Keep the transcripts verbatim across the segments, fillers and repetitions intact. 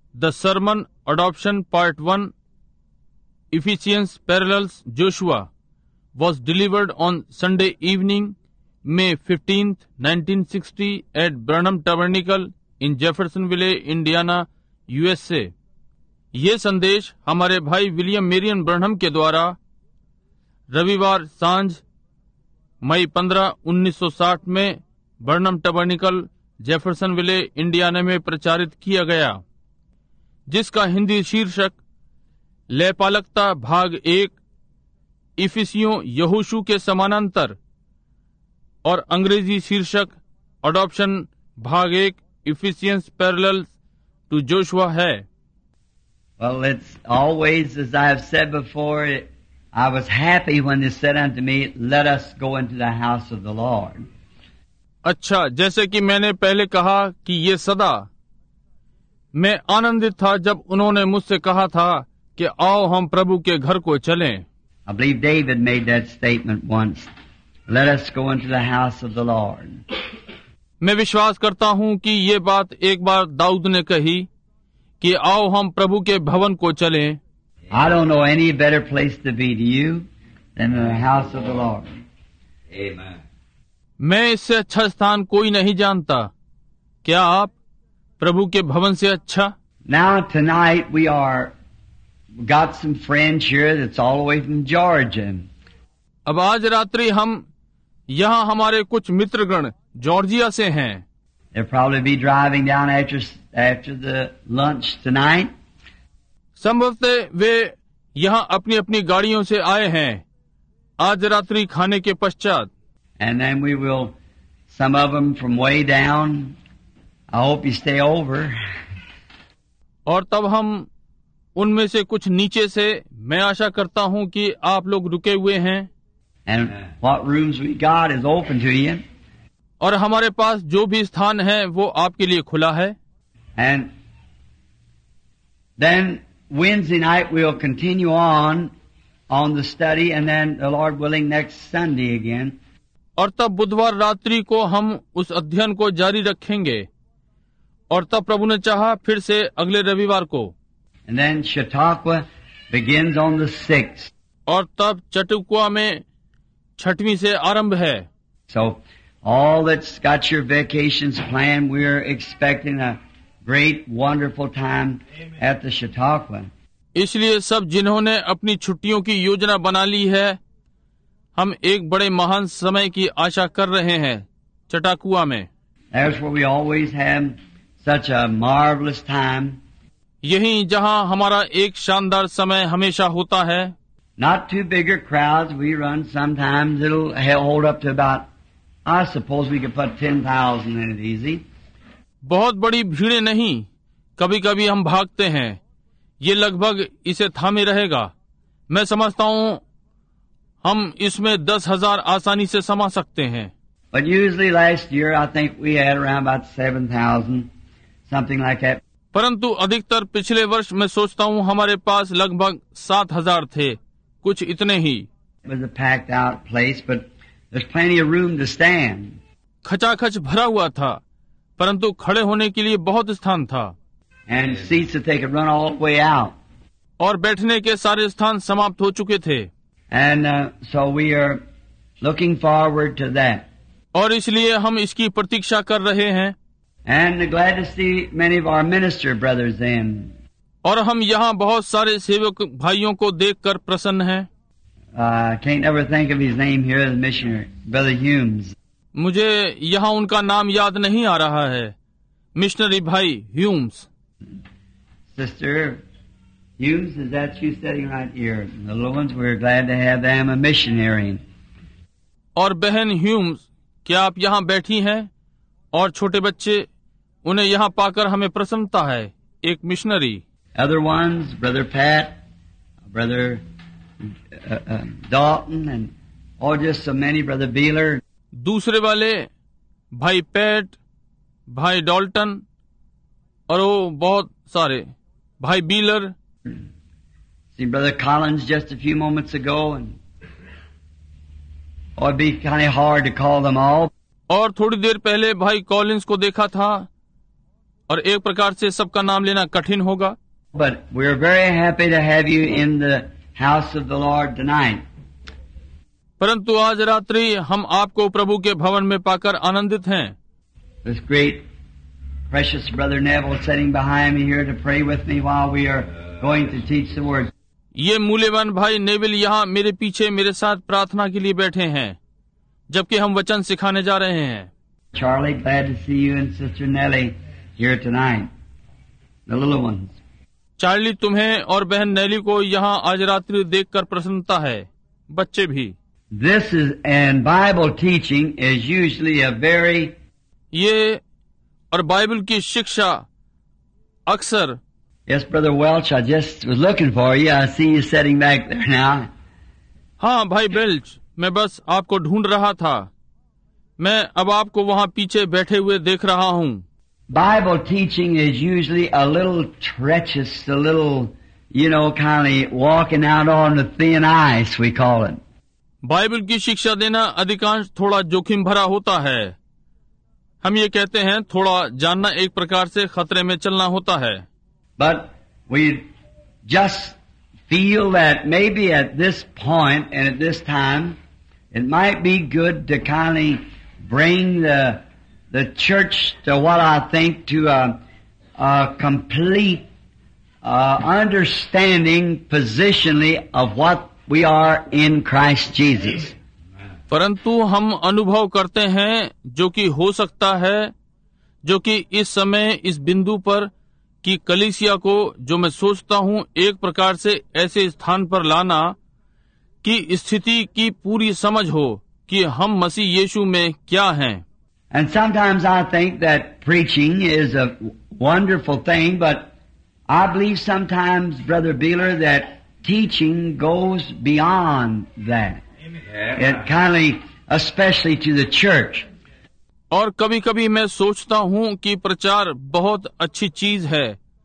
The Sermon Adoption Part one, Ephesians Parallels Joshua, was delivered on Sunday evening, May fifteenth, nineteen sixty at Branham Tabernacle in Jeffersonville, Indiana, U S A. ये संदेश हमारे भाई William Marrion ब्रनहम के द्वारा रविवार सांझ मई पंद्रह उन्नीस सौ साठ में ब्रनहम टबर्निकल जेफरसनविले इंडियाना में प्रचारित किया गया, जिसका हिंदी शीर्षक लयपालकता भाग एक, इफिसियों यहोशू के समानांतर और अंग्रेजी शीर्षक अडॉप्शन भाग एक, इफिसियंस पैरेलल्स टू जोशुआ है। Well, it's always, as I have said before, I was happy when they said unto me, let us go into the house of the Lord. अच्छा, जैसे कि मैंने पहले कहा कि ये सदा, मैं आनंदित था जब उन्होंने मुझसे कहा था कि आओ हम प्रभु के घर को चलें। I believe David made that statement once. Let us go into the house of the Lord. मैं विश्वास करता हूँ कि ये बात एक बार दाऊद ने कही कि आओ हम प्रभु के भवन को चलें। I don't know any better place to be to you than in the house of the Lord. Amen. मैं इससे अच्छा स्थान कोई नहीं जानता। क्या आप प्रभु के भवन से अच्छा? Now tonight we are got some friends here that's all the way from Georgia. अब आज रात्रि हम यहाँ हमारे कुछ मित्रगण जॉर्जिया से हैं। They'll probably be driving down after after the lunch tonight. संभवतः वे यहाँ अपनी अपनी गाड़ियों से आए हैं आज रात्रि खाने के पश्चात। And then we will, some of them from way down. I hope you stay over. और तब हम उनमें से कुछ नीचे से, मैं आशा करता हूँ कि आप लोग रुके हुए हैं। And what rooms we got is open to you. और हमारे पास जो भी स्थान है वो आपके लिए खुला है। And then Wednesday night we'll continue on on the study, and then the Lord willing next Sunday again. और तब बुधवार रात्रि को हम उस अध्ययन को जारी रखेंगे और तब प्रभु ने चाहा फिर से अगले रविवार को। And then Chautauqua begins on the sixth. और तब चटुक्वा में छठवीं से आरंभ है। So all that's got your vacations planned, we're expecting a great, wonderful time at the Chautauqua. इसलिए सब जिन्होंने अपनी छुट्टियों की योजना बना ली है, हम एक बड़े महान समय की आशा कर रहे हैं चटाकुआ में। That's where we always have such a marvelous time. यही जहां हमारा एक शानदार समय हमेशा होता है। Not too bigger crowds. We run sometimes. It'll hold up to about, I suppose we could put ten thousand in it easy. बहुत बड़ी भीड़ें नहीं, कभी कभी हम भागते हैं, ये लगभग इसे थामे रहेगा। मैं समझता हूँ हम इसमें दस हजार आसानी से समा सकते हैं। But usually last year I think we had around about seven thousand, something like that. परंतु अधिकतर पिछले वर्ष मैं सोचता हूँ हमारे पास लगभग सात हजार थे, कुछ इतने ही। It was a packed out place, but there's plenty of room to stand. खचाखच भरा हुआ था, परंतु खड़े होने के लिए बहुत स्थान था। And seats that they could run all the way out. और बैठने के सारे स्थान समाप्त हो चुके थे। And uh, so we are looking forward to that. और इसलिए हम इसकी प्रतीक्षा कर रहे हैं। And glad to see many of our minister brothers in. और हम यहाँ बहुत सारे सेवक भाइयों को देखकर प्रसन्न हैं। I uh, can't ever think of his name here, the missionary, Brother Humes. मुझे यहाँ उनका नाम याद नहीं आ रहा है, मिशनरी भाई Humes. Sister Humes, is that you sitting right here? The little ones, we're glad to have them a missionary. और बहन ह्यूम्स, क्या आप यहाँ बैठी हैं? और छोटे बच्चे, उन्हें यहाँ पाकर हमें प्रसन्नता है, एक missionary. Other ones, Brother Pat, Brother uh, uh, Dalton, and oh, just so many, Brother Beeler. दूसरे वाले भाई पैट, भाई डॉल्टन और वो बहुत सारे भाई Beeler. See Brother Collins just a few moments ago, and oh, it'd be kind of hard to call them all. और थोड़ी देर पहले भाई कॉलिंस को देखा था और एक प्रकार से सबका नाम लेना कठिन होगा। But we're very happy to have you in the house of the Lord tonight. परंतु आज रात्रि हम आपको प्रभु के भवन में पाकर आनंदित हैं। This great precious brother Neville sitting behind me here to pray with me while we are going to teach the word. ये मूल्यवान भाई नेविल यहाँ मेरे पीछे मेरे साथ प्रार्थना के लिए बैठे हैं जबकि हम वचन सिखाने जा रहे हैं। Charlie, glad to see you and Sister Nellie here tonight, the little ones. Charlie, तुम्हें और बहन नेली को यहाँ आज रात्रि देखकर प्रसन्नता है, बच्चे भी। This is and Bible teaching is usually a very ये और बाइबल की शिक्षा अक्सर। Yes, Brother Welch, I just was looking for you. I see you sitting back there now. हाँ भाई बेल्च, मैं बस आपको ढूंढ रहा था। मैं अब आपको वहाँ पीछे बैठे हुए देख रहा हूँ। Bible teaching is usually a little treacherous, a little, you know, kind of walking out on the thin ice, we call it. Bible की शिक्षा देना अधिकांश थोड़ा जोखिम भरा होता है। हम ये कहते हैं थोड़ा जानना एक प्रकार से खतरे में चलना होता है। But we just feel that maybe at this point and at this time, it might be good to kind of bring the the church to what I think to a, a complete uh, understanding positionally of what we are in Christ Jesus. परंतु हम अनुभव करते हैं जो कि हो सकता है, जो कि इस समय इस बिंदु पर कि कलीसिया को, जो मैं सोचता हूँ, एक प्रकार से ऐसे स्थान पर लाना कि स्थिति की पूरी समझ हो कि हम मसीह यीशु में क्या हैं। And sometimes I think that preaching is a wonderful thing, but I believe sometimes, Brother Beeler, that teaching goes beyond that. It kind of, especially to the church. और कभी कभी मैं सोचता हूँ कि प्रचार बहुत अच्छी चीज है,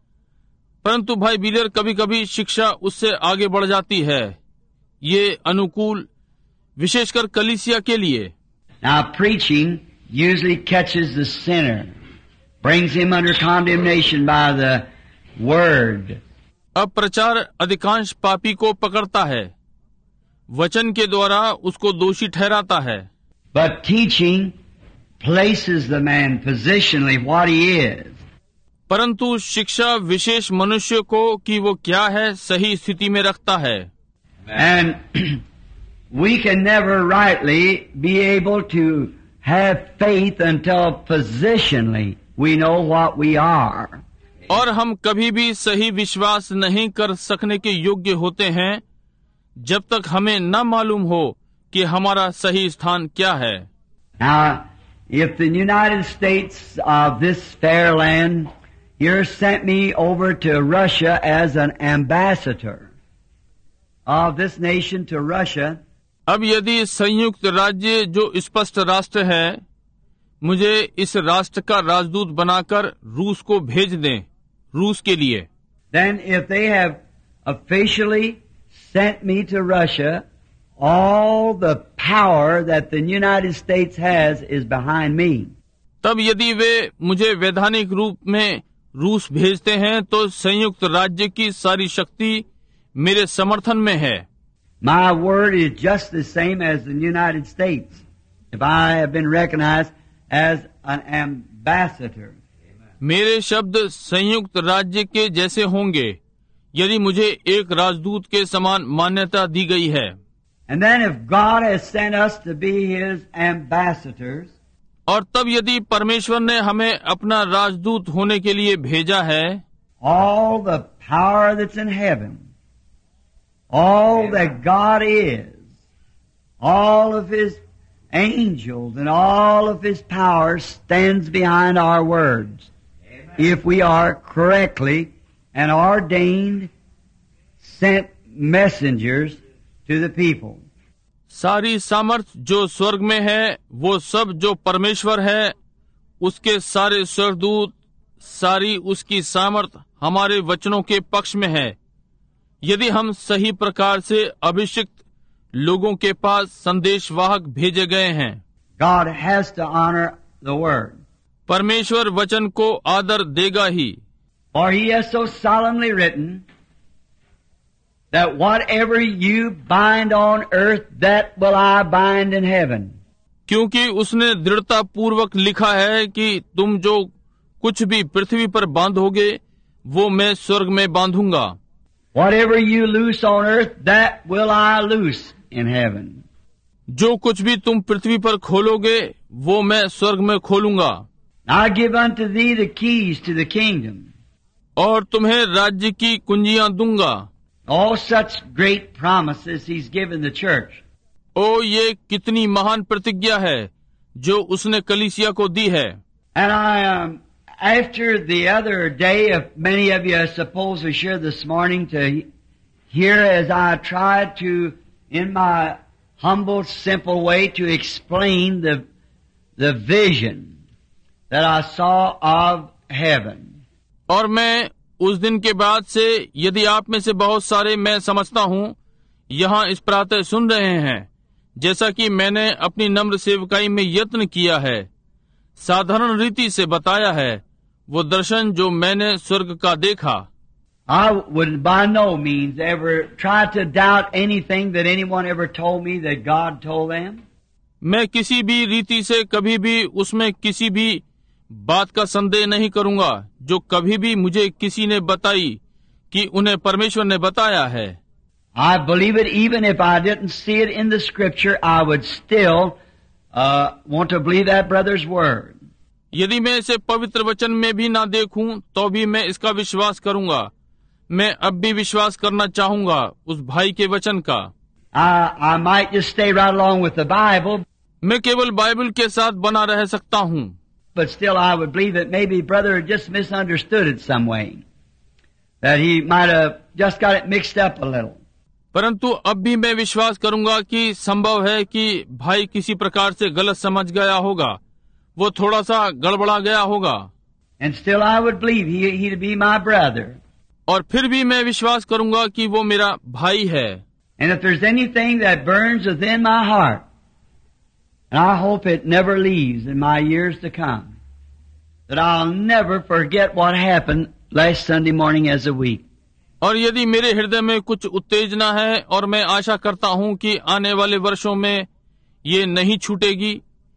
परंतु भाई बीलर कभी कभी शिक्षा उससे आगे बढ़ जाती है। ये अनुकूल विशेषकर कलीसिया के लिए। Now preaching usually catches the sinner, brings him under condemnation by the word. अब प्रचार अधिकांश पापी को पकड़ता है, वचन के द्वारा उसको दोषी ठहराता है। But teaching places the man positionally what he is. परंतु शिक्षा विशेष मनुष्य को कि वो क्या है सही स्थिति में रखता है। And we can never rightly be able to have faith until positionally we know what we are. और हम कभी भी सही विश्वास नहीं कर सकने के योग्य होते हैं जब तक हमें न मालूम हो कि हमारा सही स्थान क्या है। Now, if the United States of this fair land here sent me over to Russia as an ambassador of this nation to Russia, अब यदि संयुक्त राज्य जो स्पष्ट राष्ट्र है मुझे इस राष्ट्र का राजदूत बनाकर रूस को भेज दें, रूस के लिए, then if they have officially sent me to Russia, all the power that the United States has is behind me. तब यदि वे मुझे वैधानिक रूप में रूस भेजते हैं तो संयुक्त राज्य की सारी शक्ति मेरे समर्थन में है। My word is just the same as the United States. If I have been recognized as an ambassador. मेरे शब्द संयुक्त राज्य के जैसे होंगे यदि मुझे एक राजदूत के समान मान्यता दी गई है। And then if God has sent us to be His ambassadors, और तब यदि परमेश्वर ने हमें अपना राजदूत होने के लिए भेजा है, all the power that's in heaven, all that God is, all of His angels and all of His power stands behind our words. If we are correctly and ordained, sent messengers to the people. सारी सामर्थ जो स्वर्ग में है, वो सब जो परमेश्वर है, उसके सारे स्वर्गदूत, सारी उसकी सामर्थ हमारे वचनों के पक्ष में है यदि हम सही प्रकार से अभिषिक्त लोगों के पास संदेशवाहक भेजे गए हैं। God has to honor the word. परमेश्वर वचन को आदर देगा ही। For he has so solemnly written that whatever you bind on earth, that will I bind in heaven. क्योंकि उसने दृढ़ता पूर्वक लिखा है कि तुम जो कुछ भी पृथ्वी पर बांधोगे वो मैं स्वर्ग में बांधूंगा। Whatever you loose on earth, that will I loose in heaven. जो कुछ भी तुम पृथ्वी पर खोलोगे वो मैं स्वर्ग में खोलूंगा। I give unto thee the keys to the kingdom. और तुम्हें राज्य की कुंजियां दूंगा। All such great promises he's given the church. ओ ये कितनी महान प्रतिज्ञा है जो उसने कलीसिया को दी है। And I, um, after the other day, of many of you I suppose are here this morning to hear as I tried to, in my humble, simple way, to explain the the vision that I saw of heaven. और मैं उस दिन के बाद से, यदि आप में से बहुत सारे, मैं समझता हूँ, यहाँ इस प्रातः सुन रहे हैं, जैसा कि मैंने अपनी नम्र सेवकाई में यत्न किया है, साधारण रीति से बताया है, वो दर्शन जो मैंने स्वर्ग का देखा। I would by no means ever try to doubt anything that anyone ever told me that God told them. मैं किसी भी रीति से कभी भी उसमें किसी भी बात का संदेह नहीं करूंगा जो कभी भी मुझे किसी ने बताई कि उन्हें परमेश्वर ने बताया है। I believe it even if I didn't see it in the scripture, I would still uh, want to believe that brother's word. यदि मैं इसे पवित्र वचन में भी ना देखूं तो भी मैं इसका विश्वास करूंगा। मैं अब भी विश्वास करना चाहूंगा उस भाई के वचन का। I, I might just stay right along with the Bible. मैं केवल बाइबल के साथ बना रह सकता हूँ। But still I would believe that maybe brother just misunderstood it some way. That he might have just got it mixed up a little. परंतु अब भी मैं विश्वास करूंगा कि संभव है कि भाई किसी प्रकार से गलत समझ गया होगा, वो थोड़ा सा गड़बड़ा गया होगा। And still I would believe he, he'd be my brother. और फिर भी मैं विश्वास करूंगा कि वो मेरा भाई है। And if there's anything that burns within my heart, and I hope it never leaves in my years to come, that I'll never forget what happened last Sunday morning as a week. और यदि मेरे हृदय में कुछ उत्तेजना है और मैं आशा करता हूं कि आने वाले वर्षों में ये नहीं छूटेगी,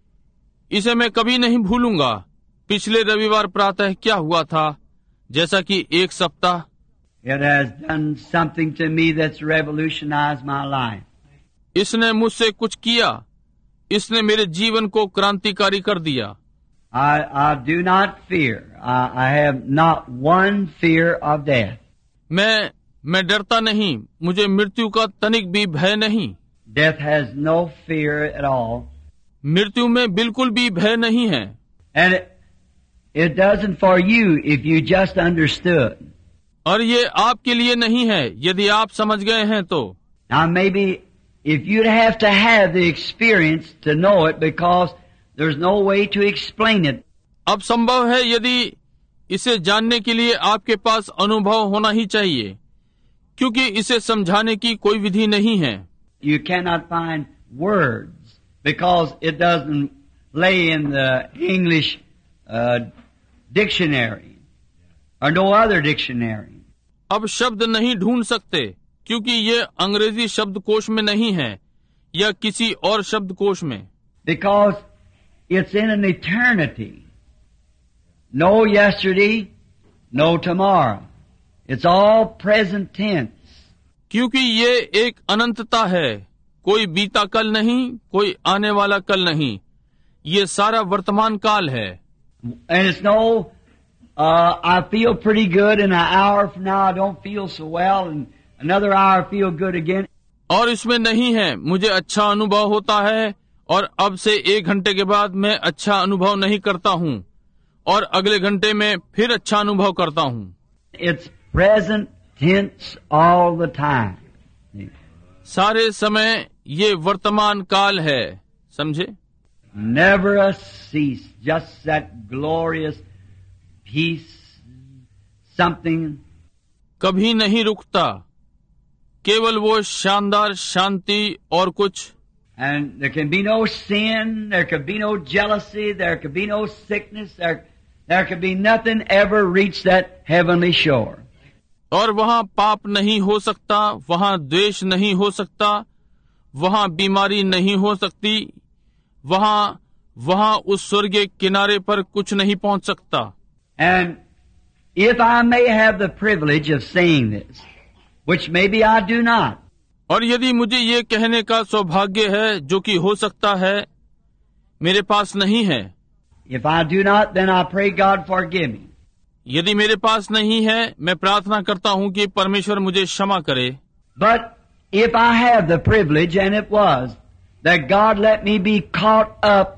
इसे मैं कभी नहीं भूलूंगा। पिछले रविवार प्रातः क्या हुआ था, जैसा कि एक सप्ताह। It has done something to me that's revolutionized my life. इसने मुझसे कुछ किया, इसने मेरे जीवन को क्रांतिकारी कर दिया। I, I do not fear. I, I have not one fear of death. मैं मैं डरता नहीं, मुझे मृत्यु का तनिक भी भय नहीं। Death has no fear at all. मृत्यु में बिल्कुल भी भय नहीं है। And it, it doesn't for you if you just understood. और ये आपके लिए नहीं है यदि आप समझ गए हैं तो। Now maybe if you'd have to have the experience to know it because there's no way to explain it. अब संभव है यदि इसे जानने के लिए आपके पास अनुभव होना ही चाहिए, क्योंकि इसे समझाने की कोई विधि नहीं है। You cannot find words because it doesn't lay in the English uh, dictionary or no other dictionary. अब शब्द नहीं ढूंढ सकते क्योंकि ये अंग्रेजी शब्दकोश में नहीं है या किसी और शब्दकोश में। Because it's in an eternity. No yesterday, no tomorrow. It's all present tense. क्योंकि ये एक अनंतता है, कोई बीता कल नहीं, कोई आने वाला कल नहीं, ये सारा वर्तमान काल है। And it's no, uh, I feel pretty good and an hour from now I don't feel so well and another hour I feel good again. और इसमें नहीं है, मुझे अच्छा अनुभव होता है और अब से एक घंटे के बाद मैं अच्छा अनुभव नहीं करता हूँ और अगले घंटे में फिर अच्छा अनुभव करता हूँ। It's present tense all the time. सारे समय ये वर्तमान काल है, समझे? Never a cease, just that glorious peace, something. कभी नहीं रुकता, केवल वो शानदार शांति और कुछ। And there can be no sin, there could be no jealousy, there could be no sickness, there, there could be nothing ever reach that heavenly shore. और वहाँ पाप नहीं हो सकता, वहाँ द्वेष नहीं हो सकता, वहाँ बीमारी नहीं हो सकती, वहाँ वहाँ उस स्वर्गीय किनारे पर कुछ नहीं पहुँच सकता। And if I may have the privilege of saying this, which maybe I do not, और यदि मुझे ये कहने का सौभाग्य है, जो कि हो सकता है मेरे पास नहीं है, if I do not, then I pray God forgive me. यदि मेरे पास नहीं है, मैं प्रार्थना करता हूँ कि परमेश्वर मुझे क्षमा करे। But if I have the privilege, and it was, that God let me be caught up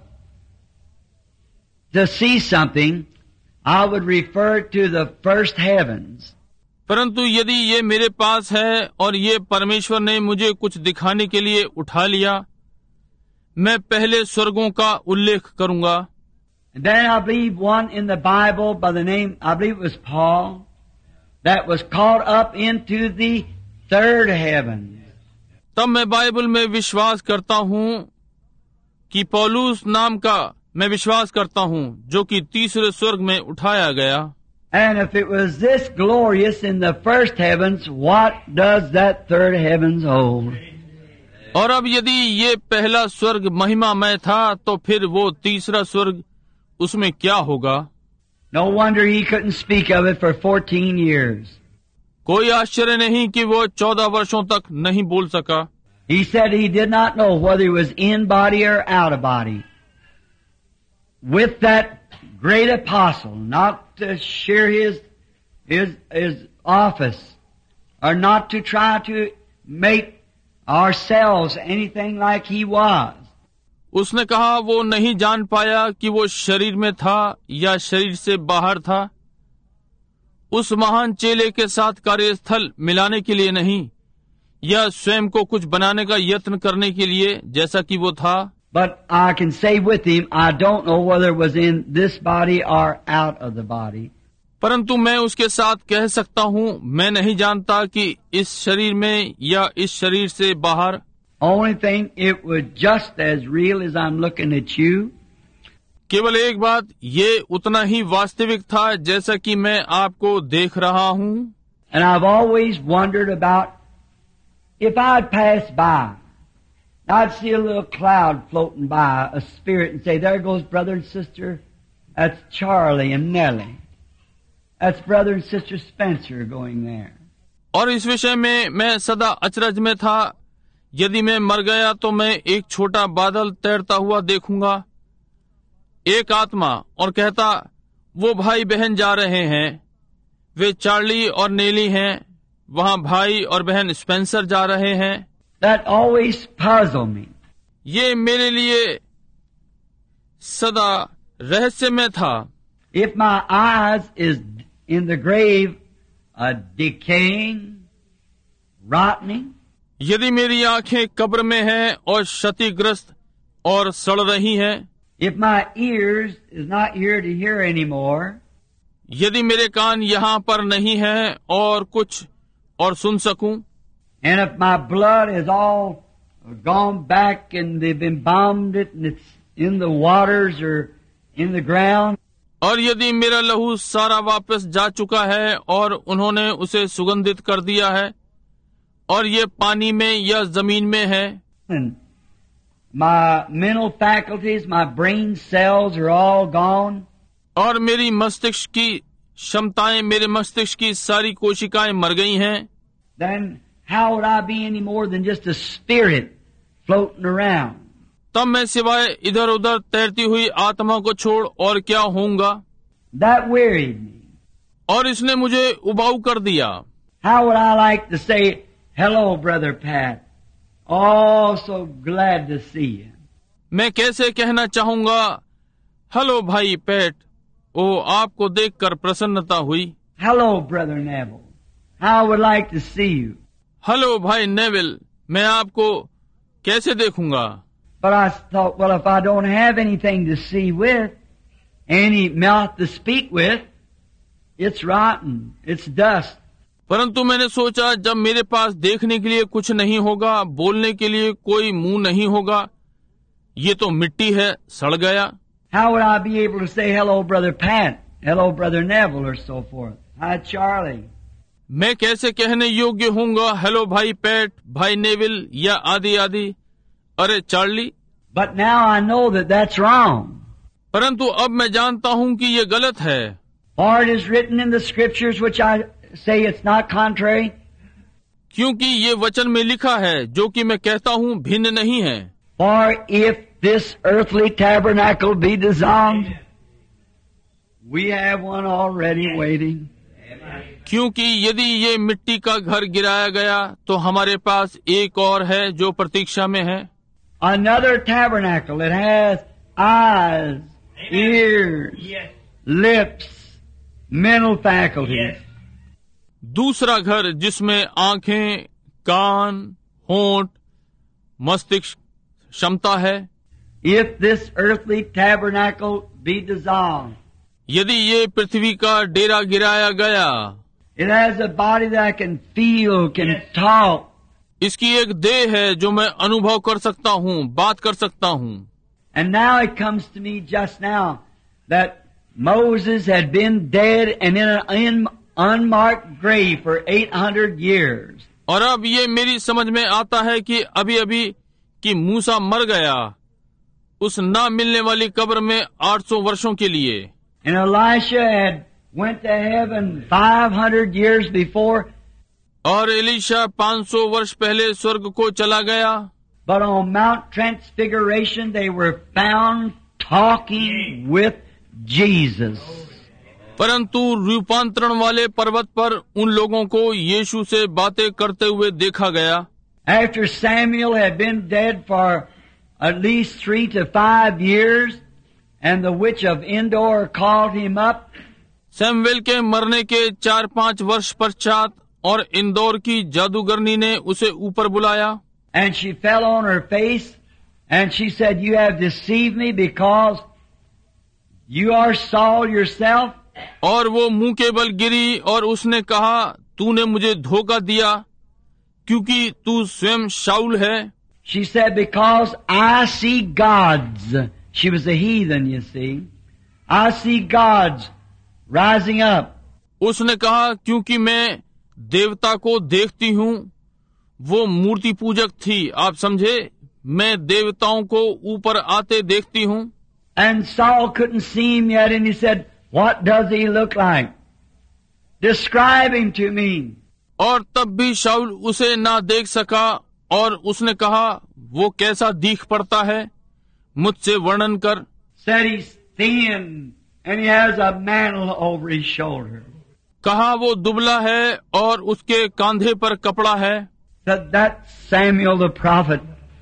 to see something, I would refer to the first heavens. परंतु यदि ये मेरे पास है और ये परमेश्वर ने मुझे कुछ दिखाने के लिए उठा लिया, मैं पहले स्वर्गों का उल्लेख करूंगा। And then I believe one in the Bible by the name, I believe it was Paul, that was caught up into the third heaven. तब मैं बाइबल में विश्वास करता हूँ कि पौलुस नाम का मैं विश्वास करता हूँ, जो कि तीसरे स्वर्ग में उठाया गया। And if it was this glorious in the first heavens, what does that third heavens hold? और अब यदि ये पहला स्वर्ग महिमामय था, तो फिर वो तीसरा स्वर्ग उसमें क्या होगा? No wonder he couldn't speak of it for fourteen years. कोई आश्चर्य नहीं कि वो चौदह वर्षों तक नहीं बोल सका। He said he did not know whether he was in body or out of body. With that great apostle, not to share his, his, his office, or not to try to make ourselves anything like he was. उसने कहा वो नहीं जान पाया कि वो शरीर में था या शरीर से बाहर था। उस महान चेले के साथ कार्यस्थल मिलाने के लिए नहीं, या स्वयं को कुछ बनाने का यत्न करने के लिए जैसा कि वो था। But I can say with him, I don't know whether it was in this body or out of the body. परंतु मैं उसके साथ कह सकता हूँ, मैं नहीं जानता कि इस शरीर में या इस शरीर से बाहर। Only thing, it was just as real as I'm looking at you. केवल एक बात, ये उतना ही वास्तविक था जैसा कि मैं आपको देख रहा हूँ। And I've always wondered about if I'd pass by, I'd see a little cloud floating by, a spirit, and say, there goes brother and sister, that's Charlie and Nellie. That's brother and sister Spencer going there. और इस विषय में मैं सदा अचरज में था, यदि मैं मर गया तो मैं एक छोटा बादल तैरता हुआ देखूंगा, एक आत्मा, और कहता, वो भाई बहन जा रहे हैं, वे चार्ली और नेली हैं, वहाँ भाई और बहन स्पेंसर जा रहे हैं। That always puzzled me. ये मेरे लिए सदा रहस्यमय था। If my eyes is in the grave, uh, decaying, rotting, यदि मेरी आंखें कब्र में हैं और क्षतिग्रस्त और सड़ रही हैं, if my ears is not here to hear anymore, यदि मेरे कान यहाँ पर नहीं हैं और कुछ और सुन सकूं, and if my blood is all gone back and they've embalmed it and it's in the waters or in the ground, और यदि मेरा लहू सारा वापस जा चुका है और उन्होंने उसे सुगंधित कर दिया है और ये पानी में या जमीन में है, and my mental faculties, my brain cells are all gone, और मेरी मस्तिष्क की क्षमताएं, मेरे मस्तिष्क की सारी कोशिकाएं मर गई हैं, then how would I be any more than just a spirit floating around? तब मैं सिवाय इधर उधर तैरती हुई आत्मा को छोड़ और क्या होऊंगा? That wearied me. और इसने मुझे उबाऊ कर दिया। How would I like to say, hello, brother Pat. Oh, so glad to see you. मैं कैसे कहना चाहूंगा, हेलो भाई पैट, ओ आपको देखकर प्रसन्नता हुई। Hello, brother Neville. How I would like to see you. Hello भाई नेविल, मैं आपको कैसे देखूंगा? But I thought, well, if I don't have anything to see with, any mouth to speak with, it's rotten, it's dust. परंतु मैंने सोचा जब मेरे पास देखने के लिए कुछ नहीं होगा, बोलने के लिए कोई मुंह नहीं होगा, ये तो मिट्टी है, सड़ गया। How would I be able to say hello, Brother Pat, hello, Brother Neville, or so forth? Hi, Charlie. मैं कैसे कहने योग्य होऊंगा हेलो भाई पैट, भाई नेविल या आदि आदि, अरे Charlie. But now I know that that's wrong. परंतु अब मैं जानता हूँ कि ये गलत है। For it is written in the scriptures, which I say it's not contrary. क्योंकि ये वचन में लिखा है, जो कि मैं कहता हूँ भिन्न नहीं है। For if this earthly tabernacle be dissolved, we have one already waiting. क्योंकि यदि ये मिट्टी का घर गिराया गया तो हमारे पास एक और है जो प्रतीक्षा में है। Another tabernacle that has eyes, ears, lips, mental faculties. दूसरा घर जिसमें आंखें, कान, होंठ, मस्तिष्क क्षमता है। If this earthly tabernacle be dissolved, यदि ये पृथ्वी का डेरा गिराया गया, it has a body that I can feel, can talk. इसकी एक देह है जो मैं अनुभव कर सकता हूँ, बात कर सकता हूँ। And now it comes to me just now that Moses had been dead and in an unmarked grave for eight hundred years. और अब ये मेरी समझ में आता है कि अभी अभी कि मूसा मर गया उस ना मिलने वाली कब्र में आठ सौ वर्षों के लिए। And Elisha had went to heaven five hundred years before. और एलीशा पाँच सौ वर्ष पहले स्वर्ग को चला गया। But on Mount Transfiguration they were found talking with Jesus. परंतु रूपांतरण वाले पर्वत पर उन लोगों को यीशु से बातें करते हुए देखा गया। After Samuel had been dead for at least three to five years, and the witch of Endor called him up. Samuel के मरने के चार पांच वर्ष पश्चात और इंदौर की जादूगरनी ने उसे ऊपर बुलाया। And she fell on her face and she said, "You have deceived me because you are Saul yourself." और वो मुंह के बल गिरी और उसने कहा, तूने मुझे धोखा दिया क्योंकि तू स्वयं शाऊल है। She said, "Because I see gods." She was a heathen, you see. "I see gods rising up." उसने कहा क्योंकि मैं देवता को देखती हूँ, वो मूर्ति पूजक थी, आप समझे, मैं देवताओं को ऊपर आते देखती हूँ। And Saul couldn't see him yet, and he said, "What does he look like? Describe him to me." और तब भी शाऊल उसे ना देख सका और उसने कहा, वो कैसा दिख पड़ता है, मुझसे वर्णन कर। Said he's thin and he has a mantle over his shoulder. कहा वो दुबला है और उसके कांधे पर कपड़ा है। Said that's Samuel the prophet.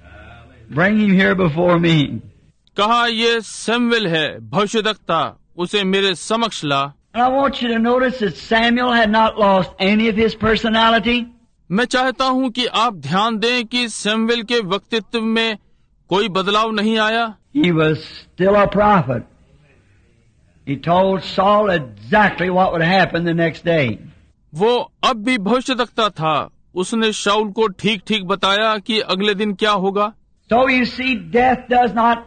Bring him here before me. कहा ये सैमुएल है भविष्यद्वक्ता, उसे मेरे समक्ष ला। And I want you to notice that Samuel had not lost any of his personality. मैं चाहता हूँ कि आप ध्यान दें कि सैमुएल के व्यक्तित्व में कोई बदलाव नहीं आया। He was still a prophet. He told Saul exactly what would happen the next day. वो अब भी भविष्यद्वक्ता था, उसने शाऊल को ठीक ठीक बताया कि अगले दिन क्या होगा। So you see, death does not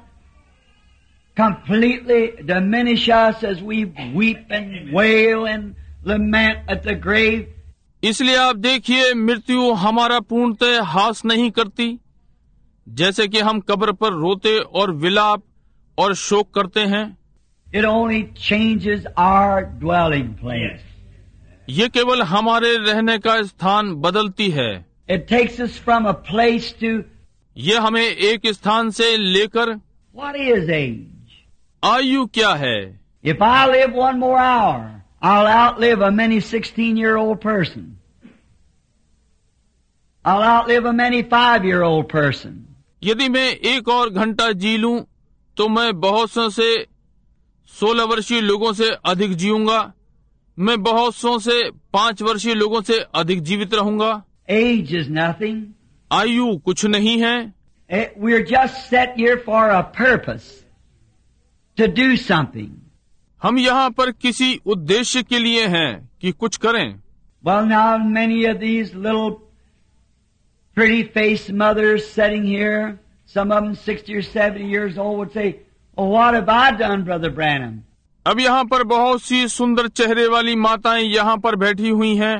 completely diminish us as we weep and wail and lament at the grave. इसलिए आप देखिए, मृत्यु हमारा पूर्णतः हास नहीं करती, जैसे कि हम कब्र पर रोते और विलाप और शोक करते हैं। It only changes our dwelling place. ये केवल हमारे रहने का स्थान बदलती है। It takes us from a place to. ये हमें एक स्थान से लेकर। What is age? आयु क्या है? If I live one more hour, I'll outlive a many sixteen-year-old person. I'll outlive a many five-year-old person. यदि मैं एक और घंटा जी लूं, तो मैं बहुत सौ से सोलह वर्षीय लोगों से अधिक जीऊंगा। मैं बहुत सौ से पांच वर्षीय लोगों से अधिक जीवित रहूंगा। Age is nothing. आयु कुछ नहीं है। We're just set here for a purpose, to do something. हम यहाँ पर किसी उद्देश्य के लिए हैं कि कुछ करें। Well, now many of these little pretty-faced mothers sitting here, some of them sixty or seventy years old, would say, "Oh, what have I done, Brother Branham?" अब यहाँ पर बहुत सी सुंदर चेहरे वाली माताएं यहाँ पर बैठी हुई हैं।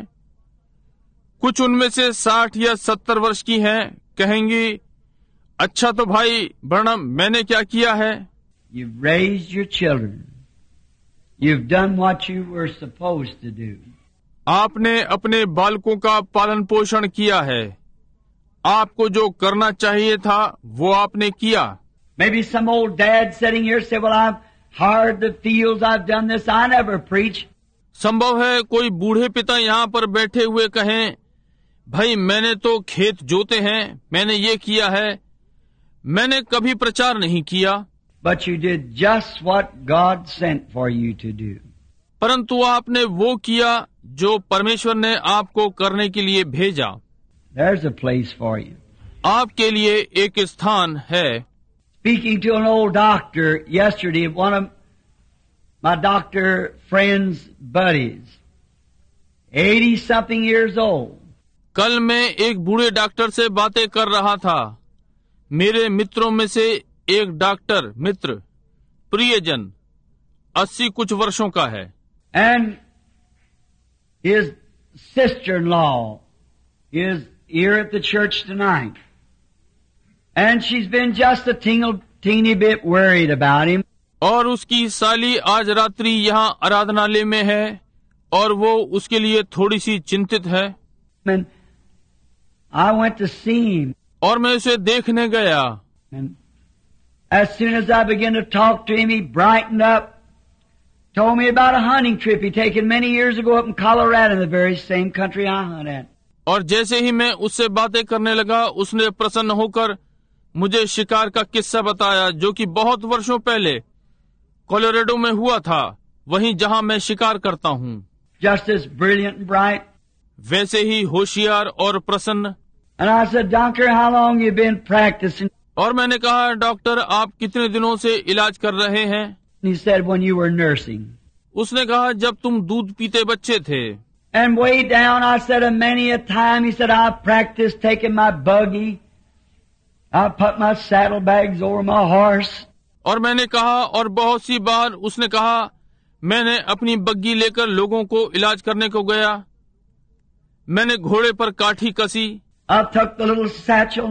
कुछ उनमें से साठ या सत्तर वर्ष की हैं। कहेंगी, अच्छा तो भाई ब्रैनम, मैंने क्या किया है? You've raised your children. You've done what you were supposed to do. आपने अपने बालकों का पालन पोषण किया है। आपको जो करना चाहिए था वो आपने किया। Maybe some old dad sitting here say, "Well, I've hired the fields, I've done this, I never preach." संभव है कोई बूढ़े पिता यहाँ पर बैठे हुए कहें, भाई मैंने तो खेत जोते हैं, मैंने ये किया है, मैंने कभी प्रचार नहीं किया। But you did just what God sent for you to do. परंतु आपने वो किया जो परमेश्वर ने आपको करने के लिए भेजा। There's a place for you. आपके लिए एक स्थान है। Speaking to an old doctor yesterday, one of my doctor friends' buddies, eighty-something years old. कल मैं एक बूढ़े डॉक्टर से बातें कर रहा था। मेरे मित्रों में से एक डॉक्टर मित्र प्रियजन अस्सी कुछ वर्षों का है। And his sister-in-law is here at the church tonight. And she's been just a tingle, teeny bit worried about him. और उसकी साली आज रात्रि यहाँ आराधनालय में है और वो उसके लिए थोड़ी सी चिंतित है। And I went to see him. और मैं उसे देखने गया। And as soon as I began to talk to him, he brightened up, told me about a hunting trip he'd taken many years ago up in Colorado, in the very same country I hunt at. और जैसे ही मैं उससे बातें करने लगा, उसने प्रसन्न होकर मुझे शिकार का किस्सा बताया जो कि बहुत वर्षों पहले कोलोराडो में हुआ था, वहीं जहां मैं शिकार करता हूं। Just as brilliant and bright. वैसे ही होशियार और प्रसन्न। And I said, "Doctor, how long you been practicing?" और मैंने कहा, डॉक्टर आप कितने दिनों से इलाज कर रहे हैं? He said, "When you were nursing." उसने कहा, जब तुम दूध पीते बच्चे थे। And way down, I said, "A many a time," he said, "I practiced taking my buggy. I put my saddlebags over my horse." और मैंने कहा, और बहुत सी बार उसने कहा, मैंने अपनी बग्गी लेकर लोगों को इलाज करने को गया, मैंने घोड़े पर काठी कसी। I took the little satchel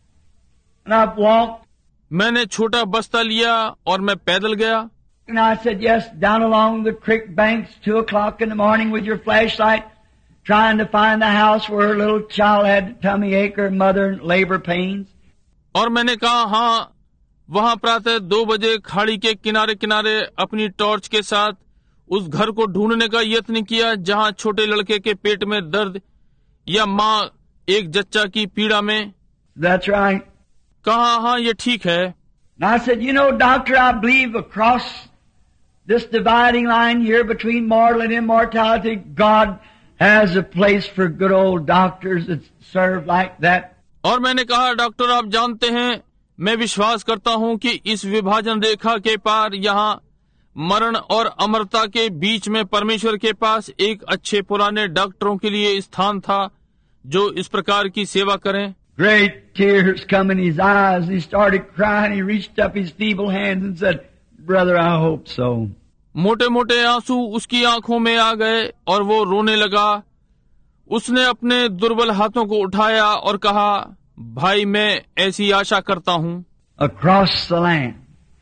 and I walked. मैंने छोटा बस्ता लिया और मैं पैदल गया। And I said, "Yes, down along the creek banks, two o'clock in the morning with your flashlight, trying to find the house where her little child had tummy ache, her mother in labor pains." और मैंने कहा, हाँ, वहाँ प्रातः दो बजे खाड़ी के किनारे किनारे अपनी टॉर्च के साथ उस घर को ढूंढने का यत्न किया जहाँ छोटे लड़के के पेट में दर्द या माँ एक जच्चा की पीड़ा में। That's right. कहा, हाँ ये ठीक है। And I said, "You know, doctor, I believe across this dividing line here between mortal and immortality, God has a place for good old doctors that serve like that." और मैंने कहा, doctor आप जानते हैं, मैं विश्वास करता हूँ कि इस विभाजन रेखा के पार यहाँ मरण और अमरता के बीच में परमेश्वर के पास एक अच्छे पुराने डॉक्टरों के लिए स्थान था जो इस प्रकार की सेवा करें। Great tears come in his eyes. He started crying. He reached up his feeble hands and said, "Brother, I hope so." मोटे मोटे आंसू उसकी आंखों में आ गए और वो रोने लगा। उसने अपने दुर्बल हाथों को उठाया और कहा, भाई मैं ऐसी आशा करता हूँ। Across the land,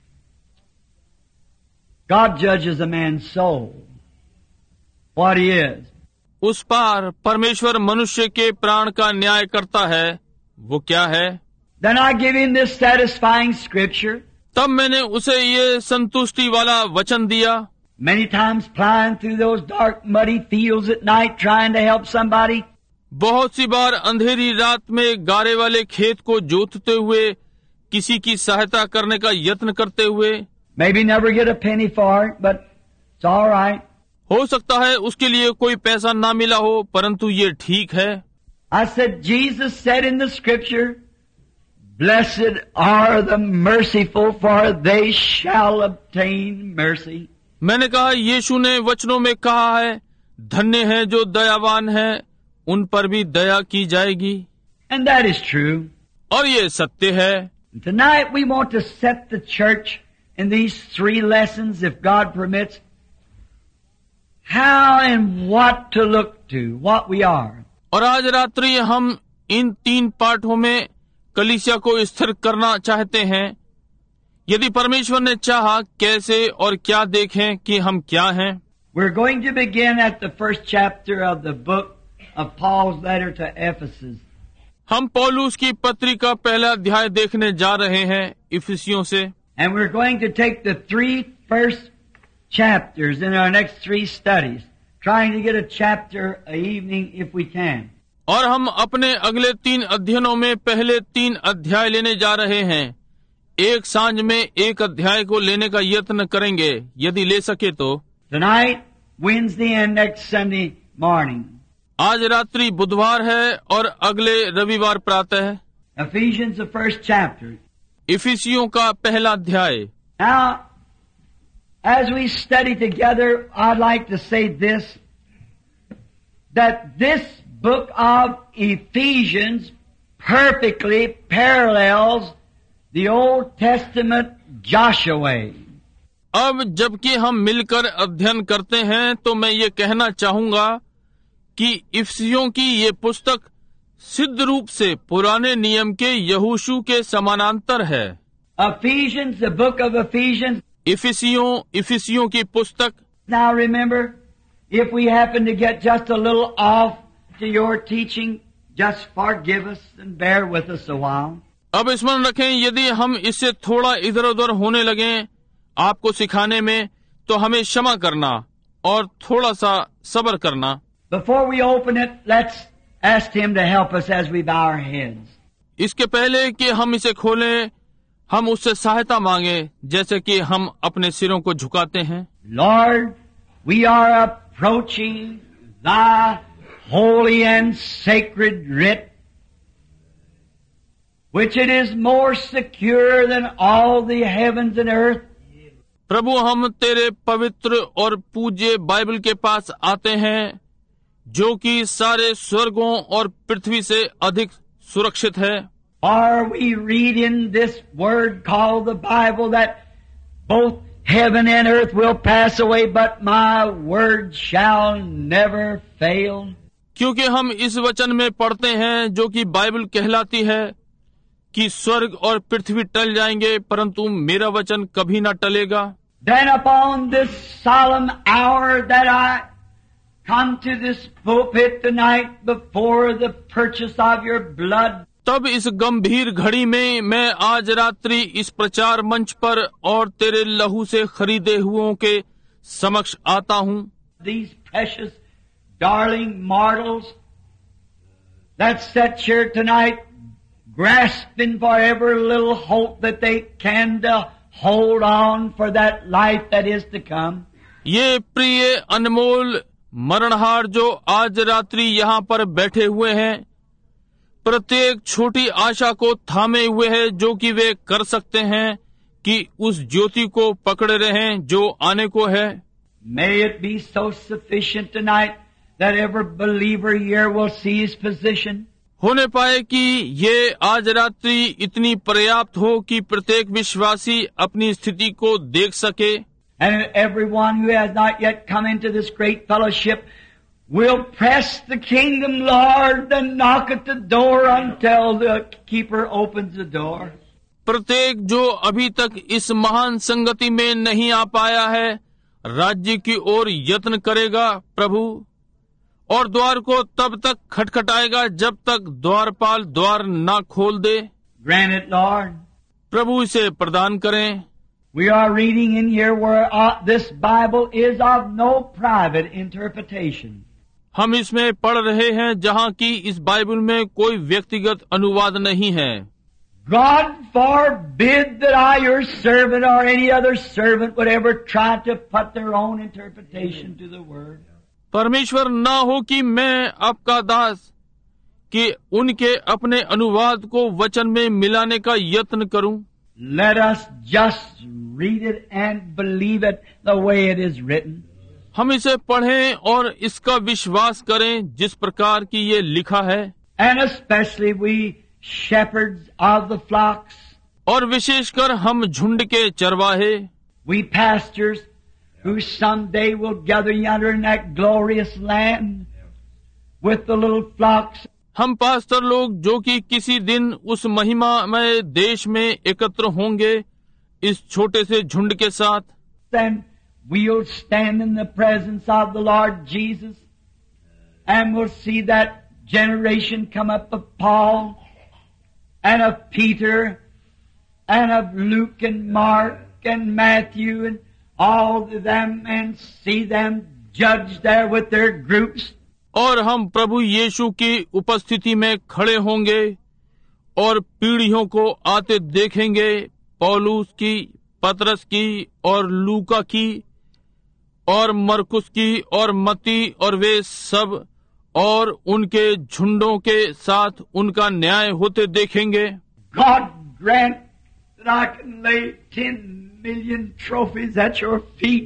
God judges a man's soul, what he is. उस पार परमेश्वर मनुष्य के प्राण का न्याय करता है, वो क्या है। Then I give him this satisfying scripture. तब मैंने उसे ये संतुष्टि वाला वचन दिया। Many times plying through those dark, muddy fields at night trying to help somebody. बहुत सी बार अंधेरी रात में गारे वाले खेत को जोतते हुए किसी की सहायता करने का यत्न करते हुए। Maybe never get a penny for it, but it's all right. हो सकता है उसके लिए कोई पैसा ना मिला हो, परंतु ये ठीक है। I said, Jesus said in the scripture, "Blessed are the merciful, for they shall obtain mercy." मैंने कहा, यीशु ने वचनों में कहा है, धन्य है जो दयावान है, उन पर भी दया की जाएगी। And that is true. और ये सत्य है। Tonight we want to set the church in these three lessons, if God permits, how and what to look to, what we are. और आज रात्रि हम इन तीन पाठों में कलीसिया को स्थिर करना चाहते हैं। यदि परमेश्वर ने चाहा, कैसे और क्या देखें कि हम क्या हैं। We're going to begin at the first chapter of the book of Paul's letter to Ephesus. हम पौलुस की पत्री का पहला अध्याय देखने जा रहे हैं इफिसियों से। And we're going to take the three first chapters in our next three studies, trying to get a chapter a evening if we can. और हम अपने अगले तीन अध्ययनों में पहले तीन अध्याय लेने जा रहे हैं। एक सांझ में एक अध्याय को लेने का यत्न करेंगे, यदि ले सके तो। Tonight, Wednesday and next Sunday morning. आज रात्रि बुधवार है और अगले रविवार प्रातः है। Ephesians, the first chapter. इफिसियों का पहला अध्याय। Now, as we study together, I'd like to say this, that this book of Ephesians perfectly parallels the Old Testament Joshua. अब जबकि हम मिलकर अध्ययन करते हैं, तो मैं ये कहना चाहूंगा कि इफिसियों की ये पुस्तक सिद्ध रूप से पुराने नियम के यहोशू के समानांतर है। Ephesians, the book of Ephesians. इफिसियों इफिसियों की पुस्तक। Now remember, if we happen to get just a little off to your teaching, just forgive us and bear with us a while. अब स्मरण रखें, यदि हम इससे थोड़ा इधर उधर होने लगें आपको सिखाने में, तो हमें क्षमा करना और थोड़ा सा सब्र करना। Before we open it, let's ask Him to help us as we bow our heads. इसके पहले कि हम इसे खोलें, हम उससे सहायता मांगे, जैसे कि हम अपने सिरों को झुकाते हैं। Lord, we are approaching Thy holy and sacred writ, which it is more secure than all the heavens and earth. प्रभु, हम तेरे पवित्र और पूज्य बाइबल के पास आते हैं, जो कि सारे स्वर्गों और पृथ्वी से अधिक सुरक्षित है। Or we read in this word called the Bible that both heaven and earth will pass away, but my word shall never fail. क्योंकि हम इस वचन में पढ़ते हैं, जो कि बाइबल कहलाती है, कि स्वर्ग और पृथ्वी टल जाएंगे, परंतु मेरा वचन कभी न टलेगा। Then upon this solemn hour that I come to this pulpit tonight before the purchase of your blood, तब इस गंभीर घड़ी में मैं आज रात्रि इस प्रचार मंच पर और तेरे लहू से खरीदे हुओं के समक्ष आता हूँ। these precious, darling mortals that sit here tonight, grasping for every little hope that they can to hold on for that life that is to come. ये प्रिय अनमोल मरणहार जो आज रात्रि यहाँ पर बैठे हुए हैं, प्रत्येक छोटी आशा को थामे हुए हैं, जो कि वे कर सकते हैं कि उस ज्योति को पकड़े रहें जो आने को है। May it be so sufficient tonight that every believer here will see his position. होने पाए कि ये आज रात्रि इतनी पर्याप्त हो कि प्रत्येक विश्वासी अपनी स्थिति को देख सके। And everyone who has not yet come into this great fellowship will press the kingdom, Lord, and knock at the door until the keeper opens the door. प्रत्येक जो अभी तक इस महान संगति में नहीं आ पाया है, राज्य की ओर यत्न करेगा प्रभु, और द्वार को तब तक खटखटाएगा जब तक द्वारपाल द्वार ना खोल दे। Grant it, Lord. प्रभु इसे प्रदान करें। We are reading in here where uh, this Bible is of no private interpretation. हम इसमें पढ़ रहे हैं जहाँ की इस बाइबल में कोई व्यक्तिगत अनुवाद नहीं है। God forbid that I, your servant, or any other servant would ever try to put their own interpretation to the word. परमेश्वर ना हो कि मैं आपका दास कि उनके अपने अनुवाद को वचन में मिलाने का यत्न करूं। Let us just read it and believe it the way it is written. हम इसे पढ़ें और इसका विश्वास करें जिस प्रकार की ये लिखा है। And especially we shepherds of the flocks, और विशेषकर हम झुंड के चरवाहे, we pastors who someday will gather yonder in that glorious land with the little flocks. हम पास्टर लोग जो कि किसी दिन उस महिमामय देश में एकत्र होंगे इस छोटे से झुंड के साथ। Then we'll stand in the presence of the Lord Jesus and we'll see that generation come up of Paul and of Peter and of Luke and Mark and Matthew and all of them and see them judged there with their groups. और हम प्रभु यीशु की उपस्थिति में खड़े होंगे और पीढ़ियों को आते देखेंगे, पौलुस की, पतरस की और लूका की और मरकुस की और मती और वे सब, और उनके झुंडों के साथ उनका न्याय होते देखेंगे। God grant that I can lay ten million trophies at your feet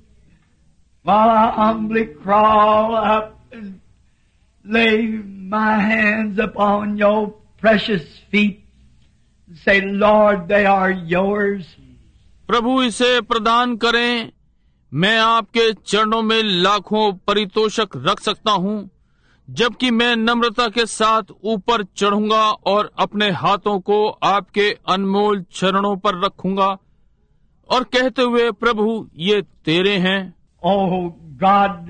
while I humbly crawl up and lay my hands upon your precious feet and say, Lord, they are yours. प्रभु इसे प्रदान करें, मैं आपके चरणों में लाखों परितोषक रख सकता हूँ, जबकि मैं नम्रता के साथ ऊपर चढ़ूंगा और अपने हाथों को आपके अनमोल चरणों पर रखूंगा और कहते हुए, प्रभु ये तेरे हैं। Oh God,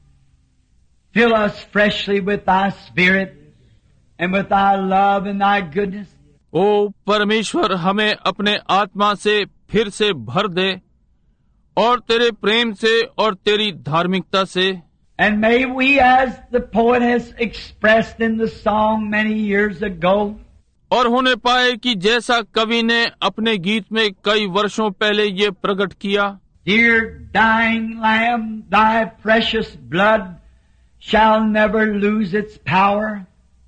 fill us freshly with thy spirit and with thy love and thy goodness. ओ परमेश्वर, हमें अपने आत्मा से फिर से भर दे और तेरे प्रेम से और तेरी धार्मिकता से। And may we, as the poet has expressed in the song many years ago, और होने पाए कि जैसा कवि ने अपने गीत में कई वर्षों पहले ये प्रकट किया, Dear dying Lamb, thy precious blood shall never lose its power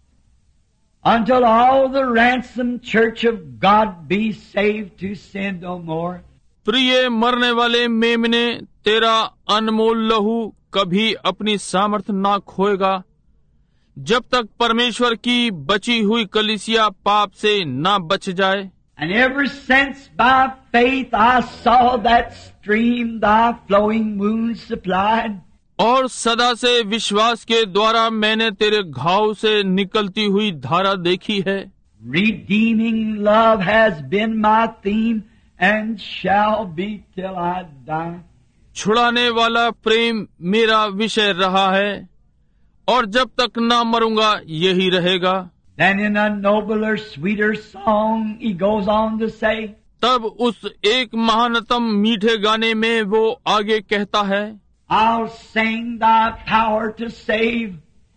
until all the ransomed church of God be saved to sin no more. प्रिय मरने वाले मेमने, तेरा अनमोल लहू कभी अपनी सामर्थ ना खोएगा जब तक परमेश्वर की बची हुई कलीसिया पाप से ना बच जाए। And ever since by faith I saw that stream thy flowing wounds supplied. और सदा से विश्वास के द्वारा मैंने तेरे घाव से निकलती हुई धारा देखी है। Redeeming love has been my theme and shall be till I die. छुड़ाने वाला प्रेम मेरा विषय रहा है और जब तक ना मरूंगा यही रहेगा। Then in a nobler, sweeter song he goes on to say, तब उस एक महानतम मीठे गाने में वो आगे कहता है, I'll sing thy power to save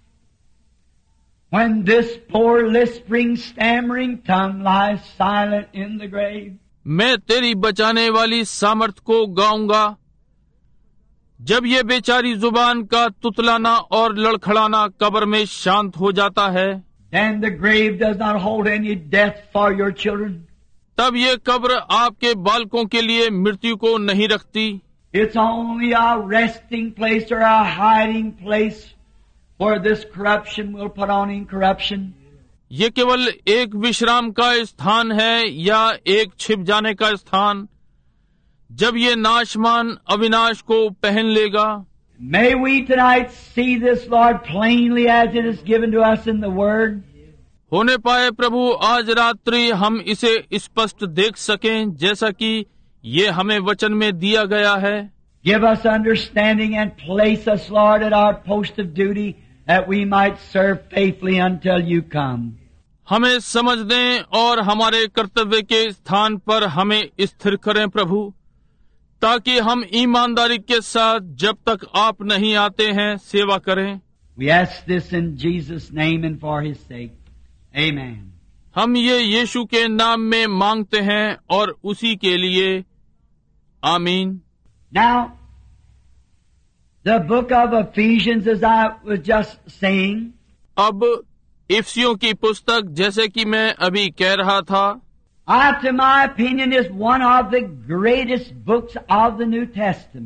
when this poor lisping stammering tongue lies silent in the grave. मैं तेरी बचाने वाली सामर्थ को गाऊंगा जब ये बेचारी जुबान का तुतलाना और लड़खड़ाना कब्र में शांत हो जाता है। Then the grave does not hold any death for your children. तब ये कब्र आपके बालकों के लिए मृत्यु को नहीं रखती। It's only a resting place or a hiding place for this corruption will put on incorruption. ये केवल एक विश्राम का स्थान है या एक छिप जाने का स्थान जब ये नाशमान अविनाश को पहन लेगा। May we tonight see this, Lord, plainly as it is given to us in the Word. होने पाए प्रभु आज रात्रि हम इसे स्पष्ट देख सकें जैसा कि ये हमें वचन में दिया गया है। Give us understanding and place us, Lord, at our post of duty that we might serve faithfully until you come. हमें समझ दें और हमारे कर्तव्य के स्थान पर हमें स्थिर करें प्रभु, ताकि हम ईमानदारी के साथ जब तक आप नहीं आते हैं सेवा करें। We ask this in Jesus' name and for His sake. Amen. हम ये यीशु के नाम में मांगते हैं और उसी के लिए आमीन। Now, the book of Ephesians, as I was just saying, अब इफिसियों की पुस्तक जैसे कि मैं अभी कह रहा था, I, to my opinion, is one of the greatest books of the New Testament.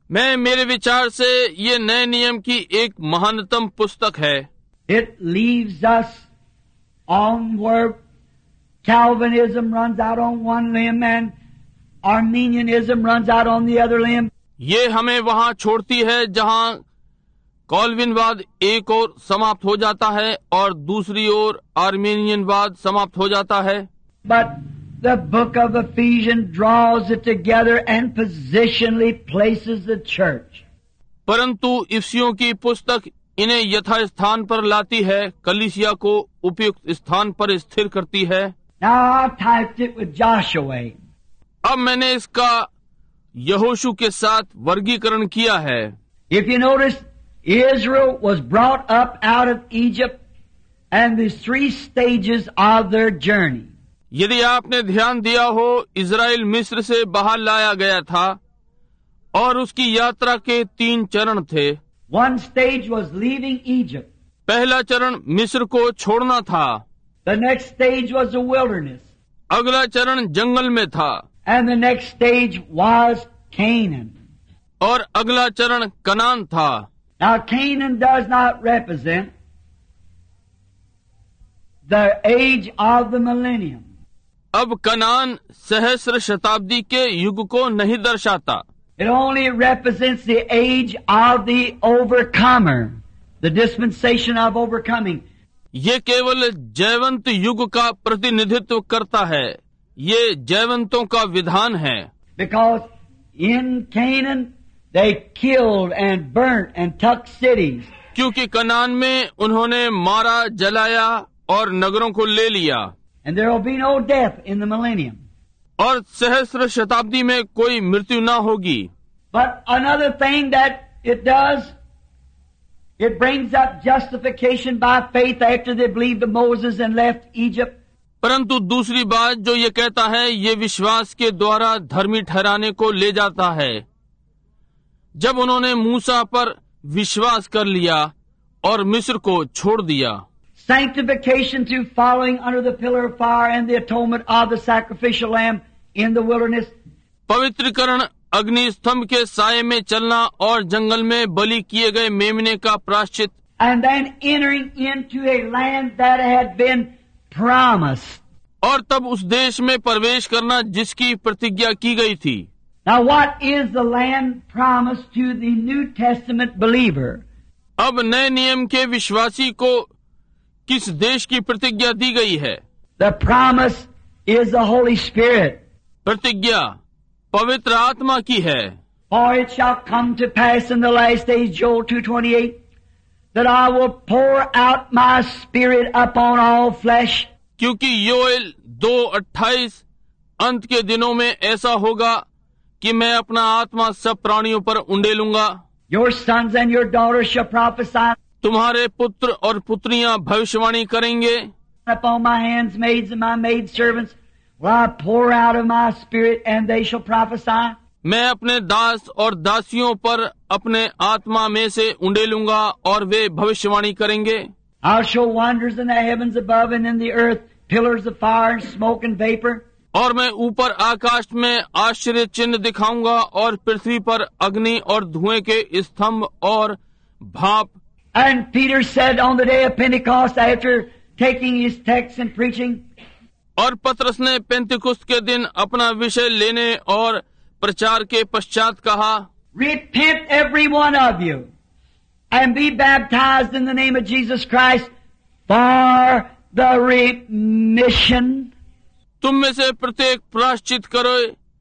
मैं मेरे विचार से ये नए नियम की एक महानतम पुस्तक है। It leaves us on where Calvinism runs out on one limb and Arminianism runs out on the other limb. ये हमें वहां छोड़ती है जहां कॉल्विनवाद एक ओर समाप्त हो जाता है और दूसरी ओर आर्मेनियनवाद समाप्त हो जाता है। But the book of Ephesians draws it together and positionally places the church. परंतु इफिसियों की पुस्तक इन्हें यथास्थान पर लाती है, कलीसिया को उपयुक्त स्थान पर स्थिर करती है। Now I typed it with Joshua. अब मैंने इसका यहोशू के साथ वर्गीकरण किया है। If you notice, Israel was brought up out of Egypt and the three stages of their journey. यदि आपने ध्यान दिया हो, इज़राइल मिस्र से बाहर लाया गया था और उसकी यात्रा के तीन चरण थे। One stage was leaving Egypt. पहला चरण मिस्र को छोड़ना था। The next stage was the wilderness. अगला चरण जंगल में था। And the next stage was Canaan. और अगला चरण कनान था। Now Canaan does not represent the age of the millennium. अब कनान सहस्र शताब्दी के युग को नहीं दर्शाता। It only represents the age of the overcomer, the dispensation of overcoming. ये केवल जयवंत युग का प्रतिनिधित्व करता है। ये जयवंतों का विधान है। Because in Canaan they killed and burnt and took cities. क्योंकि कनान में उन्होंने मारा, जलाया और नगरों को ले लिया। And there will be no death in the millennium. और सहस्र शताब्दी में कोई मृत्यु न होगी। But another thing that it does, it brings up justification by faith after they believed Moses and left Egypt. परंतु दूसरी बात जो ये कहता है, ये विश्वास के द्वारा धर्मी ठहराने को ले जाता है। जब उन्होंने मूसा पर विश्वास कर लिया और मिस्र को छोड़ दिया। Sanctification through following under the pillar of fire and the atonement of the sacrificial lamb in the wilderness. पवित्रीकरण अग्नि स्तंभ के साये में चलना और जंगल में बलि किए गए मेमने का प्रायश्चित। And then entering into a land that had been promised. और तब उस देश में प्रवेश करना जिसकी प्रतिज्ञा की गई थी। Now what is the land promised to the New Testament believer? अब नए नियम के विश्वासी को किस देश की प्रतिज्ञा दी गई है? The promise is the Holy Spirit. प्रतिज्ञा पवित्र आत्मा की है। For it shall come to pass in the last days, Joel two twenty-eight, that I will pour out my spirit upon all flesh. क्योंकि योएल दो अट्ठाईस अंत के दिनों में ऐसा होगा कि मैं अपना आत्मा सब प्राणियों पर उंडेलूंगा। Your sons and your daughters shall prophesy. तुम्हारे पुत्र और पुत्रियां भविष्यवाणी करेंगे। Upon my handmaids and my maid servants will I pour out of my spirit, and they shall prophesy. मैं अपने दास और दासियों पर अपने आत्मा में से उंडेलूंगा और वे भविष्यवाणी करेंगे। I'll show wonders in the heavens above and in the earth, pillars of fire and smoke and vapor. और मैं ऊपर आकाश में आश्चर्य चिन्ह दिखाऊंगा और पृथ्वी पर अग्नि और धुएं के स्तंभ और भाप। And Peter said on the day of Pentecost, after taking his text and preaching, और पतरस ने पेंतिकुस्त के दिन अपना विषय लेने और प्रचार के पश्चात कहा, repent every one of you and be baptized in the name of Jesus Christ for the remission. तुम में से प्रत्येक प्रायश्चित करो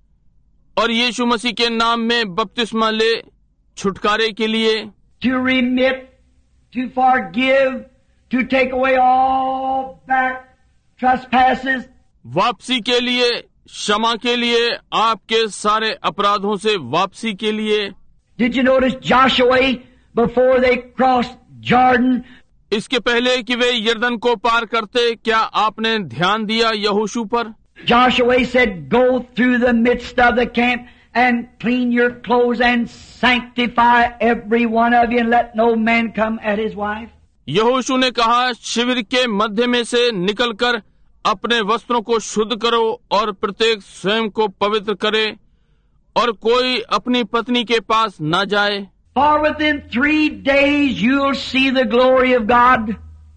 और यीशु मसीह के नाम में बपतिस्मा ले छुटकारे के लिए। To remit, to forgive, to take away all back trespasses. वापसी के लिए, क्षमा के लिए, आपके सारे अपराधों से वापसी के लिए। Did you notice Joshua before they crossed Jordan? इसके पहले कि वे यर्दन को पार करते, क्या आपने ध्यान दिया यहोशू पर? Joshua said, go through the midst of the camp and clean your clothes and sanctify every one of you and let no man come at his wife. यहोशू ने कहा, शिविर के मध्य में से निकलकर अपने वस्त्रों को शुद्ध करो और प्रत्येक स्वयं को पवित्र करे और कोई अपनी पत्नी के पास न जाए। For within three days you'll see the glory of God.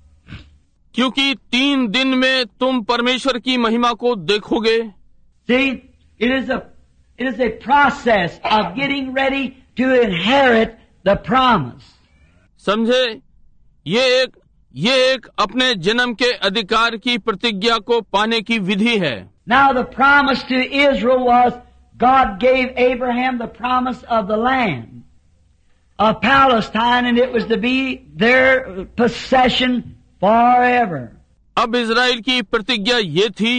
क्योंकि तीन दिन में तुम परमेश्वर की महिमा को देखोगे। See, it is a it is a process of getting ready to inherit the promise. समझे, ये एक ये एक अपने जन्म के अधिकार की प्रतिज्ञा को पाने की विधि है। Now the promise to Israel was God gave Abraham the promise of the land of Palestine, and it was to be their possession forever. अब इज़राइल की प्रतिज्ञा ये थी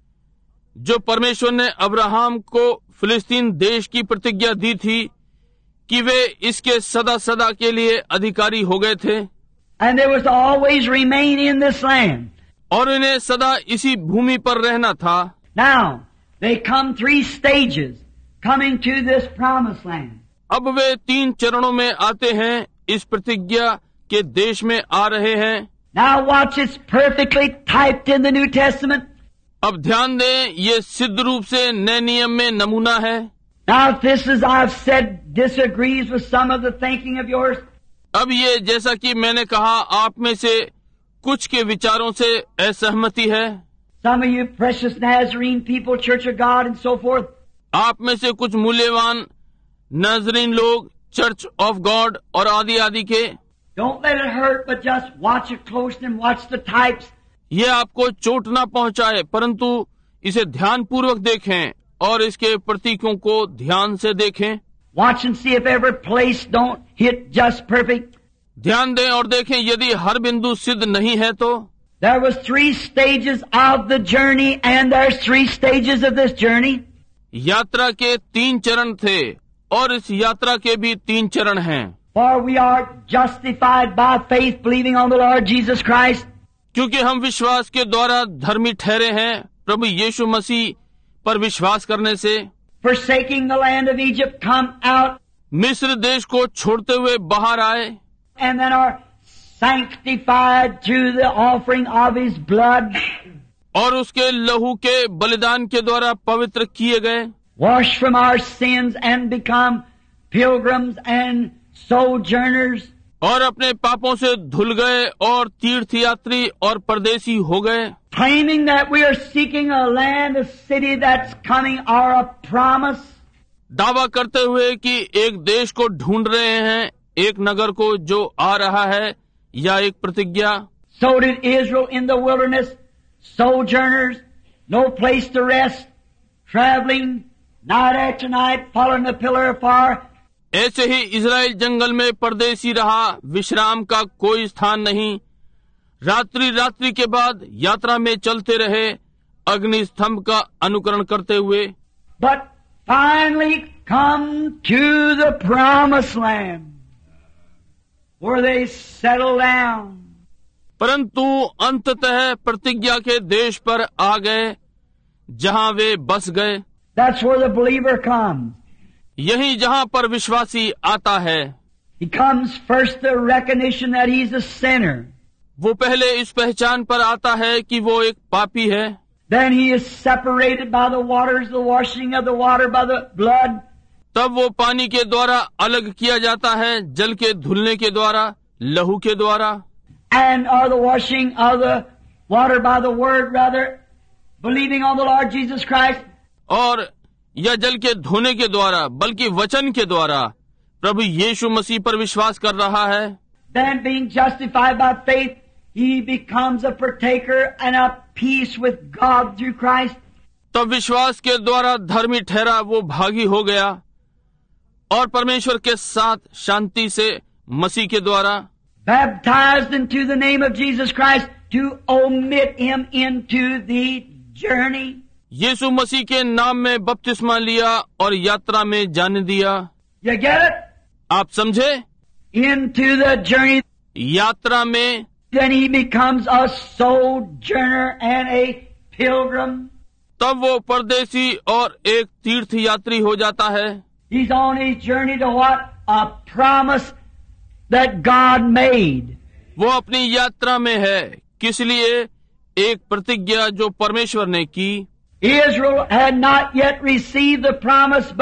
जो परमेश्वर ने अब्राहम को फिलिस्तीन देश की प्रतिज्ञा दी थी कि वे इसके सदा सदा के लिए अधिकारी हो गए थे। And they was to always remain in this land. और इन्हें सदा इसी भूमि पर रहना था। Now, they come three stages coming to this promised land. अब वे तीन चरणों में आते हैं, इस प्रतिज्ञा के देश में आ रहे हैं। Now watch, it's perfectly typed in the New Testament. अब ध्यान दें, ये सिद्ध रूप से नए नियम में नमूना है। Now if this, as I've said, disagrees with some of the thinking of yours, अब ये जैसा कि मैंने कहा आप में से कुछ के विचारों से असहमति है। some of you precious Nazarene people, Church of God and so forth, आप में से कुछ मूल्यवान नाज़रीन लोग, चर्च ऑफ गॉड और आदि आदि के, don't let it hurt, but just watch it close and watch the types. ये आपको चोट ना पहुंचाए, परंतु इसे ध्यान पूर्वक देखें और इसके प्रतीकों को ध्यान से देखें। Watch and see if every place don't hit just perfect. ध्यान दें और देखें यदि हर बिंदु सिद्ध नहीं है तो। There was three stages of the journey, and there's three stages of this journey. यात्रा के तीन चरण थे और इस यात्रा के भी तीन चरण हैं। For we are justified by faith, believing on the Lord Jesus Christ. क्योंकि हम विश्वास के द्वारा धर्मी ठहरे हैं प्रभु यीशु मसीह पर विश्वास करने से। Forsaking the land of Egypt, come out, मिस्र देश को छोड़ते हुए बाहर आए and then are sanctified through the offering of His blood, और उसके लहू के बलिदान के द्वारा पवित्र किए गए, washed from our sins and become pilgrims and sojourners. और अपने पापों से धुल गए और तीर्थयात्री और परदेसी हो गए। Claiming that we are seeking a land, a city that's coming, or a promise. दावा करते हुए कि एक देश को ढूंढ रहे हैं, एक नगर को जो आ रहा है, या एक प्रतिज्ञा। So did Israel in the wilderness, sojourners, no place to rest, traveling night after night, following the pillar of fire. ऐसे ही इज़राइल जंगल में परदेसी रहा, विश्राम का कोई स्थान नहीं, रात्रि रात्रि के बाद यात्रा में चलते रहे, अग्नि स्तंभ का अनुकरण करते हुए। But finally come to the promised land, where they settle down. परंतु अंततः प्रतिज्ञा के देश पर आ गए, जहां वे बस गए। That's where the believer comes. यही जहां पर विश्वासी आता है। He comes first the recognition that he's a sinner. वो पहले इस पहचान पर आता है कि वो एक पापी है। Then he is separated by the waters, the washing of the water by the blood. तब वो पानी के द्वारा अलग किया जाता है, जल के धुलने के द्वारा, लहू के द्वारा, And or the washing of the water by the word, rather, believing on the Lord Jesus Christ. और या जल के धोने के द्वारा, बल्कि वचन के द्वारा प्रभु यीशु मसीह पर विश्वास कर रहा है। Then being justified by faith, he becomes a partaker and a peace with God through Christ. तब विश्वास के द्वारा धर्मी ठहरा, वो भागी हो गया और परमेश्वर के साथ शांति से मसीह के द्वारा। Baptized into the name of Jesus Christ to omit him into the journey. यीशु मसीह के नाम में बपतिस्मा लिया और यात्रा में जाने दिया। You get it? आप समझे? Into the journey. यात्रा में। Then he becomes a sojourner and a pilgrim. तब वो परदेसी और एक तीर्थ यात्री हो जाता है। He's on his journey to what? A promise that God made. वो अपनी यात्रा में है, किस लिए? एक प्रतिज्ञा जो परमेश्वर ने की। Israel had not yet received the promise, but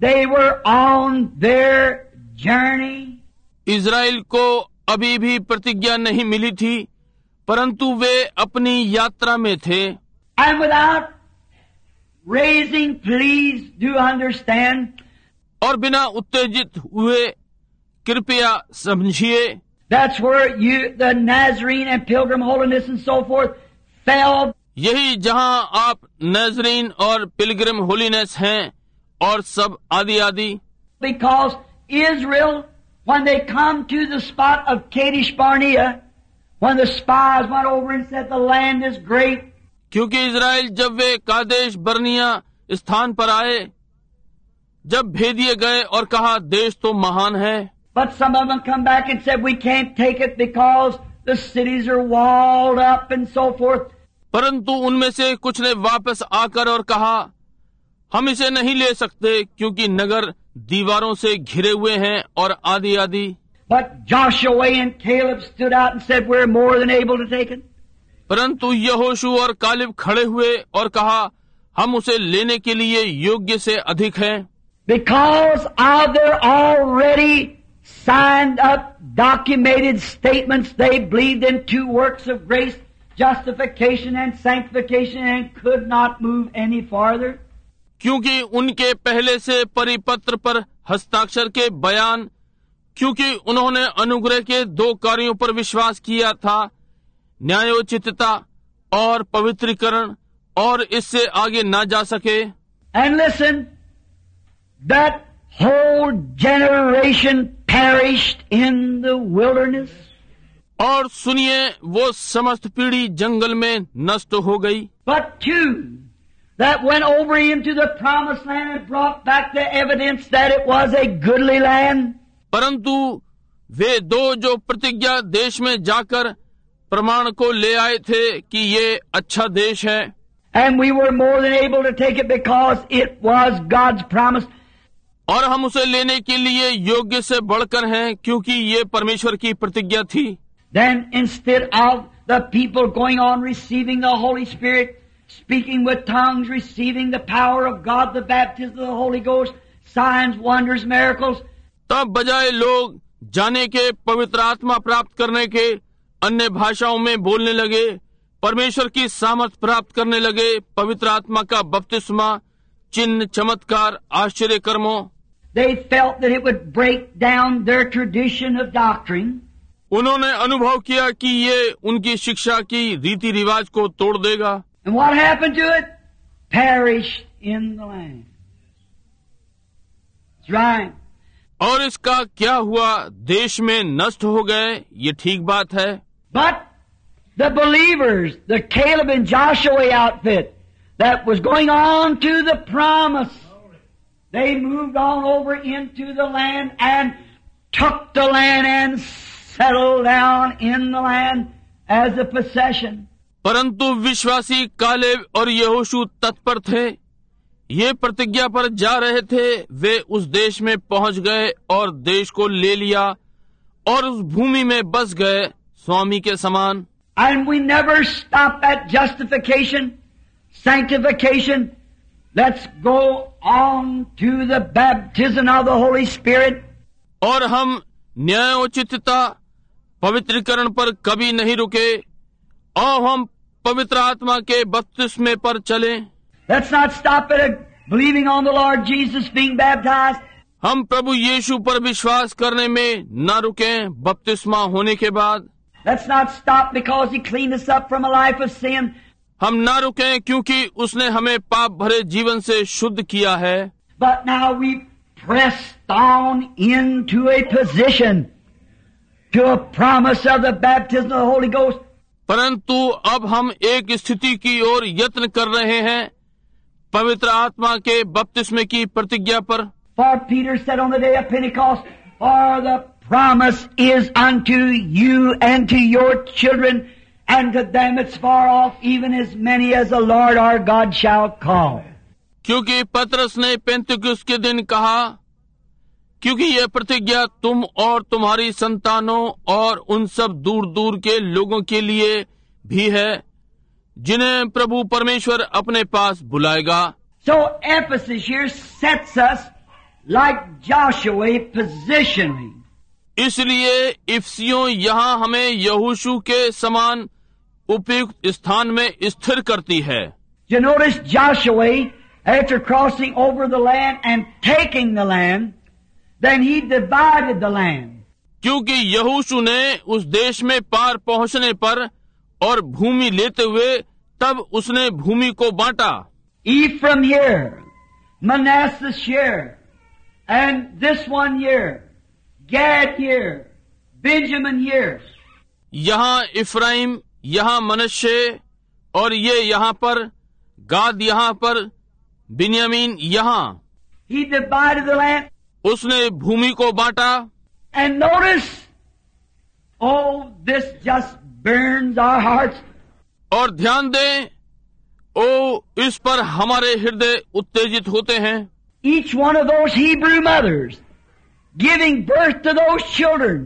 They were on their journey. Israel को अभी भी प्रतिज्ञा नहीं मिली थी, परंतु वे अपनी यात्रा में थे। And without raising, please do understand. और बिना उत्तेजित हुए कृपया समझिए, That's where you, the Nazarene and Pilgrim holiness and so forth, fell. यही जहां आप नजरीन और पिलग्रिम होलीनेस हैं और सब आदि आदि। Because Israel, when they come to the spot of Kadesh Barnea, when the spies went over and said the land is great. क्योंकि इज़राइल जब वे कादेश बर्निया स्थान पर आए, जब भेदिए गए और कहा देश तो महान है, But some of them come back and said we can't take it because the cities are walled up and so forth. परंतु उनमें से कुछ ने वापस आकर और कहा हम इसे नहीं ले सकते क्योंकि नगर दीवारों से घिरे हुए हैं और आदि आदि। But Joshua and Caleb stood out and said we're more than able to take it. परंतु यहोशू और कालिब खड़े हुए और कहा हम उसे लेने के लिए योग्य से अधिक हैं। Because of their already signed up, documented statements, they believed in two works of grace, justification and sanctification, and could not move any farther. क्योंकि उनके पहले से परिपत्र पर हस्ताक्षर के बयान, क्योंकि उन्होंने अनुग्रह के दो कार्यों पर विश्वास किया था, न्यायोचितता और पवित्रीकरण, और इससे आगे न जा सके। And listen, that whole generation perished in the wilderness. और सुनिए, वो समस्त पीढ़ी जंगल में नष्ट हो गई। But two that went over into the promised land and brought back the evidence that it was a goodly land. परंतु वे दो जो प्रतिज्ञा देश में जाकर प्रमाण को ले आए थे कि ये अच्छा देश है। And we were more than able to take it because it was God's promise. और हम उसे लेने के लिए योग्य से बढ़कर हैं क्योंकि ये परमेश्वर की प्रतिज्ञा थी। Then instead of the people going on receiving the Holy Spirit, speaking with tongues, receiving the power of God, the baptism of the Holy Ghost, signs, wonders, miracles, तब बजाय लोग जाने के पवित्र आत्मा प्राप्त करने के अन्य भाषाओं में बोलने लगे, परमेश्वर की सामर्थ प्राप्त करने लगे, पवित्र आत्मा का बपतिस्मा, चिन्ह, चमत्कार, आश्चर्य कर्मों, they felt that it would break down their tradition of doctrine. उन्होंने अनुभव किया कि ये उनकी शिक्षा की रीति रिवाज को तोड़ देगा। And what happened to it? Perished in the land. That's right. और इसका क्या हुआ? देश में नष्ट हो गए। ये ठीक बात है। But the believers, the Caleb and Joshua outfit that was going on to the promise, they moved on over into the land and took the land and settled down in the land as a possession. परंतु विश्वासी Caleb और यहोशू तत्पर थे, ये प्रतिज्ञा पर जा रहे थे, वे उस देश में पहुंच गए और देश को ले लिया और उस भूमि में बस गए स्वामी के समान। And we never stop at justification, sanctification. Let's go on to the baptism of the Holy Spirit. और हम न्यायोचितता, पवित्रीकरण पर कभी नहीं रुके और हम पवित्र आत्मा के बपतिस्मे पर चले। Let's not stop at a believing on the Lord Jesus being baptized. हम प्रभु यीशु पर विश्वास करने में न रुकें बपतिस्मा होने के बाद। Let's not stop because He cleaned us up from a life of sin. हम न रुकें क्योंकि उसने हमें पाप भरे जीवन से शुद्ध किया है। But now we press on into a position to a promise of the baptism of the Holy Ghost. परंतु अब हम एक स्थिति की ओर यत्न कर रहे हैं पवित्र आत्मा के बपतिस्मे की प्रतिज्ञा पर। For Peter said on the day of Pentecost, for the promise is unto you and to your children and to them that's far off, even as many as the Lord our God shall call. क्योंकि पतरस ने पेंतुकुस के दिन कहा, क्योंकि यह प्रतिज्ञा तुम और तुम्हारी संतानों और उन सब दूर दूर के लोगों के लिए भी है जिन्हें प्रभु परमेश्वर अपने पास बुलाएगा। So Ephesus here sets us like Joshua positionally. इसलिए इफ्सियों यहाँ हमें यहोशू के समान उपयुक्त स्थान में स्थिर करती है। You notice Joshua, after crossing over the land and taking the land, then he divided the land. क्योंकि यहोशू ने उस देश में पार पहुंचने पर और भूमि लेते हुए तब उसने भूमि को बांटा। Ephraim here, Manasseh here, and this one here, Gad here, Benjamin here. यहाँ इफ्राइम, यहाँ मनश्शे और ये यहाँ पर, गाद यहाँ पर, बिन्यामीन यहाँ। He divided the land. उसने भूमि को बांटा। And notice, oh, this just burns our hearts. और ध्यान दें, ओ इस पर हमारे हृदय उत्तेजित होते हैं। Each one of those Hebrew mothers giving birth to those children,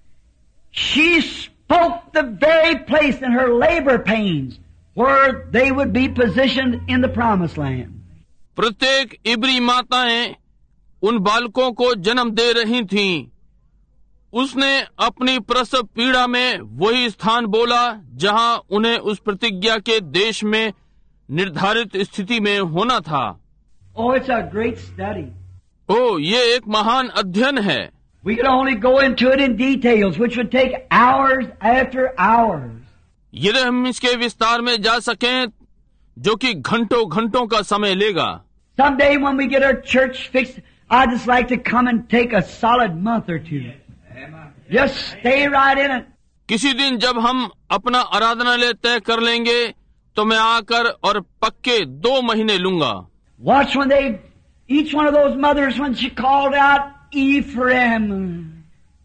she spoke the very place in her labor pains where they would be positioned in the promised land. प्रत्येक इब्री माताएं उन बालकों को जन्म दे रही थीं। उसने अपनी प्रसव पीड़ा में वही स्थान बोला जहां उन्हें उस प्रतिज्ञा के देश में निर्धारित स्थिति में होना था। Oh, it's a great study. ओ, ये एक महान अध्ययन है। We could only go into it in details, which would take hours after hours. यदि हम इसके विस्तार में जा सकें, जो कि घंटों घंटों का समय लेगा। Someday when we get our church fixed, I'd just like to come and take a solid month or two. Just stay right in it. किसी दिन जब हम अपना आराधनालय तय कर लेंगे, तो मैं आकर और पक्के दो महीने लूंगा। Watch when they, each one of those mothers, when she called out Ephraim,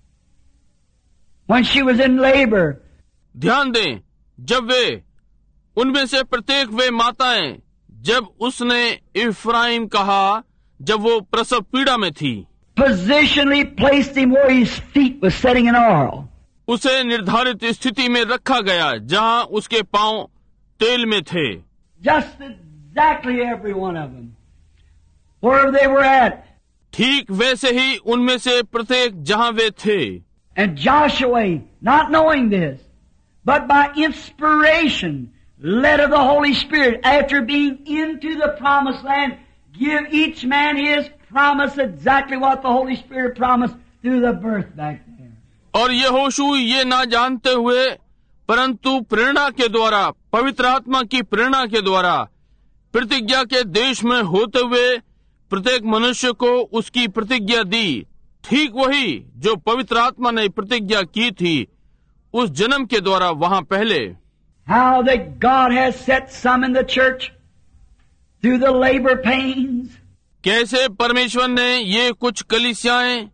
when she was in labor. ध्यान दें, जब वे, उनमें से प्रत्येक वे माताएं, जब उसने इफ्राइम कहा, जब वो प्रसव पीड़ा में थी। Positionally placed him where his feet was setting an oil. उसे निर्धारित स्थिति में रखा गया, जहां उसके पांव तेल में थे। Just exactly every one of them, wherever they were at. ठीक वैसे ही उनमें से प्रत्येक जहां वे थे। And Joshua, not knowing this, but by inspiration, led of the Holy Spirit, after being into the promised land, give each man his promise exactly what the Holy Spirit promised through the birth back there. और यहोशू ये ना जानते हुए, परंतु प्रेरणा के द्वारा, पवित्र आत्मा की प्रेरणा के द्वारा, प्रतिज्ञा के देश में होते हुए प्रत्येक मनुष्य को उसकी प्रतिज्ञा दी, ठीक वही जो पवित्र आत्मा ने प्रतिज्ञा की थी उस जन्म के द्वारा वहां पहले। How that God has set some in the church through the labor pains. कैसे परमेश्वर ने ये कुछ कलीसियाएं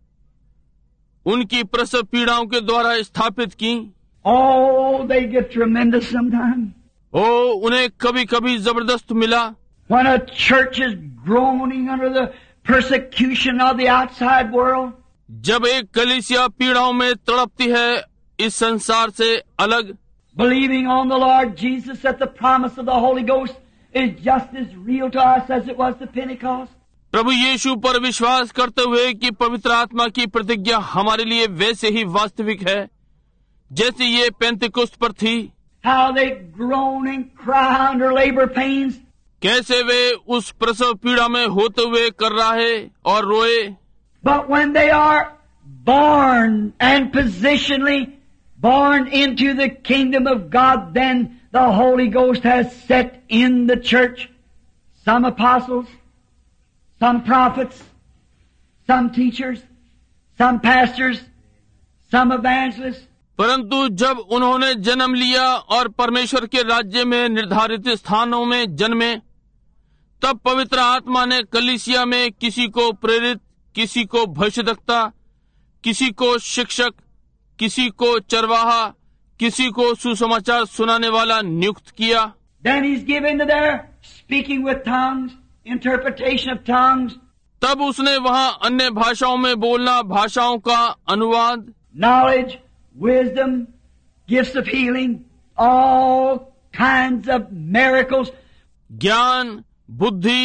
उनकी प्रसव पीड़ाओं के द्वारा स्थापित की। Oh, they get tremendous sometimes. ओ, उन्हें कभी कभी जबरदस्त मिला। When a church is groaning under the persecution of the outside world. जब एक कलीसिया पीड़ाओं में तड़पती है इस संसार से अलग। Believing on the Lord Jesus that the promise of the Holy Ghost is just as real to us as it was to Pentecost. प्रभु यीशु पर विश्वास करते हुए कि पवित्र आत्मा की प्रतिज्ञा हमारे लिए वैसे ही वास्तविक है जैसे ये पेंतिकुस्त पर थी। How they groan and cry under labor pains. कैसे वे उस प्रसव पीड़ा में होते हुए कर रहे और रोए। But when they are born and positionally born into the kingdom of God, then the Holy Ghost has set in the church some apostles, some prophets, some teachers, some pastors, some evangelists. परंतु जब उन्होंने जन्म लिया और परमेश्वर के राज्य में निर्धारित स्थानों में जन्मे, तब पवित्र आत्मा ने कलीसिया में किसी को प्रेरित, किसी को भविष्यद्वक्ता, किसी को शिक्षक, किसी को चरवाहा, किसी को सुसमाचार सुनाने वाला नियुक्त किया। Then he's given to their speaking with tongues, interpretation of tongues. तब उसने वहां अन्य भाषाओं में बोलना, भाषाओं का अनुवाद, knowledge, wisdom, gifts of healing, all kinds of miracles. ज्ञान, बुद्धि,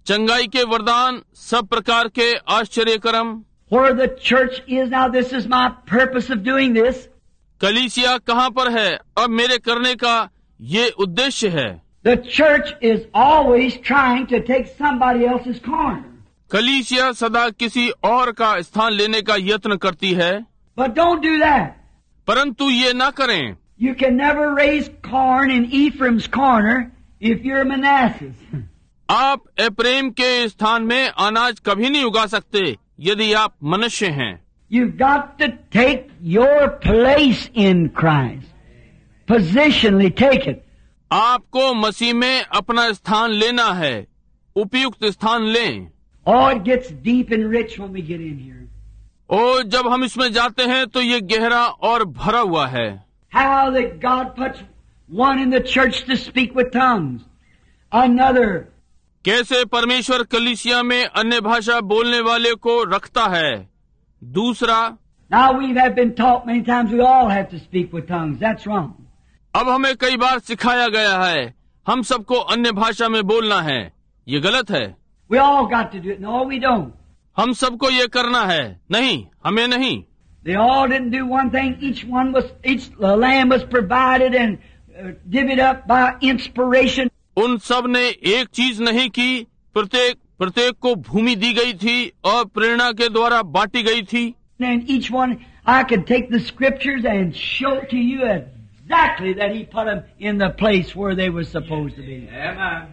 चंगाई के वरदान, सब प्रकार के आश्चर्य कर्म। Where the church is now, this is my purpose of doing this. कलीसिया कहाँ पर है? अब मेरे करने का ये उद्देश्य है। The church is always trying to take somebody else's corner. कलीसिया सदा किसी और का स्थान लेने का यत्न करती है। But don't do that. परंतु ये ना करें। You can never raise corn in Ephraim's corner if you're Manasseh. आप एप्रेम के स्थान में अनाज कभी नहीं उगा सकते यदि आप मनुष्य हैं। You've got to take your place in Christ. Positionally take it. आपको मसीह में अपना स्थान लेना है, उपयुक्त स्थान लें। Oh, it gets deep and rich when we get in here. ओ जब हम इसमें जाते हैं तो ये गहरा और भरा हुआ है। How that God puts one in the church to speak with tongues, another. कैसे परमेश्वर कलीसिया में अन्य भाषा बोलने वाले को रखता है, दूसरा। Now we have been taught many times we all have to speak with tongues. That's wrong. अब हमें कई बार सिखाया गया है हम सबको अन्य भाषा में बोलना है, ये गलत है। We all got to do it. No, we don't. हम सबको ये करना है, नहीं, हमें नहीं। They all didn't do one thing. Each one was, each lamb was provided and uh, divvied up by inspiration. उन सब ने एक चीज नहीं की, प्रत्येक प्रत्येक को भूमि दी गई थी और प्रेरणा के द्वारा बांटी गई थी। And each one, I could take the scriptures and show to you exactly that He put them in the place where they were supposed to be. Amen.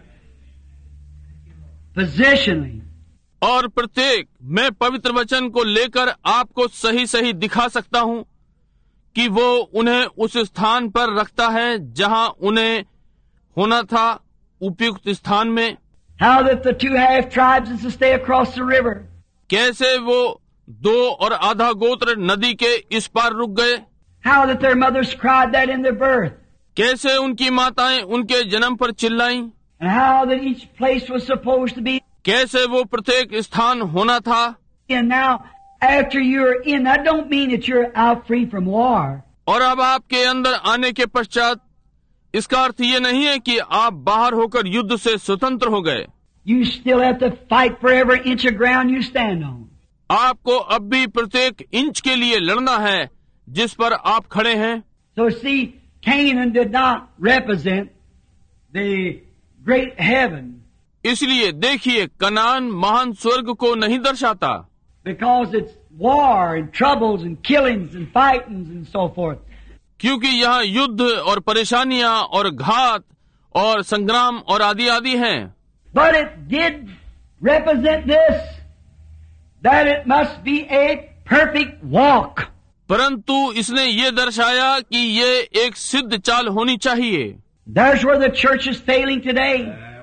Positionally. और प्रत्येक मैं पवित्र वचन को लेकर आपको सही सही दिखा सकता हूँ कि वो उन्हें उस स्थान पर रखता है जहाँ उन्हें होना था, उपयुक्त स्थान में। How that the two half tribes is to stay across the river. कैसे वो दो और आधा गोत्र नदी के इस पार रुक गए। How that their mothers cried that in their birth. कैसे उनकी माताएं उनके जन्म पर चिल्लाईं। And how that each place was supposed to be. कैसे वो प्रत्येक स्थान होना था। And now, after you're in, that don't mean that you're out free from war. और अब आपके अंदर आने के पश्चात इसका अर्थ ये नहीं है कि आप बाहर होकर युद्ध से स्वतंत्र हो गए। You still have to fight for every inch of ground you stand on. आपको अब भी प्रत्येक इंच के लिए लड़ना है जिस पर आप खड़े हैं। So see, Canaan did not represent the great heaven. इसलिए देखिए कनान महान स्वर्ग को नहीं दर्शाता। Because it's war and troubles and killings and fightings and so forth. क्योंकि यहाँ युद्ध और परेशानियां और घात और संग्राम और आदि आदि हैं। But it did represent this, that it must be a perfect walk. परंतु इसने ये दर्शाया कि ये एक सिद्ध चाल होनी चाहिए। That's where the church is failing today.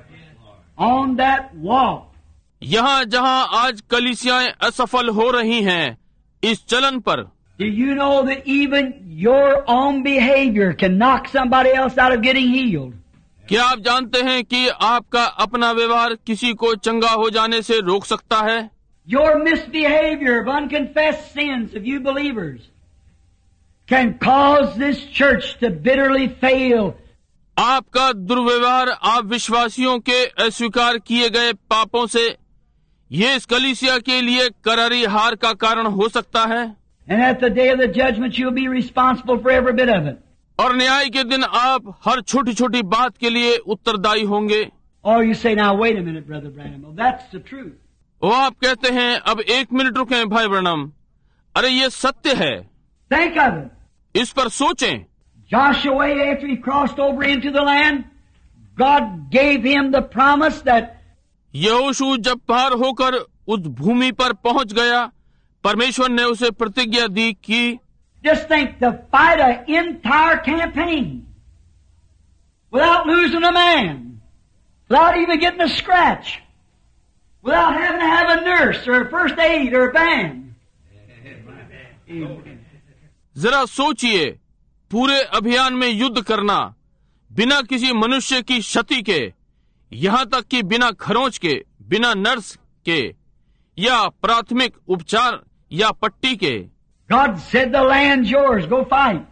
On that walk. यहाँ जहाँ आज कलीसियाएं असफल हो रही हैं इस चलन पर। Do you know that even your own behavior can knock somebody else out of getting healed? क्या आप जानते हैं कि आपका अपना व्यवहार किसी को चंगा हो जाने से रोक सकता है? Your misbehavior of unconfessed sins of you believers can cause this church to bitterly fail. आपका दुर्व्यवहार आप विश्वासियों के अस्वीकार किए गए पापों से ये इस कलीसिया के लिए करारी हार का कारण हो सकता है। And at the day of the judgment you'll be responsible for every bit of it. और न्याय के दिन आप हर छोटी छोटी बात के लिए उत्तरदायी होंगे। Or you say, now wait a minute, Brother Branham. Well, that's the truth. वो आप कहते हैं अब एक मिनट रुकें भाई ब्रैनम, अरे ये सत्य है। Think of it. इस पर सोचें। Joshua, after he crossed over into the land, God gave him the promise that यहोशू जब पार होकर उस भूमि पर पहुंच गया, परमेश्वर ने उसे प्रतिज्ञा दी कि just think to fight an entire campaign without losing a man, without even getting a scratch, without having to have a nurse or a first aid or a band. जरा सोचिए, पूरे अभियान में युद्ध करना बिना किसी मनुष्य की क्षति के, यहाँ तक कि बिना खरोंच के, बिना नर्स के या प्राथमिक उपचार या पट्टी के। God said the land's yours, go fight.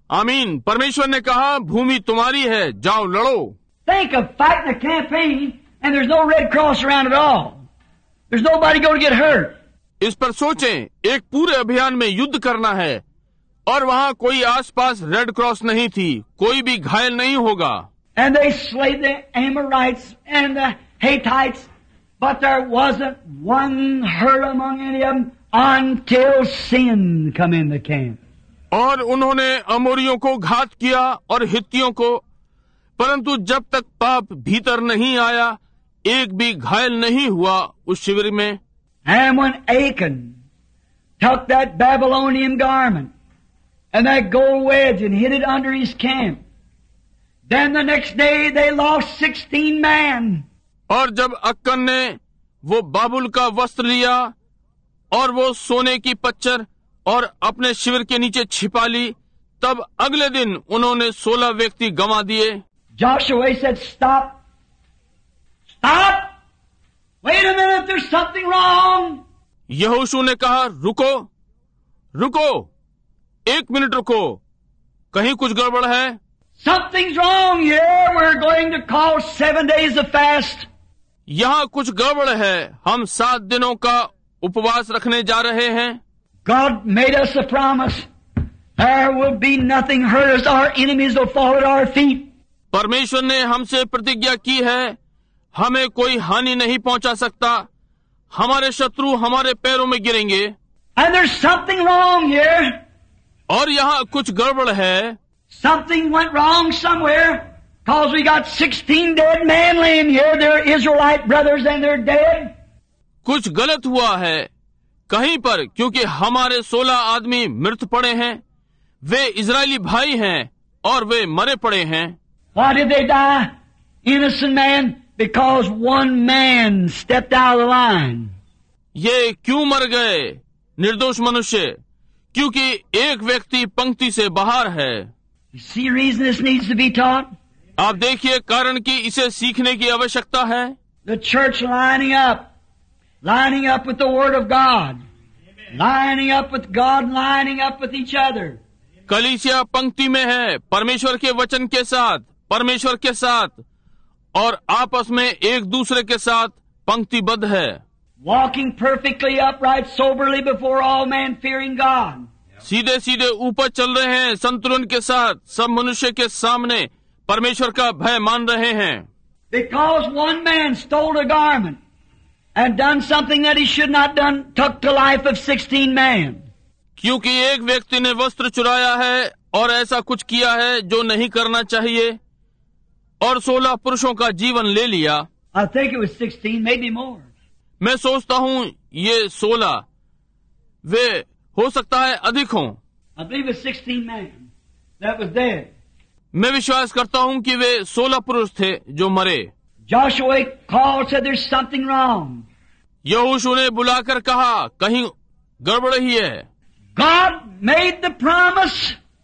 आमीन। परमेश्वर ने कहा भूमि तुम्हारी है, जाओ लड़ो। Think of fighting a campaign and there's no Red Cross around at all. There's nobody going to get hurt. इस पर सोचें, एक पूरे अभियान में युद्ध करना है और वहाँ कोई आसपास रेड क्रॉस नहीं थी, कोई भी घायल नहीं होगा. And they slayed the Amorites and the Hittites, but there wasn't one hurt among any of them until sin come in the camp. और उन्होंने अमोरियों को घात किया और हित्तियों को, परंतु जब तक पाप भीतर नहीं आया, एक भी घायल नहीं हुआ उस शिविर में. And when Achan took that Babylonian garment and that gold wedge and hid it under his camp, then the next day they lost sixteen men. और जब अक्कन ने वो बाबुल का वस्त्र लिया और वो सोने की पच्चर और अपने शिविर के नीचे छिपा ली, तब अगले दिन उन्होंने सोलह व्यक्ति गंवा दिए. Joshua said, "Stop! Stop! Wait a minute, there's something wrong." यहोशू ने कहा, रुको, रुको, एक मिनट रुको, कहीं कुछ गड़बड़ है. Something's wrong here. We're going to call seven days of fast. यहाँ कुछ गड़बड़ है, हम सात दिनों का उपवास रखने जा रहे हैं. God made us a promise. There will be nothing hurt us. Our enemies will fall at our feet. परमेश्वर ने हमसे प्रतिज्ञा की है, हमें कोई हानि नहीं पहुंचा सकता, हमारे शत्रु हमारे पैरों में गिरेंगे. And there's something wrong here. और यहाँ कुछ गड़बड़ है. Something went wrong somewhere, because we got sixteen dead men laying here. They're Israelite brothers and they're dead. कुछ गलत हुआ है कहीं पर, क्योंकि हमारे सोलह आदमी मृत पड़े हैं. वे इजरायली भाई हैं और वे मरे पड़े हैं. Why did they die? Innocent man, because one man stepped out of the line. ये क्यों मर गए निर्दोष मनुष्य? क्योंकि एक व्यक्ति पंक्ति से बाहर है. You see the reason this needs to be taught? आप देखिए कारण कि इसे सीखने की आवश्यकता है. The church lining up, lining up with the Word of God, lining up with God, lining up with each other. कलीसिया पंक्ति में है, परमेश्वर के वचन के साथ, परमेश्वर के साथ, और आपस में एक दूसरे के साथ पंक्तिबद्ध है. Walking perfectly upright, soberly before all men, fearing God. सीधे सीधे ऊपर चल रहे हैं संतुलन के साथ, सब मनुष्य के सामने परमेश्वर का भय मान रहे हैं. Because one man stole a garment and done something that he should not done, took the life of sixteen men. क्योंकि एक व्यक्ति ने वस्त्र चुराया है और ऐसा कुछ किया है जो नहीं करना चाहिए, और सोलह पुरुषों का जीवन ले लिया. I think it was sixteen, maybe more. मैं सोचता हूँ ये सोलह, वे हो सकता है अधिक हों. I believe it was sixteen men that was dead. मैं विश्वास करता हूँ कि वे सोलह पुरुष थे जो मरे. Joshua called, said there's something wrong. यहोशू ने बुलाकर कहा, कहीं गड़बड़ ही है. God made the promise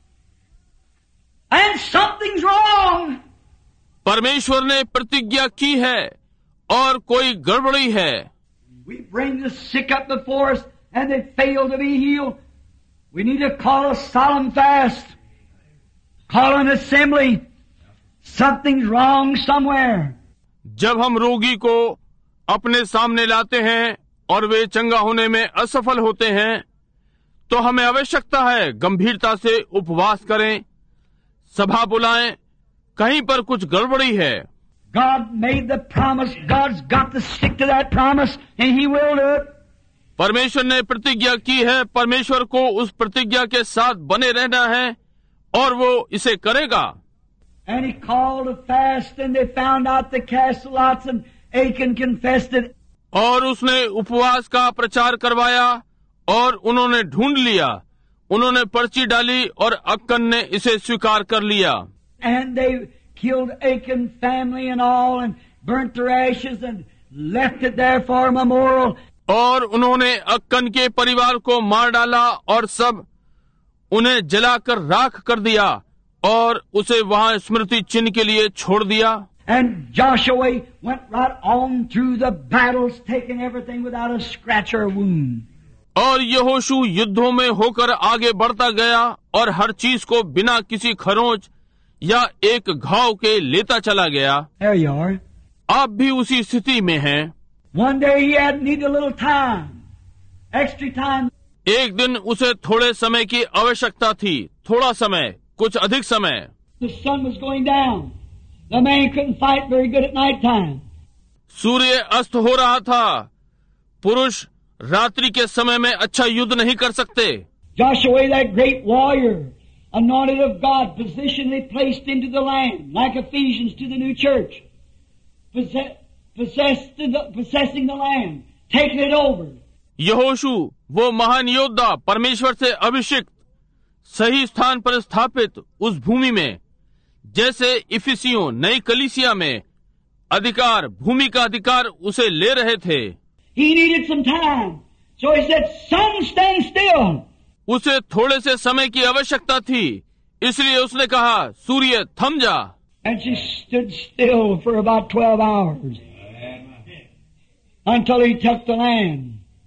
and something's wrong. परमेश्वर ने प्रतिज्ञा की है और कोई गड़बड़ी है. We bring the sick up before us and they fail to be healed. We need to call a solemn fast. Call an assembly. Something's wrong somewhere. जब हम रोगी को अपने सामने लाते हैं और वे चंगा होने में असफल होते हैं, तो हमें आवश्यकता है गंभीरता से उपवास करें, सभा बुलाएं, कहीं पर कुछ गड़बड़ी है. God made the promise. God's got to stick to that promise and He will do it. परमेश्वर ने प्रतिज्ञा की है, परमेश्वर को उस प्रतिज्ञा के साथ बने रहना है और वो इसे करेगा. And He called a fast and they found out the cast lots and Achan confessed it. और उसने उपवास का प्रचार करवाया और उन्होंने ढूंढ लिया, उन्होंने पर्ची डाली और अक्कन ने इसे स्वीकार कर लिया. And they killed Achan's family and all and burnt their ashes and left it there for a memorial. और उन्होंने अक्कन के परिवार को मार डाला और सब उन्हें जलाकर राख कर दिया और उसे वहां स्मृति चिन्ह के लिए छोड़ दिया. And Joshua went right on through the battles, taking everything without a scratch or a wound. और यहोशू युद्धों में होकर आगे बढ़ता गया और हर चीज को बिना किसी खरोंच या एक घाव के लेता चला गया. There you are. आप भी उसी स्थिति में हैं। One day he had needed a little time, extra time. एक दिन उसे थोड़े समय की आवश्यकता थी, थोड़ा समय, कुछ अधिक समय। The sun was going down. The man couldn't fight very good at night time. सूर्य अस्त हो रहा था। पुरुष रात्रि के समय में अच्छा युद्ध नहीं कर सकते। Joshua, that great warrior, anointed of God, positionally placed into the land, like Ephesians to the new church, possess, possessed the, possessing the land, taking it over. यहोशू, वो महान योद्धा, परमेश्वर से अभिषिक्त, सही स्थान पर स्थापित उस भूमि में, जैसे इफिसियों नई कलीसिया में अधिकार, भूमि का अधिकार उसे ले रहे थे। He needed some time, so he said, "Sun, stand still." उसे थोड़े से समय की आवश्यकता थी, इसलिए उसने कहा, सूर्य थम जा। And she stood still for about twelve hours until he took the land.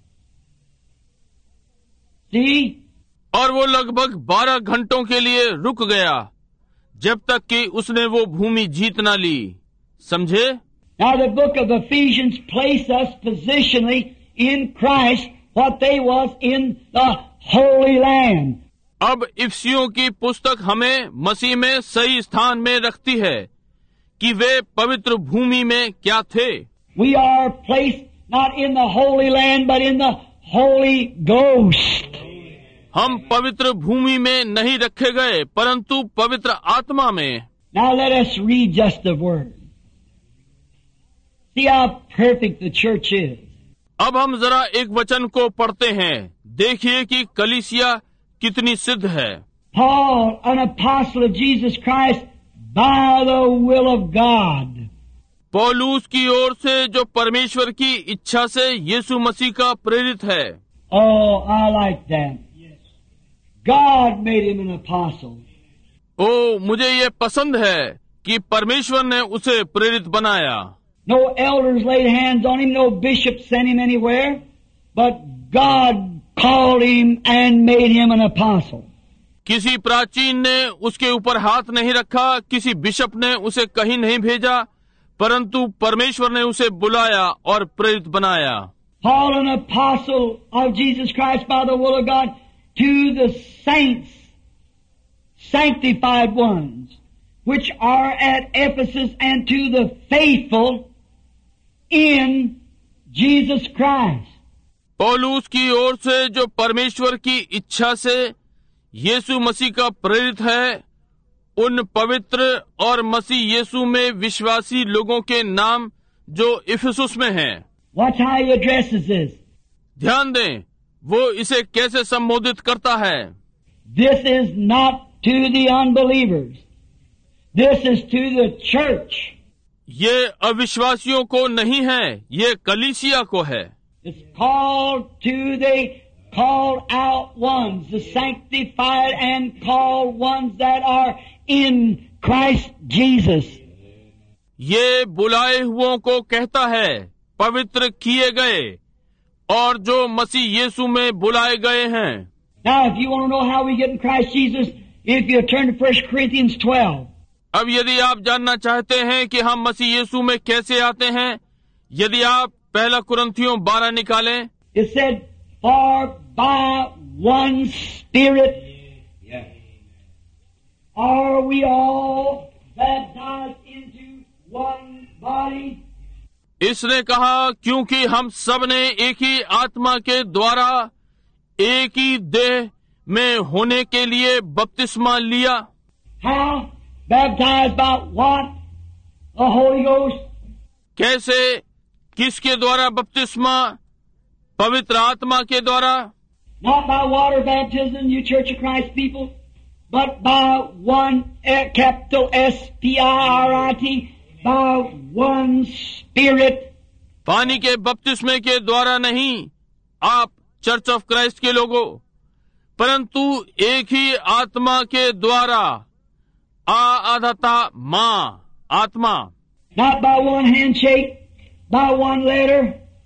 See? और वो लगभग बारह घंटों के लिए रुक गया, जब तक कि उसने वो भूमि जीत ना ली। समझे? Now the book of Ephesians placed us positionally in Christ what they was in the Holy Land. अब इफिसियों की पुस्तक हमें मसीह में सही स्थान में रखती है कि वे पवित्र भूमि में क्या थे। We are placed not in the Holy Land but in the Holy Ghost. हम पवित्र भूमि में नहीं रखे गए, परंतु पवित्र आत्मा में। Now let us read just the word. See how perfect the church is. अब हम जरा एक वचन को पढ़ते हैं, देखिए कि कलीसिया कितनी सिद्ध है। Paul, an apostle of Jesus Christ, by the will of God. पौलुस की ओर से जो परमेश्वर की इच्छा से यीशु मसीह का प्रेरित है। Oh, I like that. God made him an apostle. ओ, मुझे ये पसंद है कि परमेश्वर ने उसे प्रेरित बनाया। No elders laid hands on him, no bishop sent him anywhere, but God called him and made him an apostle. किसी प्राचीन ने उसके ऊपर हाथ नहीं रखा, किसी बिशप ने उसे कहीं नहीं भेजा, परंतु परमेश्वर ने उसे बुलाया और प्रेरित बनाया। Paul, an apostle of Jesus Christ by the will of God, to the saints, sanctified ones, which are at Ephesus, and to the faithful in Jesus Christ. पौलुस की ओर से जो परमेश्वर की इच्छा से यीशु मसीह का प्रेरित है, उन पवित्र और मसीह यीशु में विश्वासी लोगों के नाम जो इफिसुस में हैं। Watch how he addresses this. ध्यान दें, वो इसे कैसे संबोधित करता है। This is not to the unbelievers. This is to the church. ये अविश्वासियों को नहीं है, ये कलीसिया को है। It's called to the called out ones, the sanctified and called ones that are in Christ Jesus. ये बुलाए हुओं को कहता है, पवित्र किए गए और जो मसीह यीशु में बुलाए गए हैं। Now, if you want to know how we get in Christ Jesus, if you turn to First Corinthians twelve. अब यदि आप जानना चाहते हैं कि हम मसीह यीशु में कैसे आते हैं, यदि आप पहला कुरिन्थियों बारह निकालें। It said, "For by one Spirit are we all baptized into one body." इसने कहा, क्योंकि हम सब ने एक ही आत्मा के द्वारा एक ही देह में होने के लिए बपतिस्मा लिया। How? Baptized by what? The Holy Ghost. कैसे? किसके द्वारा बपतिस्मा? पवित्र आत्मा के द्वारा। Not by water baptism, you Church of Christ people, but by one, uh, capital S P I R I T, by one Spirit. पानी के बपतिस्मे के द्वारा नहीं, आप चर्च ऑफ क्राइस्ट के लोगों, परंतु एक ही आत्मा के द्वारा। आ आधाता माँ आत्मा। Not by one handshake, by one letter,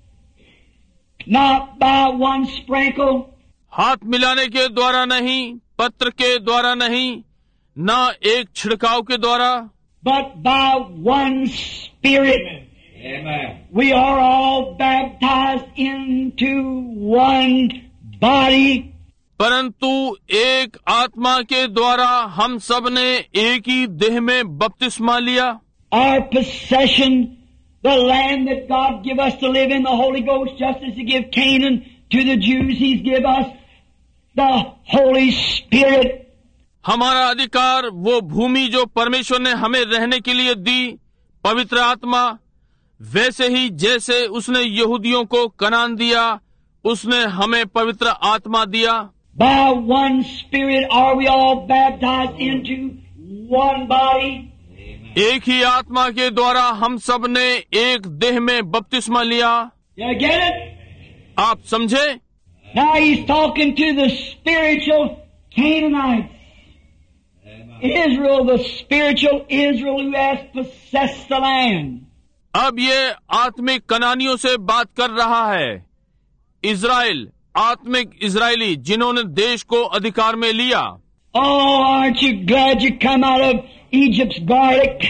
not by one sprinkle. हाथ मिलाने के द्वारा नहीं, पत्र के द्वारा नहीं, न एक छिड़काव के द्वारा, but by one Spirit. Amen. We are all baptized into one body. परंतु एक आत्मा के द्वारा हम सब ने एक ही देह में बपतिस्मा लिया। Our possession, the land that God gave us to live in, the Holy Ghost, just as He gave Canaan to the Jews, He's give us the Holy Spirit. हमारा अधिकार, वो भूमि जो परमेश्वर ने हमें रहने के लिए दी, पवित्र आत्मा, वैसे ही जैसे उसने यहूदियों को कनान दिया, उसने हमें पवित्र आत्मा दिया। By one Spirit are we all baptized into one body. एक ही आत्मा के द्वारा हम सब ने एक देह में बपतिस्मा लिया। You get it? आप समझे? Now He's talking to the spiritual Canaanites. Israel, the spiritual Israel who has possessed the land. अब ये आत्मिक कनानियों से बात कर रहा है। इज़राइल, आत्मिक इज़राइली जिन्होंने देश को अधिकार में लिया। Oh, aren't you glad you come out of Egypt's garlic?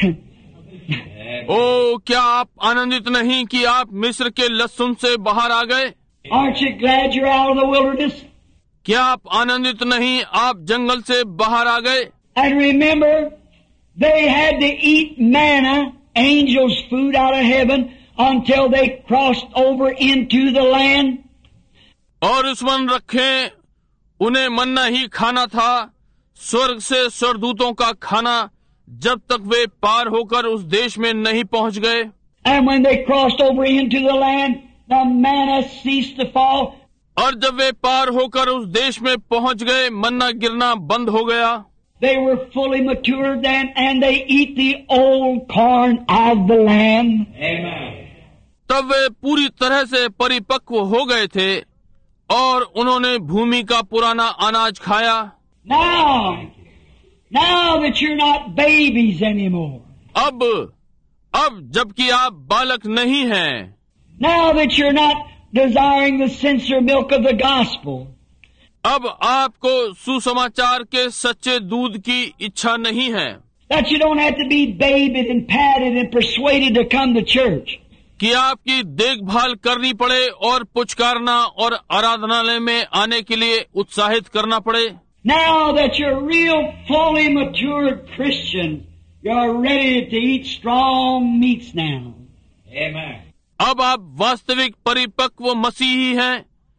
ओ, क्या आप आनंदित नहीं कि आप मिस्र के लहसुन से बाहर आ गए? Aren't you glad you're out of the wilderness? क्या आप आनंदित नहीं आप जंगल से बाहर आ गए? And remember, they had to eat manna, angels' food out of heaven, until they crossed over into the land. और स्मरण रखें, उन्हें मन्ना ही खाना था, स्वर्ग से स्वर्गदूतों का खाना, जब तक वे पार होकर उस देश में नहीं पहुंच गए। And when they crossed over into the land, the manna ceased to fall. और जब वे पार होकर उस देश में पहुंच गए, मन्ना गिरना बंद हो गया। They were fully matured then, and they eat the old corn of the land. Amen. तब वे पूरी तरह से परिपक्व हो गए थे और उन्होंने भूमि का पुराना अनाज खाया। Now, now that you're not babies anymore. अब, अब जबकि आप बालक नहीं हैं। Now that you're not desiring the sincere milk of the gospel. अब आपको सुसमाचार के सच्चे दूध की इच्छा नहीं है। That you don't have to be babied and patted and persuaded to come to church. कि आपकी देखभाल करनी पड़े और पुचकारना और आराधनालय में आने के लिए उत्साहित करना पड़े। Now that you're real, fully matured Christians, you're ready to eat strong meats now. Amen. अब आप वास्तविक परिपक्व मसीही हैं।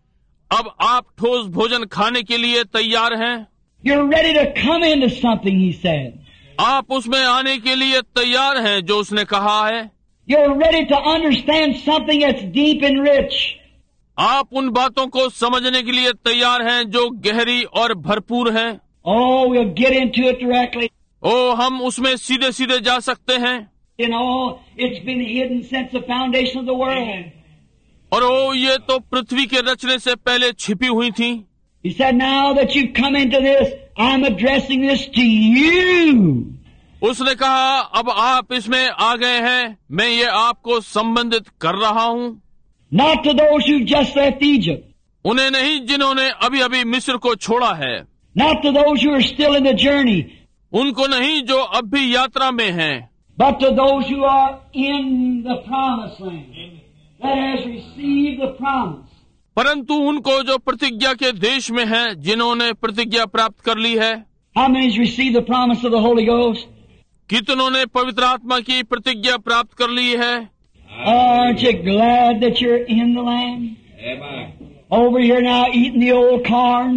अब आप ठोस भोजन खाने के लिए तैयार हैं। You're ready to come into something, he said. आप उसमें आने के लिए तैयार हैं जो उसने कहा है। You're ready to understand something that's deep and rich. आप उन बातों को समझने के लिए तैयार हैं जो गहरी और भरपूर हैं। Oh, we'll get into it directly. ओ, हम उसमें सीधे सीधे जा सकते हैं। You know, it's been hidden since the foundation of the world. और ओ, ये तो पृथ्वी के रचने से पहले छिपी हुई थी। He said, now that you've come into this, I'm addressing this to you. उसने कहा, अब आप इसमें आ गए हैं, मैं ये आपको संबंधित कर रहा हूँ। Not to those who've just left Egypt. उन्हें नहीं जिन्होंने अभी अभी मिस्र को छोड़ा है। Not to those who are still in the journey. उनको नहीं जो अब भी यात्रा में हैं। But to those who are in the promised land. That has received the promise. परंतु उनको जो प्रतिज्ञा के देश में हैं, जिन्होंने प्रतिज्ञा प्राप्त कर ली है। How many has received the promise of the Holy Ghost? कितनों ने पवित्र आत्मा की प्रतिज्ञा प्राप्त कर ली है? Aren't you glad that you're in the land? Amen. Over here now eating the old corn,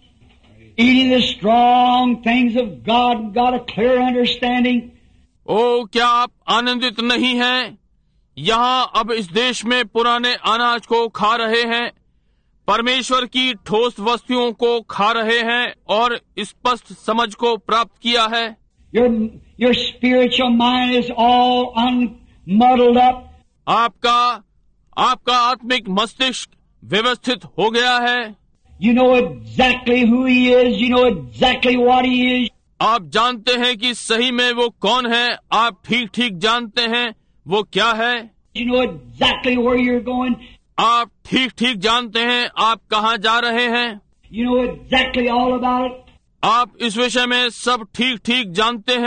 eating the strong things of God, got a clear understanding. ओ, क्या आप आनंदित नहीं हैं? यहाँ अब इस देश में पुराने अनाज को खा रहे हैं, परमेश्वर की ठोस वस्तुओं को खा रहे हैं और स्पष्ट समझ को प्राप्त किया है। Your, your spiritual mind is all unmuddled up. आपका आपका आत्मिक मस्तिष्क व्यवस्थित हो गया है। You know exactly who he is. You know exactly what he is. आप जानते हैं कि सही में वो कौन है। आप ठीक ठीक जानते हैं वो क्या है। You know exactly where you're going. आप ठीक ठीक जानते हैं आप कहाँ जा रहे हैं। You know exactly all about it. आप इस विषय में सब ठीक ठीक जानते हैं।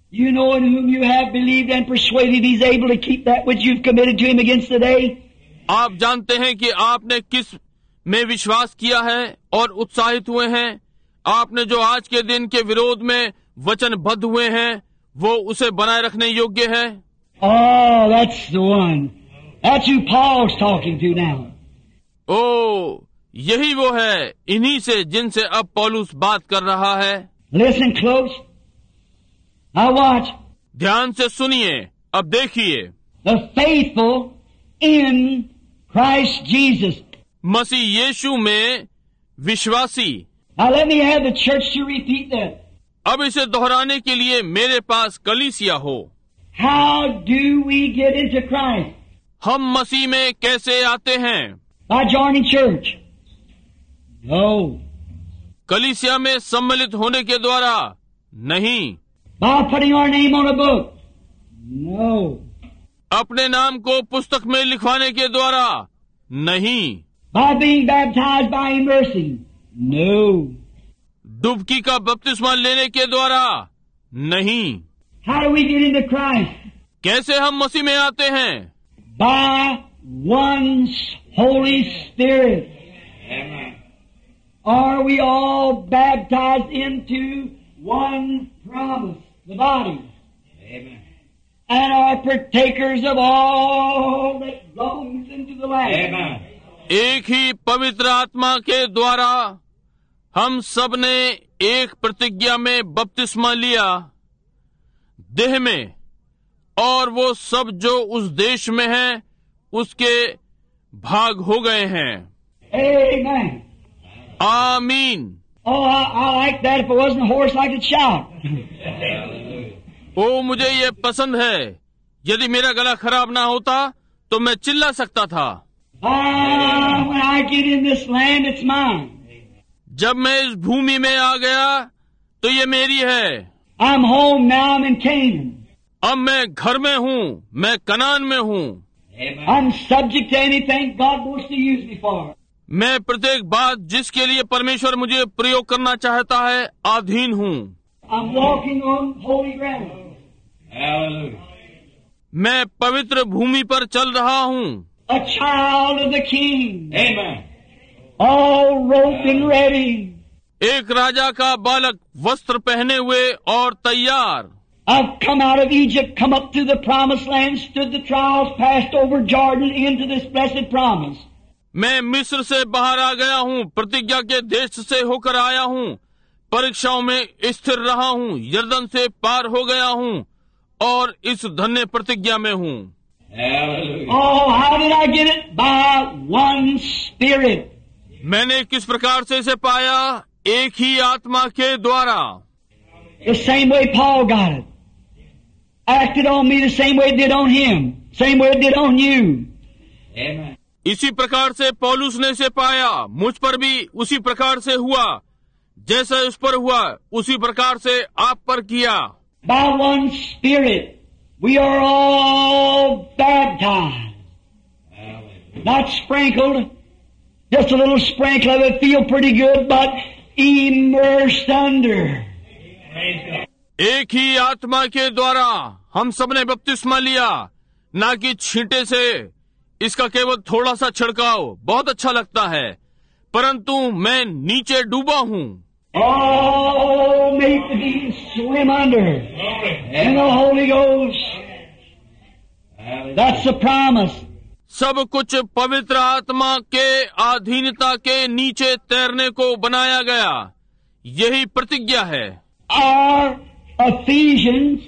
You know in whom you have believed and persuaded, He's able to keep that which you've committed to Him against the day. आप जानते हैं कि आपने किस में विश्वास किया है और उत्साहित हुए हैं। आपने जो आज के दिन के विरोध में वचनबद्ध हुए हैं, वो उसे बनाए रखने योग्य है। Oh, that's the one. That's who Paul's talking to now. ओ, यही वो है, इन्हीं से जिनसे अब पौलुस बात कर रहा है। Listen close. Now watch. ध्यान से सुनिए, अब देखिए। The faithful in Christ Jesus. मसीह यीशु में विश्वासी। Now let me have the church to repeat that. अब इसे दोहराने के लिए मेरे पास कलीसिया हो। How do we get into Christ? हम मसीह में कैसे आते हैं? By joining church? No. कलीसिया में सम्मिलित होने के द्वारा नहीं। By putting our name on a book? No. अपने नाम को पुस्तक में लिखवाने के द्वारा नहीं। By being baptized by immersing? No. डुबकी का बपतिस्मा लेने के द्वारा नहीं। How do we get into Christ? कैसे हम मसीह में आते हैं? By one Holy Spirit. Amen. Are we all baptized into one promise, the body? Amen. And are partakers of all that belongs into the Lamb? Amen. एक ही पवित्र आत्मा के द्वारा हम सब ने एक प्रतिज्ञा में बपतिस्मा लिया, देह में, और वो सब जो उस देश में है उसके भाग हो गए हैं। Amen. आमीन। Oh, I, I like that. If it wasn't hoarse, I could shout. ओ, मुझे ये पसंद है। यदि मेरा गला खराब ना होता तो मैं चिल्ला सकता था। Ah, when I get in this land, it's mine. जब मैं इस भूमि में आ गया तो ये मेरी है। I'm home now. I'm in Canaan. अब मैं घर में हूँ, मैं कनान में हूँ। Amen. I'm subject to anything God wants to use me for. मैं प्रत्येक बात जिसके लिए परमेश्वर मुझे प्रयोग करना चाहता है अधीन हूँ। I'm walking on holy ground. Hallelujah. मैं पवित्र भूमि पर चल रहा हूँ। A child of the King. Amen. All robed and ready. एक राजा का बालक वस्त्र पहने हुए और तैयार। I've come out of Egypt, come up to the promised land, stood the trials, passed over Jordan into this blessed promise. मैं मिस्र से बाहर आ गया हूँ, प्रतिज्ञा के देश से होकर आया हूँ, परीक्षाओं में स्थिर रहा हूँ, यर्दन से पार हो गया हूँ और इस धन्य प्रतिज्ञा में हूँ। Hallelujah. Oh, how did I get it? By one Spirit. मैंने किस प्रकार से इसे पाया? एक ही आत्मा के द्वारा। The same way Paul got it. Acted on me the same way it did on him. Same way it did on you. Amen. इसी प्रकार से पौलुस ने इसे पाया, मुझ पर भी उसी प्रकार से हुआ, जैसा उस पर हुआ उसी प्रकार से आप पर किया। By one Spirit, we are all baptized. Hallelujah. Not sprinkled, just a little sprinkle of it, feel pretty good, but immersed under. Praise God. एक ही आत्मा के द्वारा हम सबने बपतिस्मा लिया, ना कि छींटे से। इसका केवल थोड़ा सा छिड़काव बहुत अच्छा लगता है, परंतु मैं नीचे डूबा हूँ। Oh, make me swim under in the Holy Ghost. Hallelujah. That's the promise. सब कुछ पवित्र आत्मा के अधीनता के नीचे तैरने को बनाया गया, यही प्रतिज्ञा है। Our Ephesians,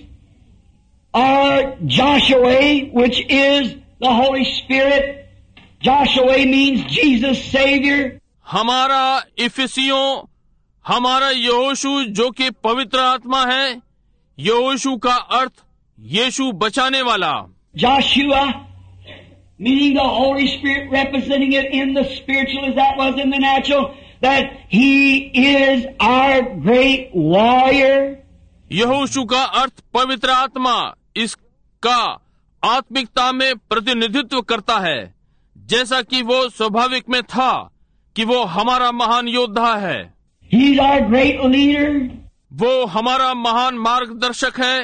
our Joshua, which is the Holy Spirit. Joshua means Jesus Savior. हमारा इफिसियों, हमारा यहोशू जो कि पवित्र आत्मा है, यहोशू का अर्थ यीशु बचाने वाला। Joshua meaning the Holy Spirit, representing it in the spiritual as that was in the natural, that He is our great warrior. यहोशू का अर्थ पवित्र आत्मा, इसका आत्मिकता में प्रतिनिधित्व करता है, जैसा कि वो स्वाभाविक में था कि वो हमारा महान योद्धा है। He's our great leader. वो हमारा महान मार्गदर्शक है।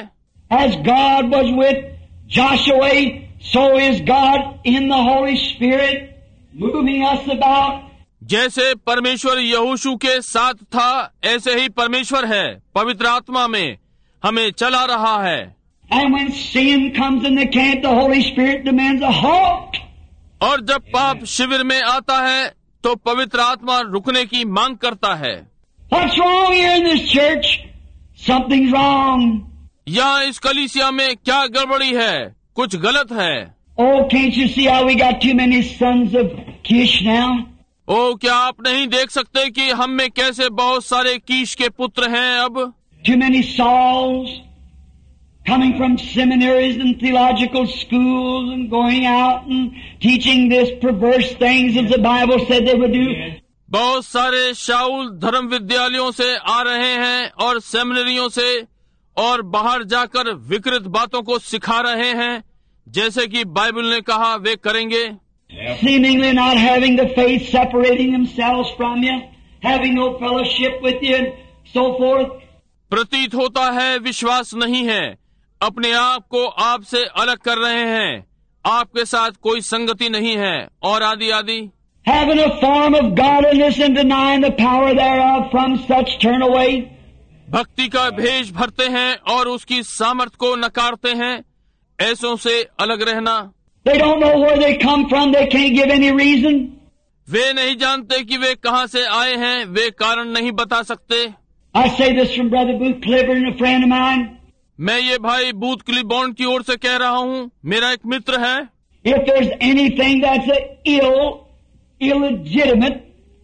As God was with Joshua, so is God in the Holy Spirit, moving us about. जैसे परमेश्वर यहोशू के साथ था, ऐसे ही परमेश्वर है पवित्र आत्मा में हमें चला रहा है। And when sin comes in the camp, the Holy Spirit demands a halt. और जब पाप शिविर में आता है तो पवित्र आत्मा रुकने की मांग करता है। What's wrong here in this church? Something's wrong. यहाँ इस कलीसिया में क्या गड़बड़ी है? कुछ गलत है। Oh, can't you see how we got too many sons of Kish now? ओ, क्या आप नहीं देख सकते कि हम में कैसे बहुत सारे कीश के पुत्र हैं अब? Too many Sauls coming from seminaries and theological schools and going out and teaching this perverse things as the Bible said they would do. बहुत सारे शाऊल धर्म विद्यालयों से आ रहे हैं और सेमिनरियों से और बाहर जाकर विकृत बातों को सिखा रहे हैं जैसे कि बाइबल ने कहा वे करेंगे। Seemingly not having the faith, separating themselves from you, having no fellowship with you, and so forth. प्रतीत होता है विश्वास नहीं है, अपने आप को आपसे अलग कर रहे हैं, आपके साथ कोई संगति नहीं है और आदि आदि। Having a form of godliness and denying the power thereof, from such turn away. भक्ति का भेष भरते हैं और उसकी सामर्थ्य को नकारते हैं, ऐसों से अलग रहना। They don't know where they come from. They can't give any reason. वे नहीं जानते कि वे कहाँ से आए हैं, वे कारण नहीं बता सकते। I say this from Brother Booth Cliburn, a friend of mine. मैं ये भाई बूथ क्लिबॉर्न की ओर से कह रहा हूँ, मेरा एक मित्र है। If there's anything that's a ill, illegitimate,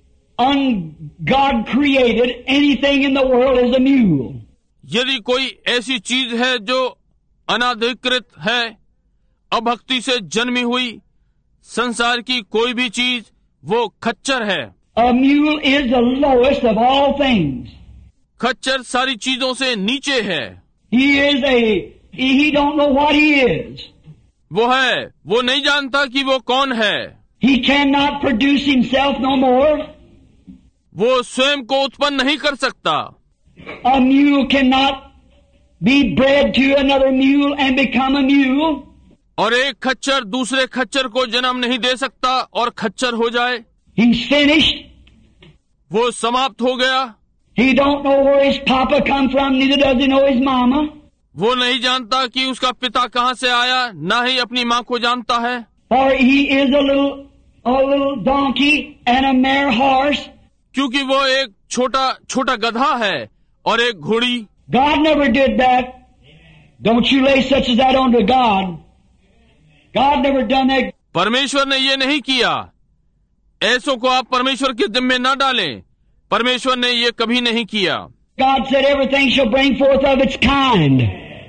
un-God created, anything in the world is a mule. यदि कोई ऐसी चीज है जो अनाधिकृत है, अभक्ति से जन्मी हुई, संसार की कोई भी चीज, वो खच्चर है। A mule is the lowest of all things. खच्चर सारी चीजों से नीचे है। He is a, he don't know what he is. वो है, वो नहीं जानता कि वो कौन है। He cannot produce himself no more. वो स्वयं को उत्पन्न नहीं कर सकता। A mule cannot be bred to another mule and become a mule. और एक खच्चर दूसरे खच्चर को जन्म नहीं दे सकता और खच्चर हो जाए। He's finished. वो समाप्त हो गया। He don't know where his papa come from, neither does he know his mama. वो नहीं जानता कि उसका पिता कहाँ से आया, ना ही अपनी माँ को जानता है। For he is a little, a little donkey and a mare horse. क्योंकि वो एक छोटा छोटा गधा है और एक घोड़ी। God never did that. Don't you lay such as that onto God. God never done that. परमेश्वर ने ये नहीं किया, ऐसों को आप परमेश्वर के जिम्मे न डालें। परमेश्वर ने ये कभी नहीं किया। God said everything shall bring forth of its kind.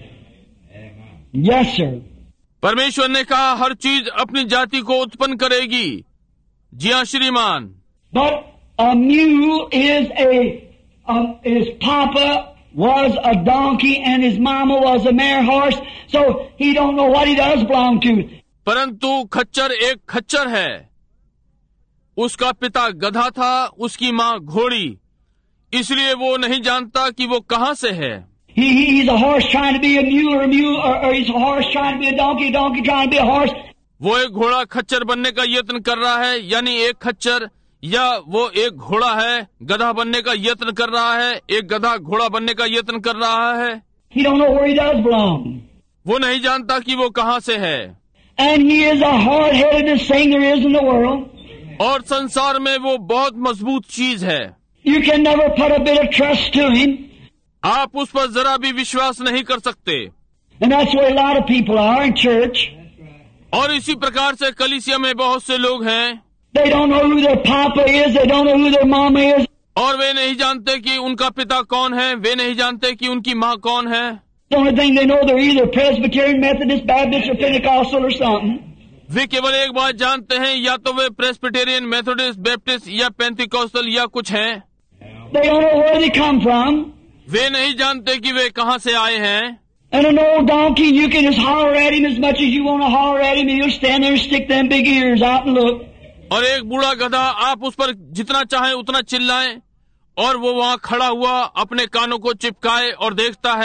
Yes, sir. परमेश्वर ने कहा हर चीज अपनी जाति को उत्पन्न करेगी। जी हाँ श्रीमान। But a mule is a, um, his papa was a donkey and his mama was a mare horse, so he don't know what he does belong to. परंतु खच्चर एक खच्चर है, उसका पिता गधा था, उसकी माँ घोड़ी, इसलिए वो नहीं जानता कि वो कहाँ से है। He, he he's a horse trying to be a mule, or a mule, or, or he's a horse trying to be a donkey, a donkey trying to be a horse. वो एक घोड़ा खच्चर बनने का यत्न कर रहा है, यानी एक खच्चर, या वो एक घोड़ा है गधा बनने का यत्न कर रहा है, एक गधा घोड़ा बनने का यत्न कर रहा है। He don't know where he does belong. वो नहीं जानता कि वो कहाँ से है। And he is the hard-headedest thing there is in the world. और संसार में वो बहुत मजबूत चीज है। You can never put a bit of trust to him. आप उस पर जरा भी विश्वास नहीं कर सकते। And that's where a lot of people are in church. और इसी प्रकार से कलीसिया में बहुत से लोग हैं। They don't know who their papa is. They don't know who their mama is. और वे नहीं जानते कि उनका पिता कौन है, वे नहीं जानते कि उनकी माँ कौन है। The only thing they know, they're either Presbyterian, Methodist, Baptist, or Pentecostal or something. वे केवल एक बात जानते हैं, या तो वे प्रेस्बिटेरियन, मेथोडिस्ट, बैप्टिस्ट या पेंटिकॉस्टल या कुछ हैं। They don't know where they come from. वे नहीं जानते कि वे कहाँ से आए हैं। And an old donkey, you can just holler at him as much as you want to holler at him, and he'll stand there and stick them big ears out and look. और एक बूढ़ा गधा, आप उस पर जितना चाहें उतना चिल्लाएं, और वो वहाँ खड़ा हुआ अपने कानों को चिपकाए और देखता है।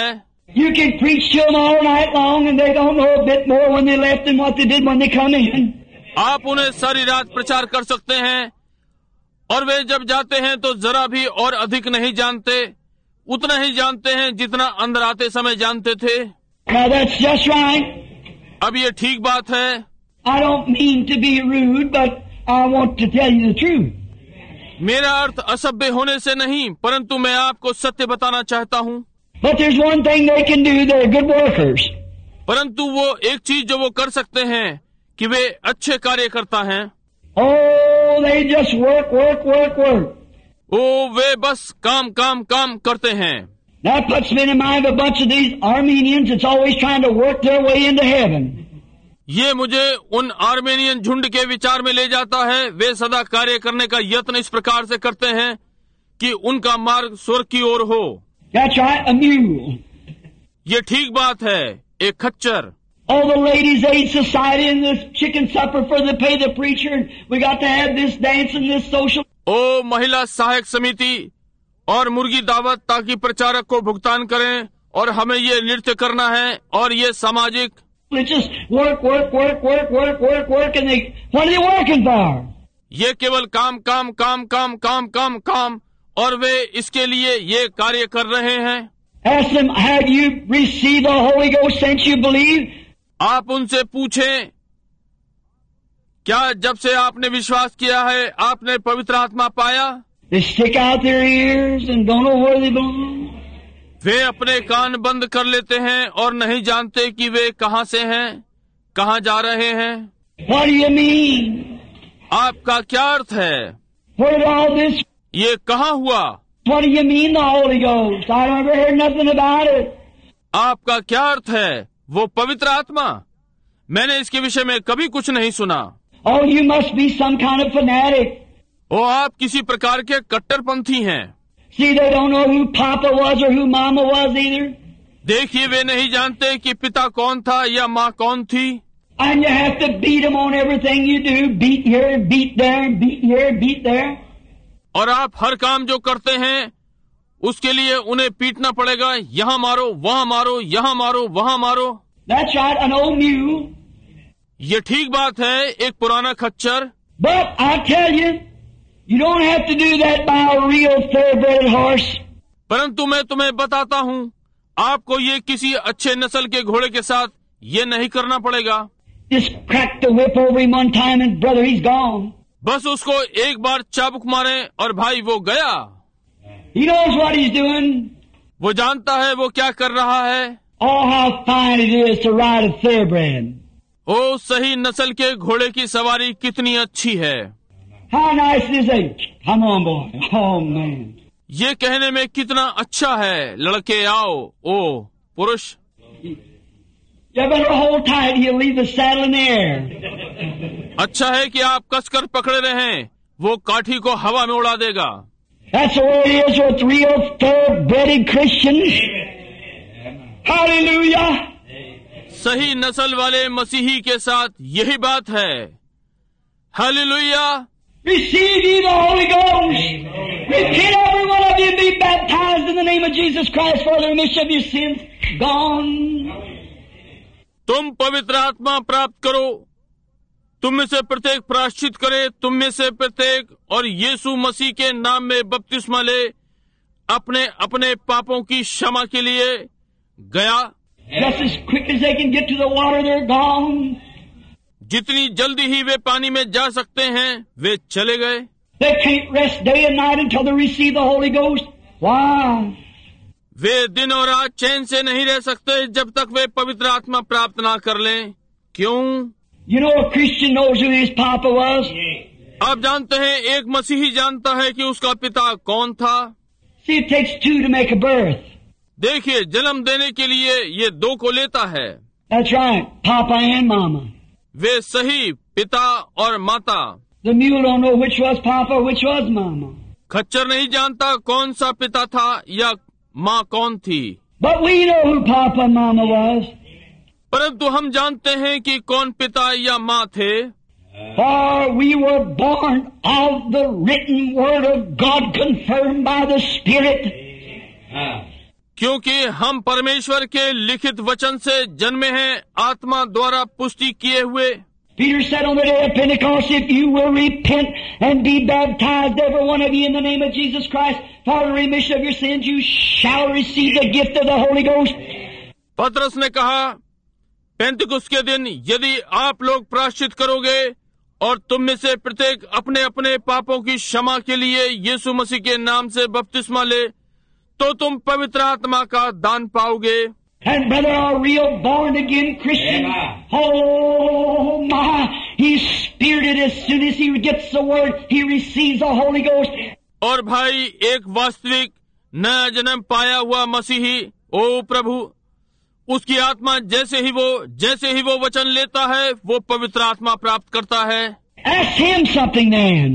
You can preach to them all night long and they don't know a bit more when they left than what they did when they come in. आप उन्हें सारी रात प्रचार कर सकते हैं और वे जब जाते हैं तो जरा भी और अधिक नहीं जानते, उतना ही जानते हैं जितना अंदर आते समय जानते थे। Now that's just right. अब ये ठीक बात है। I don't mean to be rude, but I want to tell you the truth. मेरा अर्थ असभ्य होने से नहीं, परंतु मैं आपको सत्य बताना चाहता हूँ। But there's one thing they can do, they're good workers. परंतु वो एक चीज जो वो कर सकते हैं कि वे अच्छे कार्यकर्ता हैं। Oh, they just work, work, work, work. ओ वे बस काम काम काम करते हैं। That puts me in mind of a bunch of these Armenians that's always trying to work their way into heaven. ये मुझे उन आर्मेनियन झुंड के विचार में ले जाता है। वे सदा कार्य करने का यत्न इस प्रकार से करते हैं कि उनका मार्ग स्वर्ग की ओर हो। That's right, a mule. ये ठीक बात है, एक खच्चर। Oh, the ladies' aid society and this chicken supper for the pay the preacher, and we got to have this dance and this social. ओ महिला सहायक समिति और मुर्गी दावत ताकि प्रचारक को भुगतान करें और हमें ये नृत्य करना है और ये सामाजिक। They just work, work, work, work, work, work, work, and they, what are they working for? ये केवल काम काम काम काम काम काम काम और वे इसके लिए ये कार्य कर रहे हैं। Ask them, have you received the Holy Ghost since you believe? आप उनसे पूछें, क्या जब से आपने विश्वास किया है आपने पवित्र आत्मा पाया? They stick out their ears and don't know where they belong. वे अपने कान बंद कर लेते हैं और नहीं जानते कि वे कहाँ से हैं, कहाँ जा रहे हैं। What do you mean? आपका क्या अर्थ है? Where did all this? ये कहाँ हुआ? What do you mean the Holy Ghost? I never heard nothing about it. आपका क्या अर्थ है? वो पवित्र आत्मा? मैंने इसके विषय में कभी कुछ नहीं सुना। Oh, you must be some kind of fanatic. ओ आप किसी प्रकार के कट्टरपंथी हैं। See, they don't know who Papa was or who Mama was either. देखिए वे नहीं जानते कि पिता कौन था या माँ कौन थी। And you have to beat them on everything you do. Beat here, beat there, beat here, beat there. और आप हर काम जो करते हैं उसके लिए उन्हें पीटना पड़ेगा। यहाँ मारो, वहाँ मारो, यहाँ मारो, वहाँ मारो। That's right, an old mule. ये ठीक बात है, एक पुराना खच्चर। But I tell you, you don't have to do that by a real thoroughbred horse. परंतु मैं तुम्हें बताता हूँ, आपको ये किसी अच्छे नस्ल के घोड़े के साथ ये नहीं करना पड़ेगा। Just crack the whip over him one time and brother, he's gone. बस उसको एक बार चाबुक मारे और भाई वो गया। He knows what he's doing. वो जानता है वो क्या कर रहा है। Oh, how fine it is to ride a thoroughbred. ओ सही नस्ल के घोड़े की सवारी कितनी अच्छी है। How nice it is. Come on, boy. Oh, man. ये कहने में कितना अच्छा है, लड़के आओ। ओ पुरुष, You better hold tight. He'll leave the saddle in the air. अच्छा है कि आप कसकर पकड़े रहें, वो काठी को हवा में उड़ा देगा। That's the way it is with real thoroughbred Christians. Hallelujah. सही नस्ल वाले मसीही के साथ यही बात है। Hallelujah. Receive ye the Holy Ghost. Repent every one of you and be baptized in the name of Jesus Christ for the remission of your sins. Gone. तुम पवित्र आत्मा प्राप्त करो, तुम में से प्रत्येक प्रायश्चित करे, तुम में से प्रत्येक और यीशु मसीह के नाम में बपतिस्मा ले, अपने अपने पापों की क्षमा के लिए गया। Just as quick as they can get to the water, they're gone. जितनी जल्दी ही वे पानी में जा सकते हैं वे चले गए। They can't rest day and night until they receive the Holy Ghost. Why? वे दिन और रात चैन से नहीं रह सकते जब तक वे पवित्र आत्मा प्राप्त ना कर लें। क्यों? You know, a Christian knows who his papa was. आप जानते हैं एक मसीही जानता है कि उसका पिता कौन था। See, it takes two to make a birth. देखिए जन्म देने के लिए ये दो को लेता है। That's right, Papa and Mama. वे सही पिता और माता। The mule don't know which was Papa, which was Mama. खच्चर नहीं जानता कौन सा पिता था या माँ कौन थी। But we know who Papa and Mama was. परंतु हम जानते हैं कि कौन पिता या माँ थे। For we were born of the written word of God confirmed by the Spirit. क्योंकि हम परमेश्वर के लिखित वचन से जन्मे हैं, आत्मा द्वारा पुष्टि किए हुए। Peter said on the day of Pentecost, if you will repent and be baptized, every one of you, in the name of Jesus Christ, for the remission of your sins, you shall receive the gift of the Holy Ghost. पतरस ने कहा, पेंतिकुस्त के दिन यदि आप लोग प्रायश्चित करोगे और तुम में से प्रत्येक अपने अपने पापों की क्षमा के लिए यीशु मसीह के नाम से बपतिस्मा ले, तो तुम पवित्र आत्मा का दान पाओगे। And brother, our real born again Christian, oh my, he's spirited as soon as he gets the word, he receives the Holy Ghost. और भाई, एक वास्तविक नया जन्म पाया हुआ मसीही, ओ प्रभु, उसकी आत्मा जैसे ही वो जैसे ही वो वचन लेता है, वो पवित्र आत्मा प्राप्त करता है। Ask him something then.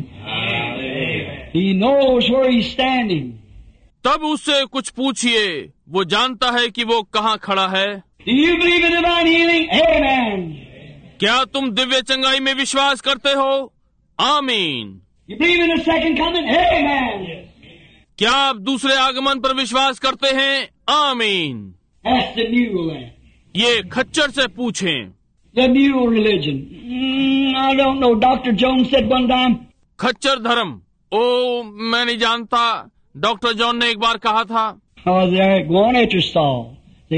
He knows where he's standing. तब उससे कुछ पूछिए, वो जानता है कि वो कहाँ खड़ा है। Do you believe in divine healing? Amen. क्या तुम दिव्य चंगाई में विश्वास करते हो? आमीन। You believe in the second coming? Amen. क्या आप दूसरे आगमन पर विश्वास करते हैं? आमीन। That's the mule then. ये खच्चर से पूछें। The mule religion. Mm, I don't know. Doctor Jones said one time. खच्चर धर्म, ओ मैं नहीं जानता, डॉक्टर जॉन ने एक बार कहा था। Oh, they're going after Saul. See?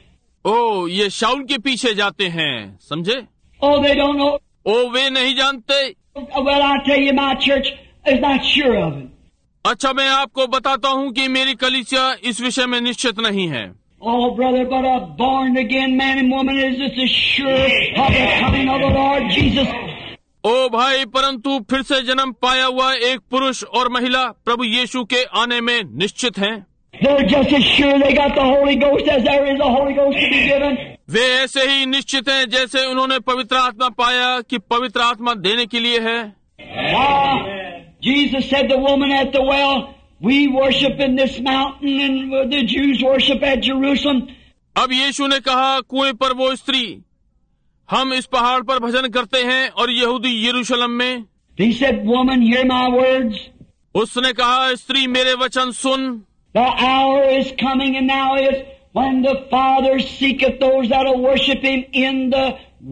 ओ ये शाऊल के पीछे जाते हैं, समझे? Oh, they don't know. ओ वे नहीं जानते। Well, I tell you, my church is not sure of it. अच्छा, मैं आपको बताता हूँ कि मेरी कलीसिया इस विषय में निश्चित नहीं है। Oh, brother, but a born again man and woman is just as sure of the coming of the Lord Jesus. ओ भाई, परंतु फिर से जन्म पाया हुआ एक पुरुष और महिला प्रभु यीशु के आने में निश्चित हैं। They're just as sure they got the Holy Ghost as there is a Holy Ghost to be given. वे ऐसे ही निश्चित हैं जैसे उन्होंने पवित्र आत्मा पाया कि पवित्र आत्मा देने के लिए है। Ah, Jesus said the woman at the well, we worship in this mountain and the Jews worship at Jerusalem. अब यीशु ने कहा, कुएं पर वो स्त्री, हम इस पहाड़ पर भजन करते हैं और यहूदी यरूशलेम में। He said, woman, hear my words. उसने कहा, स्त्री मेरे वचन सुन। The hour is coming and now is when the Father seeketh those that will worship Him in the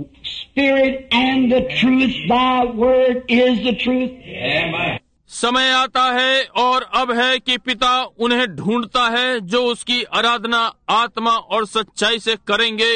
Spirit and the truth. Thy word is the truth. Amen. समय आता है और अब है कि पिता उन्हें ढूंढता है जो उसकी आराधना आत्मा और सच्चाई से करेंगे।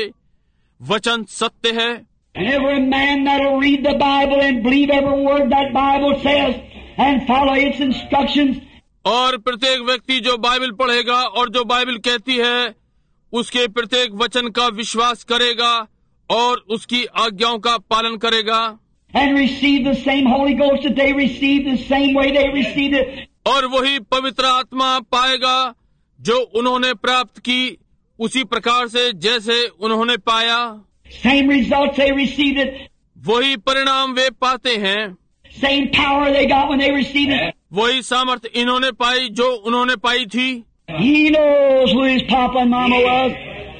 वचन सत्य है। And every man that will read the Bible and believe every word that Bible says and follow its instructions. और प्रत्येक व्यक्ति जो बाइबल पढ़ेगा और जो बाइबल कहती है, उसके प्रत्येक वचन का विश्वास करेगा और उसकी आज्ञाओं का पालन करेगा। And receive the same Holy Ghost that they received, the same way they received it. और वही पवित्र आत्मा पाएगा जो उन्होंने प्राप्त की, उसी प्रकार से जैसे उन्होंने पाया। Same results they received it. वही परिणाम वे पाते हैं। Same power they got when they received it. वही सामर्थ इन्होंने पाई जो उन्होंने पाई थी। He knows who his papa and mama was.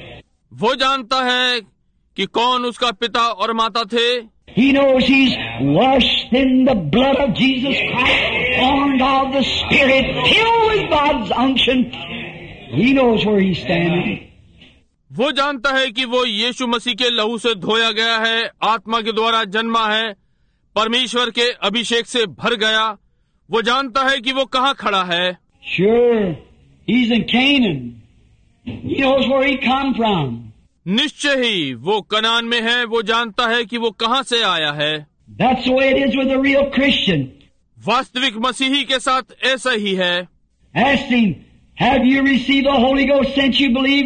वो जानता है कि कौन उसका पिता और माता थे। He knows he's washed in the blood of Jesus Christ, born of the Spirit, filled with God's unction. He knows where he's standing. वो जानता है कि वो यीशु मसीह के लहू से धोया गया है, आत्मा के द्वारा जन्मा है, परमेश्वर के अभिषेक से भर गया। वो जानता है कि वो कहाँ खड़ा है। Sure, he's in Canaan. He knows where he come from. निश्चय ही वो कनान में है। वो जानता है कि वो कहाँ से आया है। That's the way it is with a real Christian. वास्तविक मसीही के साथ ऐसा ही है। Ask him, have you received the Holy Ghost since you believed?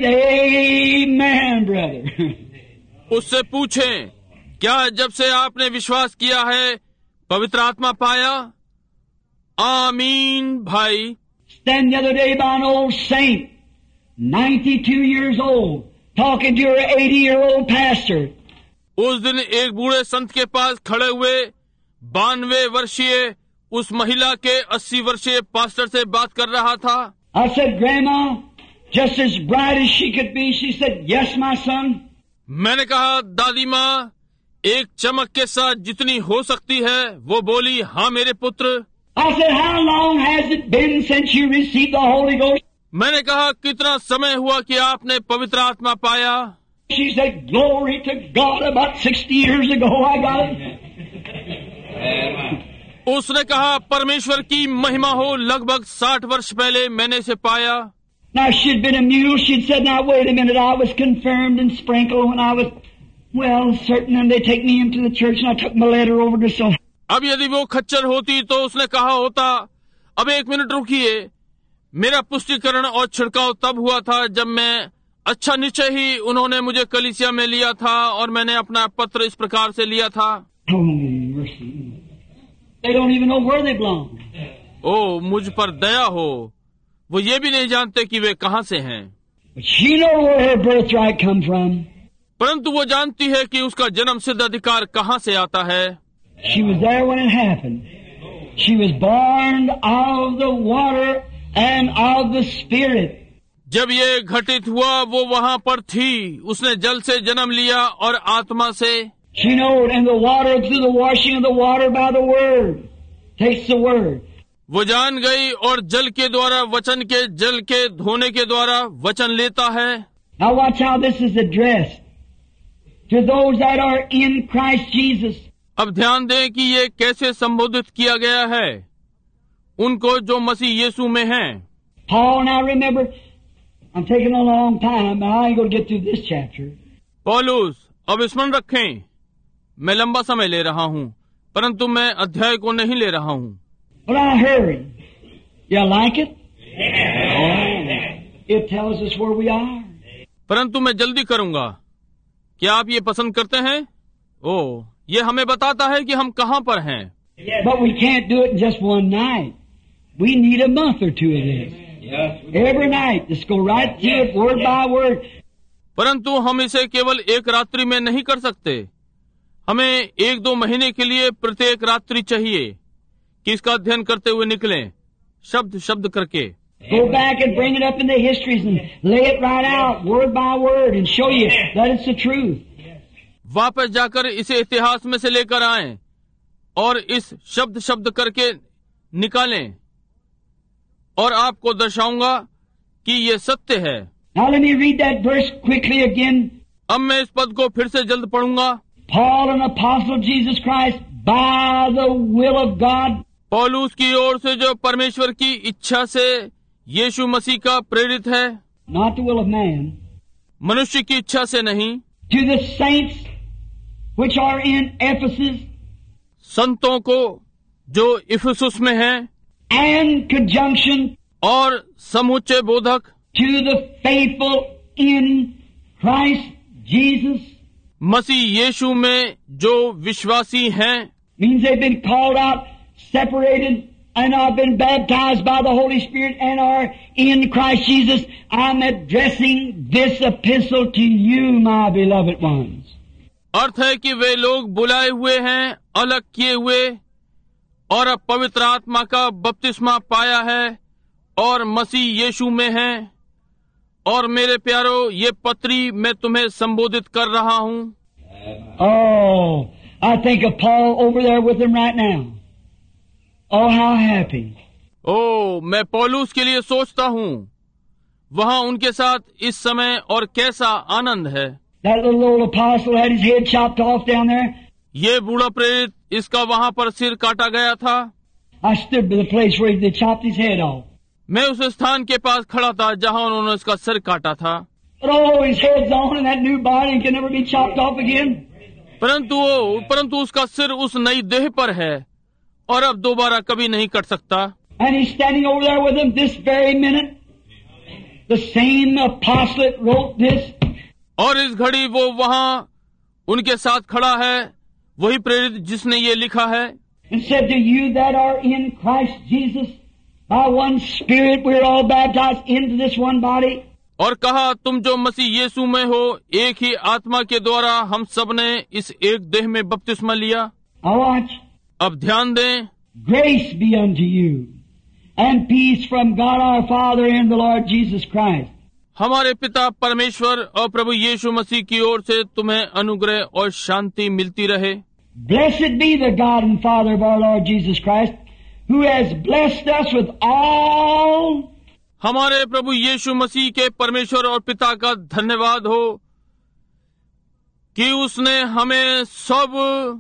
Amen, brother. उससे पूछें, क्या जब से आपने विश्वास किया है पवित्र आत्मा पाया? आमीन भाई। Stand the other day by an old saint, ninety-two years old, talking to her eighty-year-old pastor. उस दिन एक बूढ़े संत के पास खड़े हुए बानवे वर्षीय उस महिला के अस्सी वर्षीय पास्टर से बात कर रहा था। I said, Grandma, just as bright as she could be, she said, yes, my son. मैंने कहा, दादी माँ, एक चमक के साथ जितनी हो सकती है, वो बोली, हाँ मेरे पुत्र। I said, how long has it been since you received the Holy Ghost? मैंने कहा, कितना समय हुआ कि आपने पवित्र आत्मा पाया? She said, glory to God, about sixty years ago I got it. उसने कहा, परमेश्वर की महिमा हो, लगभग साठ वर्ष पहले मैंने इसे पाया। Now she'd been a mule, she'd said, now wait a minute, I was confirmed and sprinkled when I was, well, certain, and they take me into the church and I took my letter over to so. अब यदि वो खच्चर होती तो उसने कहा होता, अब एक मिनट रुकिए, मेरा पुष्टिकरण और छिड़काव तब हुआ था जब मैं अच्छा निश्चय ही उन्होंने मुझे कलीसिया में लिया था और मैंने अपना पत्र इस प्रकार से लिया था। Oh, mercy. They don't even know where they belong. ओ मुझ पर दया हो, वो ये भी नहीं जानते कि वे कहाँ से हैं। But she knows where her birthright come from. परंतु वो जानती है कि उसका जन्म सिद्ध अधिकार कहाँ से आता है। She was there when it happened. She was born of the water and of the Spirit. जब ये घटित हुआ वो वहाँ पर थी, उसने जल से जन्म लिया और आत्मा से। She knowed, and the water through the washing of the water by the word takes the word. वो जान गई और जल के द्वारा वचन के, जल के धोने के द्वारा वचन लेता है। Now watch how this is addressed to those that are in Christ Jesus. अब ध्यान दें कि ये कैसे संबोधित किया गया है उनको जो मसीह यीशु में हैं। Paul, now remember, I'm taking a long time, but I ain't going to get through this chapter. पौलुस, अब स्मरण रखें, मैं लंबा समय ले रहा हूँ, परंतु मैं अध्याय को नहीं ले रहा हूँ। But I'll hurry. You like it? Oh, it tells us where we are. परंतु मैं जल्दी करूँगा। क्या आप ये पसंद करते हैं? ओह, ये हमें बताता है कि हम कहाँ पर हैं। But we can't do it in just one night. We need a month or two of this. Every night, just go right through it, word by word. परंतु हम इसे केवल एक रात्रि में नहीं कर सकते। हमें एक दो महीने के लिए प्रत्येक रात्रि चाहिए कि इसका अध्ययन करते हुए निकलें, शब्द शब्द करके। Go back and bring it up in the histories and lay it right out, word by word, and show you that it's the truth. वापस जाकर इसे इतिहास में से लेकर आएं और इस शब्द शब्द करके निकालें और आपको दर्शाऊंगा कि ये सत्य है। Now let me read that verse quickly again. अब मैं इस पद को फिर से जल्द पढ़ूंगा। Paul, an apostle of Jesus Christ, by the will of God. पौलुस की ओर से जो परमेश्वर की इच्छा से यीशु मसीह का प्रेरित है, Not the will of man. मनुष्य की इच्छा से नहीं। To the saints which are in Ephesus. संतों को जो इफिसुस में हैं, and conjunction और समुच्चय बोधक, to the faithful in Christ Jesus. मसीह यीशु में जो विश्वासी हैं, Means they've been called out, separated, and have been baptized by the Holy Spirit and are in Christ Jesus. I'm addressing this epistle to you, my beloved ones. अर्थ है कि वे लोग बुलाए हुए हैं, अलग किए हुए, और अब पवित्र आत्मा का बपतिस्मा पाया है और मसीह यीशु में है। और मेरे प्यारो, ये पत्री मैं तुम्हें संबोधित कर रहा हूँ। Oh, I think of Paul over there with him right now. Oh, how happy. ओ, मैं पौलुस के लिए सोचता हूँ, वहाँ उनके साथ इस समय, और कैसा आनंद है। That little old apostle had his head chopped off down there. ये बूढ़ा प्रेरित, इसका वहाँ पर सिर काटा गया था। I stood by the place where they chopped his head off. मैं उस स्थान के पास खड़ा था जहाँ उन्होंने इसका सिर काटा था। But oh, his head's on in that new body and can never be chopped off again. परंतु वो परंतु उसका सिर उस नई देह पर है और अब दोबारा कभी नहीं कट सकता। And he's standing over there with him this very minute. The same apostle that wrote this. और इस घड़ी वो वहाँ उनके साथ खड़ा है, वही प्रेरित जिसने ये लिखा है। And said to you that are in Christ Jesus, by one Spirit we're all baptized into this one body. और कहा, तुम जो मसीह यीशु में हो, एक ही आत्मा के द्वारा हम सब ने इस एक देह में बपतिस्मा लिया। Now watch. अब ध्यान दें। Grace be unto you, and peace from God our Father and the Lord Jesus Christ. हमारे पिता परमेश्वर और प्रभु यीशु मसीह की ओर से तुम्हें अनुग्रह और शांति मिलती रहे। Blessed be the God and Father of our Lord Jesus Christ, who has blessed us with all हमारे प्रभु यीशु मसीह के परमेश्वर और पिता का धन्यवाद हो कि उसने हमें सब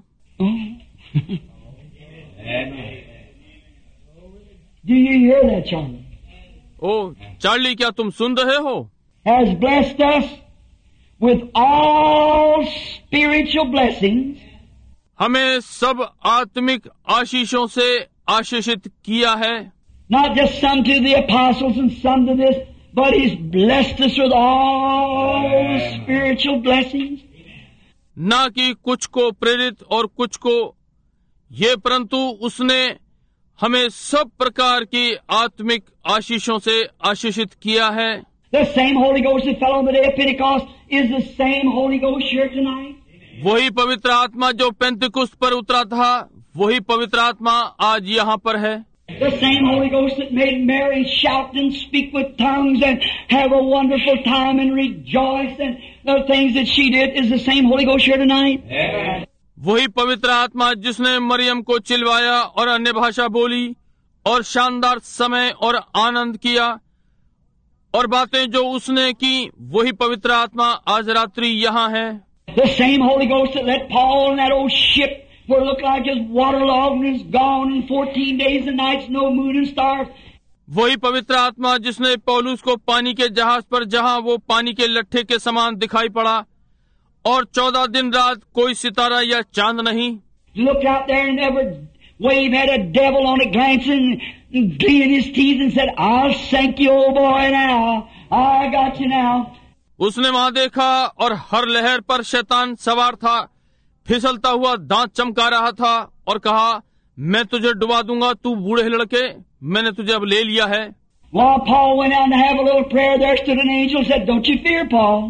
Do you hear that, Charlie? ओ चार्ली, क्या तुम सुन रहे हो? Has blessed us with all spiritual blessings. हमें सब आत्मिक आशीषों से आशीषित किया है. Not just some to the apostles and some to this, but He's blessed us with all spiritual blessings. न कि कुछ को प्रेरित और कुछ को ये, परंतु उसने हमें सब प्रकार की आत्मिक आशीषों से आशीषित किया है. The same Holy Ghost that fell on the day of Pentecost is the same Holy Ghost here tonight. वही पवित्र आत्मा जो पेंतिकुस्त पर उतरा था, वही पवित्र आत्मा आज यहाँ पर है. The same Holy Ghost that made Mary shout and speak with tongues and have a wonderful time and rejoice and the things that she did is the same Holy Ghost here tonight. Amen. वही पवित्र आत्मा जिसने मरियम को चिल्लाया और अन्य भाषा बोली और शानदार समय और आनंद किया और बातें जो उसने की, वही पवित्र आत्मा आज रात्रि यहाँ है. The same Holy Ghost that let Paul in that old ship where it looked like it's waterlogged and it's gone in fourteen days and nights, no moon and stars. वही पवित्र आत्मा जिसने पौलुस को पानी के जहाज पर, जहाँ वो पानी के लट्ठे के समान दिखाई पड़ा और चौदह दिन रात कोई सितारा या चांद नहीं. Looked out there and every wave had a devil on it glancing and gleaming his teeth and said, I'll sink you, old boy, now. I got you now. उसने वहां देखा और हर लहर पर शैतान सवार था, फिसलता हुआ दांत चमका रहा था और कहा, मैं तुझे डुबा दूंगा, तू बूढ़े लड़के, मैंने तुझे अब ले लिया है. While Paul went out to have a little prayer, there stood an angel and said, Don't you fear, Paul.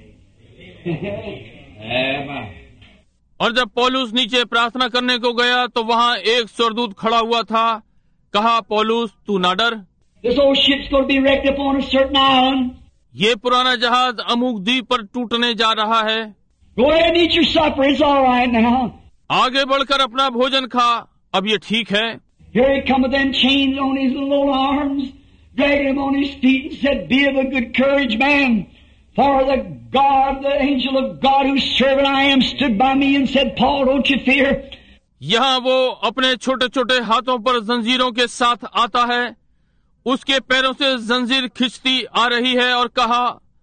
Amen. और जब पौलुस नीचे प्रार्थना करने को गया तो वहाँ एक स्वर्गदूत खड़ा हुआ था. कहा, पौलुस तू ना डर, This old ship's going to be wrecked upon a certain island. ये पुराना जहाज अमुक द्वीप पर टूटने जा रहा है. Go ahead and eat your supper. It's all right now. आगे बढ़कर अपना भोजन खा, अब ये ठीक है. Here he come with them chains on his little arms, dragging him on his feet and said, Be of a good courage, man. For the God, the angel of God whose servant I am, stood by me and said, Paul, don't you fear. यहाँ वो अपने छोटे छोटे हाथों पर जंजीरों के साथ आता है, उसके पैरों से जंजीर खिंचती आ रही है और कहा,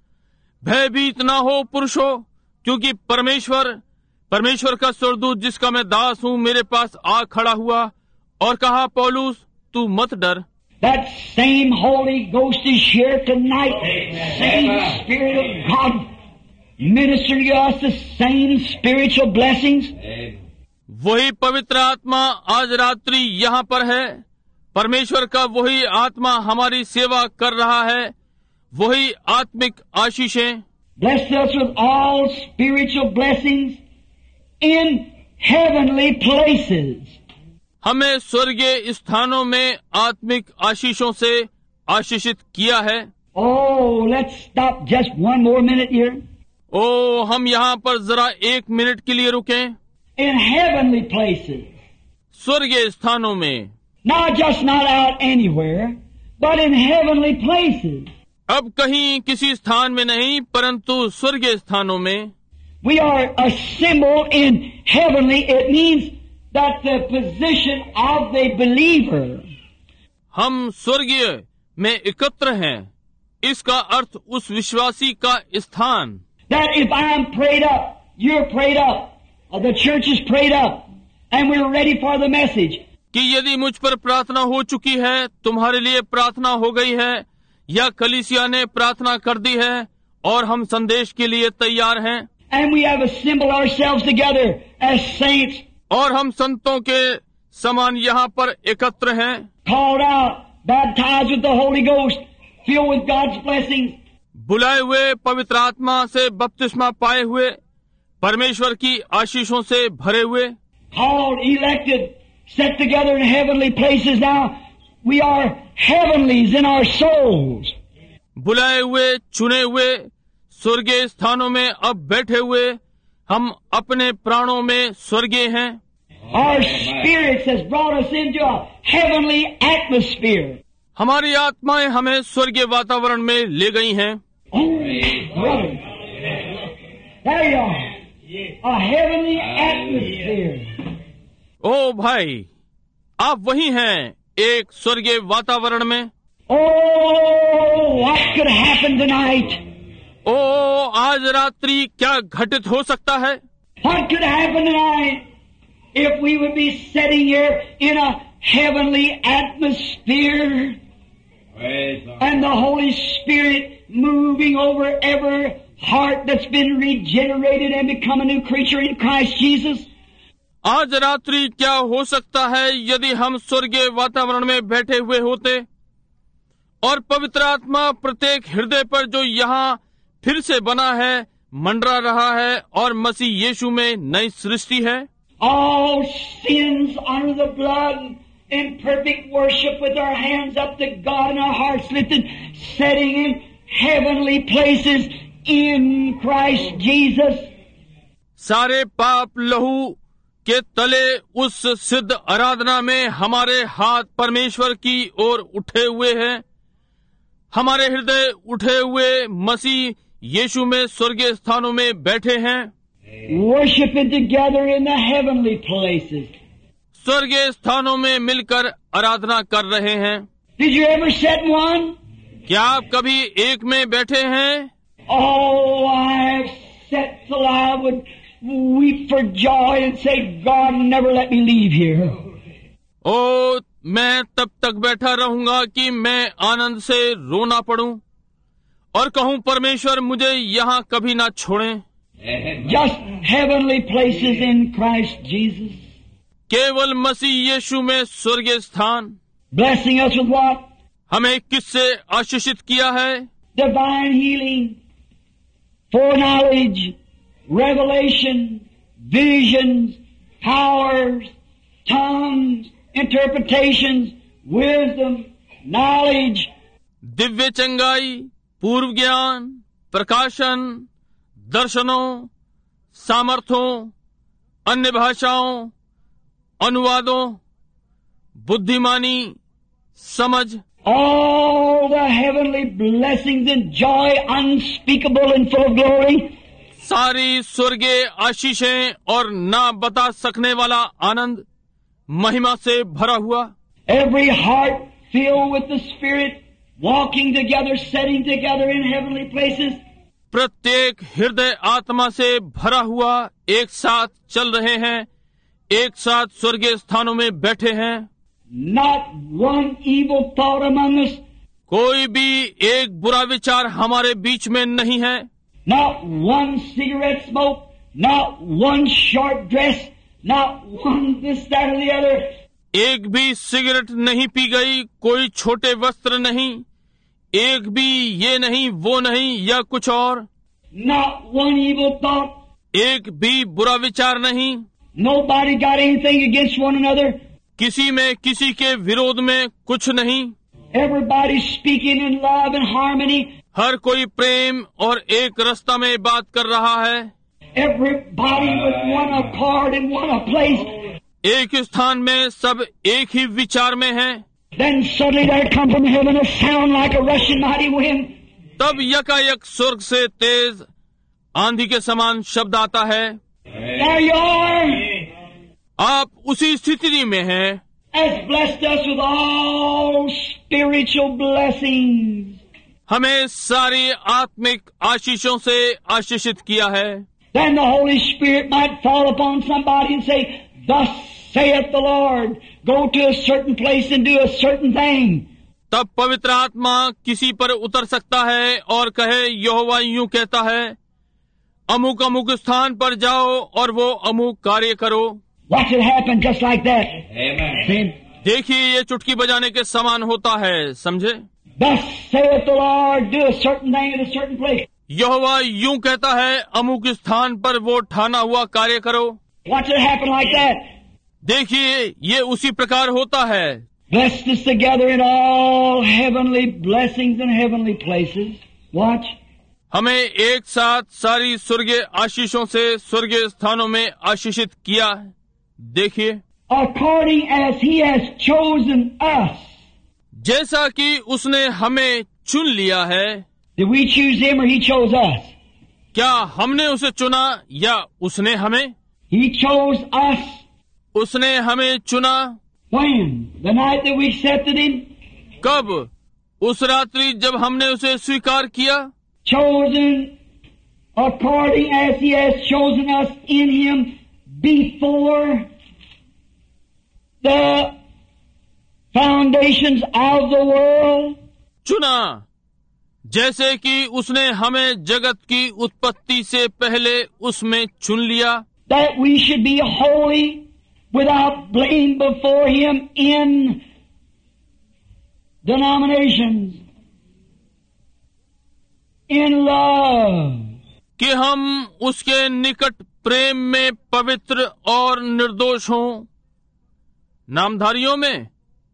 भयभीत ना हो पुरुषों, क्योंकि परमेश्वर परमेश्वर का स्वर्गदूत जिसका मैं दास हूँ मेरे पास आ खड़ा हुआ और कहा, पौलुस तू मत डर. That same Holy Ghost is here tonight. Same Spirit of God ministering to us the same spiritual blessings. वही पवित्र आत्मा आज रात्रि यहाँ पर है. परमेश्वर का वही आत्मा हमारी सेवा कर रहा है, वही आत्मिक आशीषें. Blessed us with all spiritual blessings in heavenly places. हमें स्वर्गीय स्थानों में आत्मिक आशीषों से आशीषित किया है. Oh, let's stop just one more minute here. ओ, हम यहाँ पर जरा एक मिनट के लिए रुकें. In heavenly places. स्वर्गीय स्थानों में. Not just not out anywhere, but in heavenly places. अब कहीं किसी स्थान में नहीं, परंतु स्वर्गीय स्थानों में. We are assembled in heavenly. It means that the position of the believer. हम स्वर्गीय में एकत्र हैं. इसका अर्थ उस विश्वासी का स्थान. That if I am prayed up, you're prayed up, or the church is prayed up, and we're ready for the message. कि यदि मुझ पर प्रार्थना हो चुकी है, तुम्हारे लिए प्रार्थना हो गई है, या कलीसिया ने प्रार्थना कर दी है और हम संदेश के लिए तैयार हैं. And we have assembled ourselves together as saints. और हम संतों के समान यहाँ पर एकत्र हैं. Called out, baptized with the Holy Ghost, filled with God's blessings. बुलाए हुए, पवित्र आत्मा से बपतिस्मा पाए हुए, परमेश्वर की आशीषों से भरे हुए. Called, elected, set together in heavenly places. Now we are heavenlies in our souls. बुलाए हुए, चुने हुए, स्वर्गीय स्थानों में अब बैठे हुए, हम अपने प्राणों में स्वर्गीय हैं. Our spirits has brought us into a heavenly atmosphere. हमारी आत्माएं हमें स्वर्गीय वातावरण में ले गई हैं। Oh, brother. There you are. A heavenly atmosphere. ओ भाई, आप वही हैं, एक स्वर्गीय वातावरण में। Oh, what could happen tonight? ओ आज रात्रि क्या घटित हो सकता है? What could happen tonight if we would be sitting here in a heavenly atmosphere Praise God. and the Holy Spirit moving over every heart that's been regenerated and become a new creature in Christ Jesus? आज रात्रि क्या हो सकता है यदि हम स्वर्गीय वातावरण में बैठे हुए होते और पवित्र आत्मा प्रत्येक हृदय पर जो यहाँ फिर से बना है, मंडरा रहा है और मसीह यीशु में नई सृष्टि है। All sins under the blood in perfect worship with our hands up to God and our hearts lifted, setting in heavenly places in Christ Jesus. सारे पाप लहू के तले उस सिद्ध आराधना में हमारे हाथ परमेश्वर की ओर उठे हुए हैं, हमारे हृदय उठे हुए मसीह यीशु में स्वर्गीय स्थानों में बैठे हैं, Worshiping together in the heavenly places. स्वर्गीय स्थानों में मिलकर आराधना कर रहे हैं। Did you ever sit in one? क्या आप कभी एक में बैठे हैं? Oh, I've sat till I would weep for joy and say, God, never let me leave here. ओ मैं तब तक बैठा रहूंगा कि मैं आनंद से रोना पड़ूं और कहूं परमेश्वर मुझे यहाँ कभी ना छोड़ें। Just heavenly places in Christ Jesus. केवल मसीह यीशु में स्वर्गीय स्थान। Blessing us with what? हमें किससे आशीषित किया है? Divine healing, foreknowledge, revelation, visions, powers, tongues, interpretations, wisdom, knowledge. Divya चंगाई, पूर्व ज्ञान, प्रकाशन, दर्शनों, सामर्थ्यों, अन्य भाषाओं, अनुवादों, बुद्धिमानी, समझ, All the heavenly blessings and joy unspeakable and full of glory. सारी स्वर्गीय आशीषें और ना बता सकने वाला आनंद, महिमा से भरा हुआ। Every heart filled with the Spirit, walking together, sitting together in heavenly places. प्रत्येक हृदय आत्मा से भरा हुआ, एक साथ चल रहे हैं, एक साथ स्वर्गीय स्थानों में बैठे हैं। Not one evil thought among us. कोई भी एक बुरा विचार हमारे बीच में नहीं है। Not one cigarette smoke. Not one short dress. Not one this, that, or the other. एक भी सिगरेट नहीं पी गई, कोई छोटे वस्त्र नहीं, एक भी ये नहीं वो नहीं या कुछ और। Not one evil thought. एक भी बुरा विचार नहीं। Nobody got anything against one another. किसी में किसी के विरोध में कुछ नहीं। Everybody speaking in love and harmony. हर कोई प्रेम और एक रास्ता में बात कर रहा है। Everybody with one accord in one place. एक स्थान में सब एक ही विचार में हैं। Then suddenly there come from heaven a sound like a rushing mighty wind. तब यकायक स्वर्ग से तेज आंधी के समान शब्द आता है। There you are. आप उसी स्थिति में हैं। Has blessed us with all spiritual blessings. हमें सारी आत्मिक आशीषों से आशीषित किया है। Then the Holy Spirit might fall upon somebody and say, Thus saith the Lord, go to a certain place and do a certain thing. तब पवित्र आत्मा किसी पर उतर सकता है और कहे, यहोवा यूं कहता है, अमुक अमुक स्थान पर जाओ और वो अमुक कार्य करो। Watch it happen just like that. Amen. See? देखिए ये चुटकी बजाने के समान होता है, समझे? Thus saith the Lord, do a certain thing at a certain place. यहोवा यूं कहता है, अमुक स्थान पर वो ठाना हुआ कार्य करो। Watch it happen like that. देखिए ये उसी प्रकार होता है। Blessed us together in all heavenly blessings and heavenly places. Watch. हमें एक साथ सारी स्वर्गीय आशीषों से स्वर्गीय स्थानों में आशीषित किया है। देखिए, According as He has chosen us. जैसा कि उसने हमें चुन लिया है। Did we choose him or he chose us? क्या हमने उसे चुना या उसने हमें? He chose us. उसने हमें चुना। When? The night that we accepted him? कब? उस रात्रि जब हमने उसे स्वीकार किया। Chosen according as he has chosen us in him before the foundations of the world. चुना जैसे कि उसने हमें जगत की उत्पत्ति से पहले उसमें चुन लिया। That we should be holy without blame before him in denominations, in love. कि हम उसके निकट प्रेम में पवित्र और निर्दोष हों। नामधारियों में,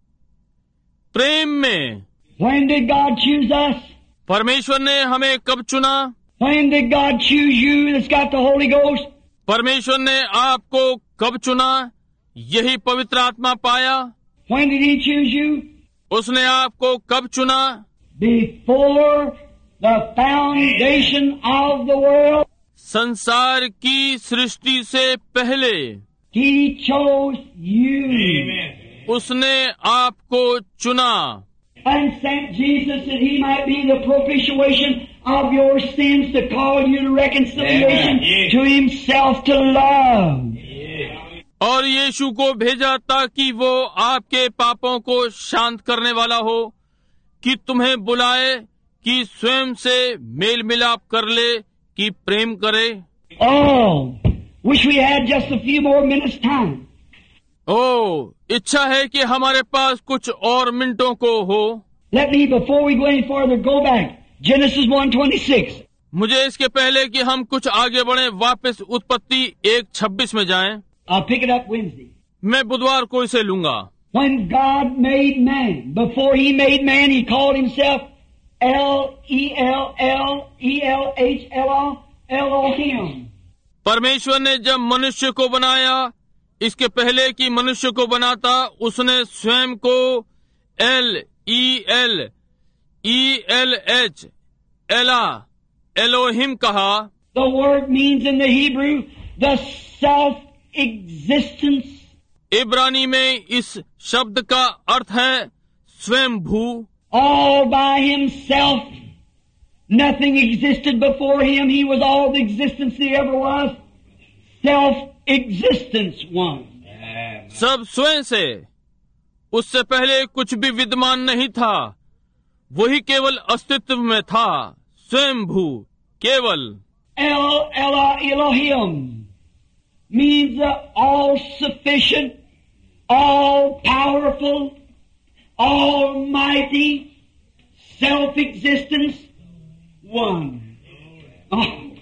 प्रेम में। When did God choose us? परमेश्वर ने हमें कब चुना? When did God choose you that's got the Holy Ghost? परमेश्वर ने आपको कब चुना? यही पवित्र आत्मा पाया। When did he choose you? उसने आपको कब चुना? Before the foundation of the world. संसार की सृष्टि से पहले। He chose you. Amen. उसने आपको चुना। And sent Jesus that he might be the propitiation of your sins, to call you to reconciliation, Amen. to himself, to love. और यीशु को भेजा ताकि वो आपके पापों को शांत करने वाला हो, कि तुम्हें बुलाए, कि स्वयं से मेल मिलाप कर ले, कि प्रेम करे। Oh, wish we had just a few more minutes time. ओ, इच्छा है कि हमारे पास कुछ और मिनटों को हो। Let me, before we go any further, go back. Genesis one twenty-six. मुझे इसके पहले कि हम कुछ आगे बढ़े, वापस उत्पत्ति एक छब्बीस में जाएं। I'll pick it up Wednesday. मैं बुधवार को इसे लूंगा। When God made man, before he made man, he called himself L E L L E L H L O Elohim. परमेश्वर ने जब मनुष्य को बनाया, इसके पहले कि मनुष्य को बनाता, उसने स्वयं को L E L E L H Ella Elohim कहा। The word means in the Hebrew the self-existence. इब्रानी में इस शब्द का अर्थ है स्वयंभू। All by himself. Nothing existed before him. He was all the existence there ever was. Self-existence one. सब स्वयं से, उससे पहले कुछ भी विद्यमान नहीं था, वही केवल अस्तित्व में था, स्वयंभू, केवल। El Ela Elohim means the all-sufficient, all-powerful, almighty, self-existence one. Oh.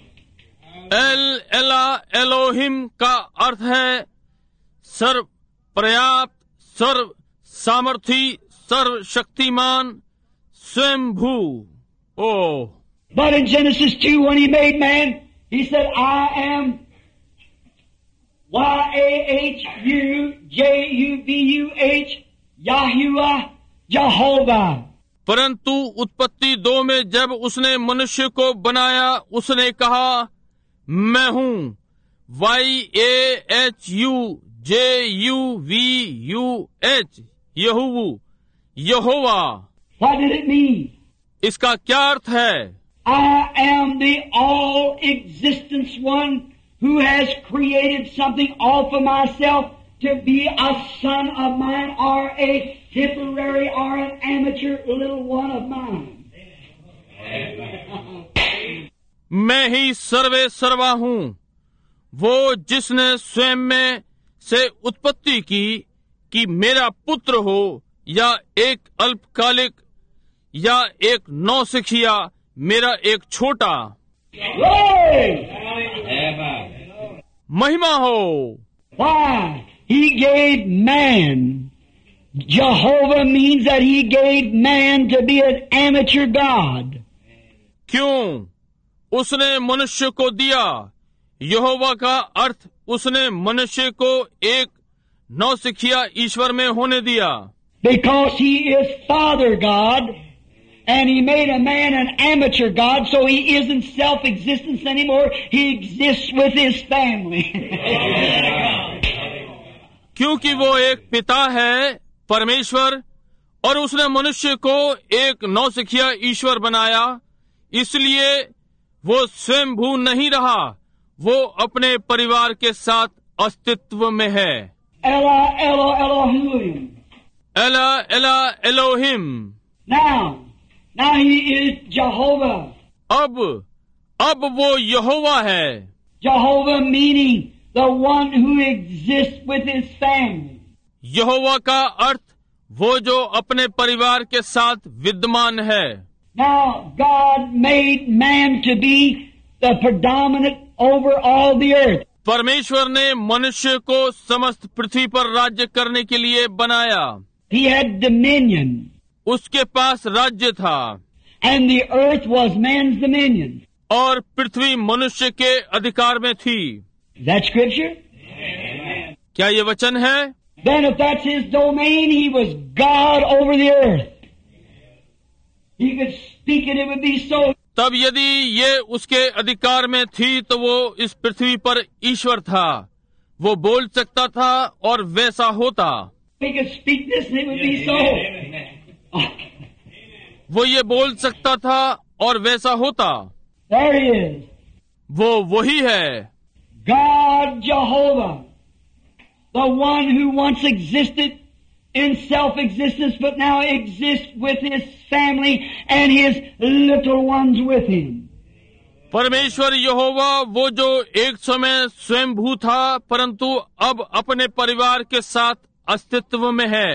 L Ella Elohim का अर्थ है सर्व पर्याप्त, सर्व सामर्थी, सर्व शक्तिमान, स्वयंभू। ओ, But in Genesis two, when he made man, he said, I am Y A H U J U B U H, Yahuwah, Jehovah. परंतु उत्पत्ति दो में जब उसने मनुष्य को बनाया, उसने कहा, मैं हूँ Y A H U J U V U H, यहूवू, यहोवा। What did it mean? इसका क्या अर्थ है? I am the all-existence one who has created something all for myself to be a son of mine or a temporary or an amateur little one of mine. मैं ही सर्वे सर्वा हूँ, वो जिसने स्वयं में से उत्पत्ति की, कि मेरा पुत्र हो या एक अल्पकालिक या एक नौसिखिया, मेरा एक छोटा। महिमा हो। Why? He gave man. Jehovah means that he gave man to be an amateur God. क्यों? उसने मनुष्य को दिया। यहोवा का अर्थ उसने मनुष्य को एक नौसिखिया ईश्वर में होने दिया। Because He is Father God, and He made a man an amateur God, so He isn't self-existence anymore. He exists with His family. क्योंकि वो एक पिता है, परमेश्वर, और उसने मनुष्य को एक नौसिखिया ईश्वर बनाया, इसलिए वो स्वयंभू नहीं रहा, वो अपने परिवार के साथ अस्तित्व में है। Ella, Ella, Elohim. Ella Ella Elohim. Now, now He is Jehovah. अब अब वो यहोवा है। Jehovah meaning the one who exists with His family. यहोवा का अर्थ वो जो अपने परिवार के साथ विद्यमान है। Now, God made man to be the predominant over all the earth. परमेश्वर ने मनुष्य को समस्त पृथ्वी पर राज्य करने के लिए बनाया। He had dominion. उसके पास राज्य था। And the earth was man's dominion. और पृथ्वी मनुष्य के अधिकार में थी। Is that scripture? क्या ये वचन है? Then if that's His domain, He was God over the earth. He could speak it, it would be so. तब यदि ये उसके अधिकार में थी तो वो इस पृथ्वी पर ईश्वर था, वो बोल सकता था और वैसा होता। He could speak this and it would be so. वो ये बोल सकता था और वैसा होता। There He is. वो वही है। God Jehovah, the one who once existed in self-existence but now exists with His family and His little ones with Him. परमेश्वर यहोवा वो जो एक समय स्वयंभू था परंतु अब अपने परिवार के साथ अस्तित्व में है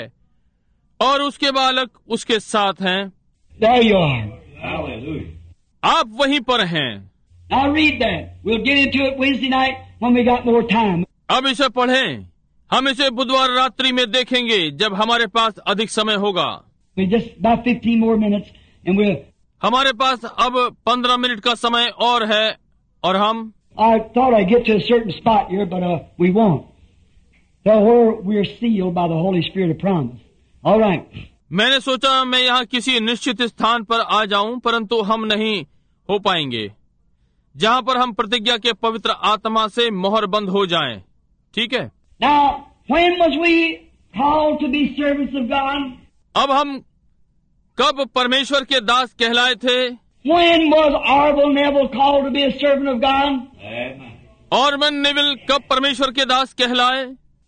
और उसके बालक उसके साथ हैं। There you are. Hallelujah. आप वहीं पर हैं। Now read that. We'll get into it Wednesday night when we got more time. अब इसे पढ़ें। हम इसे बुधवार रात्रि में देखेंगे जब हमारे पास अधिक समय होगा। We just about fifteen more minutes and we'll. हमारे पास अब पंद्रह मिनट का समय और है और हम I thought I'd get to a certain spot here, but uh, we won't. So where we're sealed by the Holy Spirit of promise. All right. मैंने सोचा मैं यहाँ किसी निश्चित स्थान पर आ जाऊं परंतु हम नहीं हो पाएंगे जहाँ पर हम प्रतिज्ञा के पवित्र आत्मा से मोहर बंद हो जाएं। ठीक है। Now, when was we called to be servants of God? अब हम कब परमेश्वर के दास कहलाए थे? When was Orville Neville called to be a servant of God? Amen. Orman Neville कब परमेश्वर के दास कहलाए?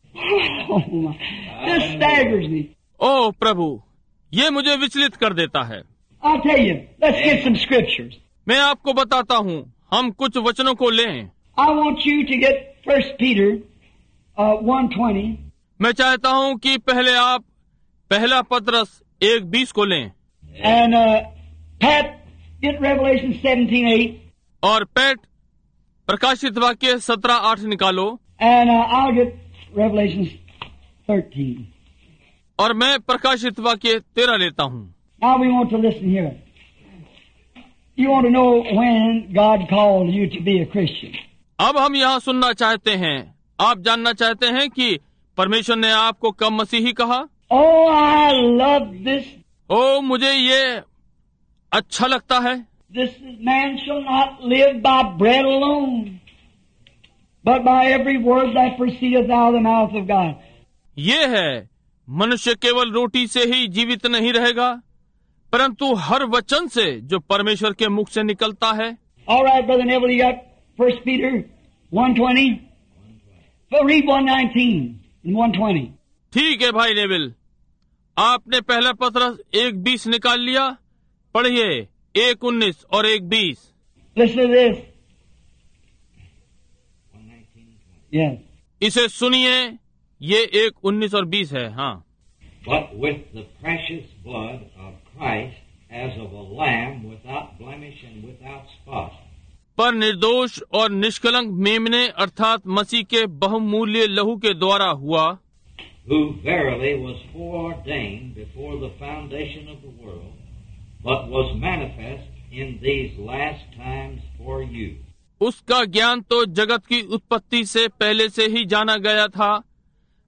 Oh my, this staggers me. ओह प्रभु, ये मुझे विचलित कर देता है। I'll tell you, let's get some scriptures. मैं आपको बताता हूँ, हम कुछ वचनों को लें। I want you to get First Peter uh, one twenty. मैं चाहता हूँ कि पहले आप पहला पत्रस एक बीस को लें। And uh, Pat, get Revelation seventeen eight. और पैट प्रकाशित वाक्य सत्रह आठ निकालो। And uh, I'll get Revelation thirteen. और मैं प्रकाशित वाक्य तेरह लेता हूँ। Now we want to listen here. You want to know when God called you to be a Christian. अब हम यहाँ सुनना चाहते हैं, आप जानना चाहते हैं कि परमेश्वर ने आपको कब मसीही कहा? Oh, I love this. ओ मुझे ये अच्छा लगता है। This man shall not live by bread alone, but by every word that proceedeth out of the mouth of God. ये है, मनुष्य केवल रोटी से ही जीवित नहीं रहेगा, परंतु हर वचन से जो परमेश्वर के मुख से निकलता है। All right, Brother Neville, you got First Peter one twenty. Well, read one nineteen and one twenty. ठीक है भाई नेविल, आपने पहला पत्रस एक बीस निकाल लिया, पढ़िए एक उन्नीस और एक बीस। Listen to this. Yes. इसे सुनिए, ये एक उन्नीस और बीस है। हाँ। But with the precious blood of Christ as of a lamb without blemish and without spot. पर निर्दोष और निष्कलंक मेमने अर्थात मसीह के बहुमूल्य लहू के द्वारा हुआ, Who verily was foreordained before the foundation of the world, but was manifest in these last times for you. उसका ज्ञान तो जगत की उत्पत्ति से पहले से ही जाना गया था,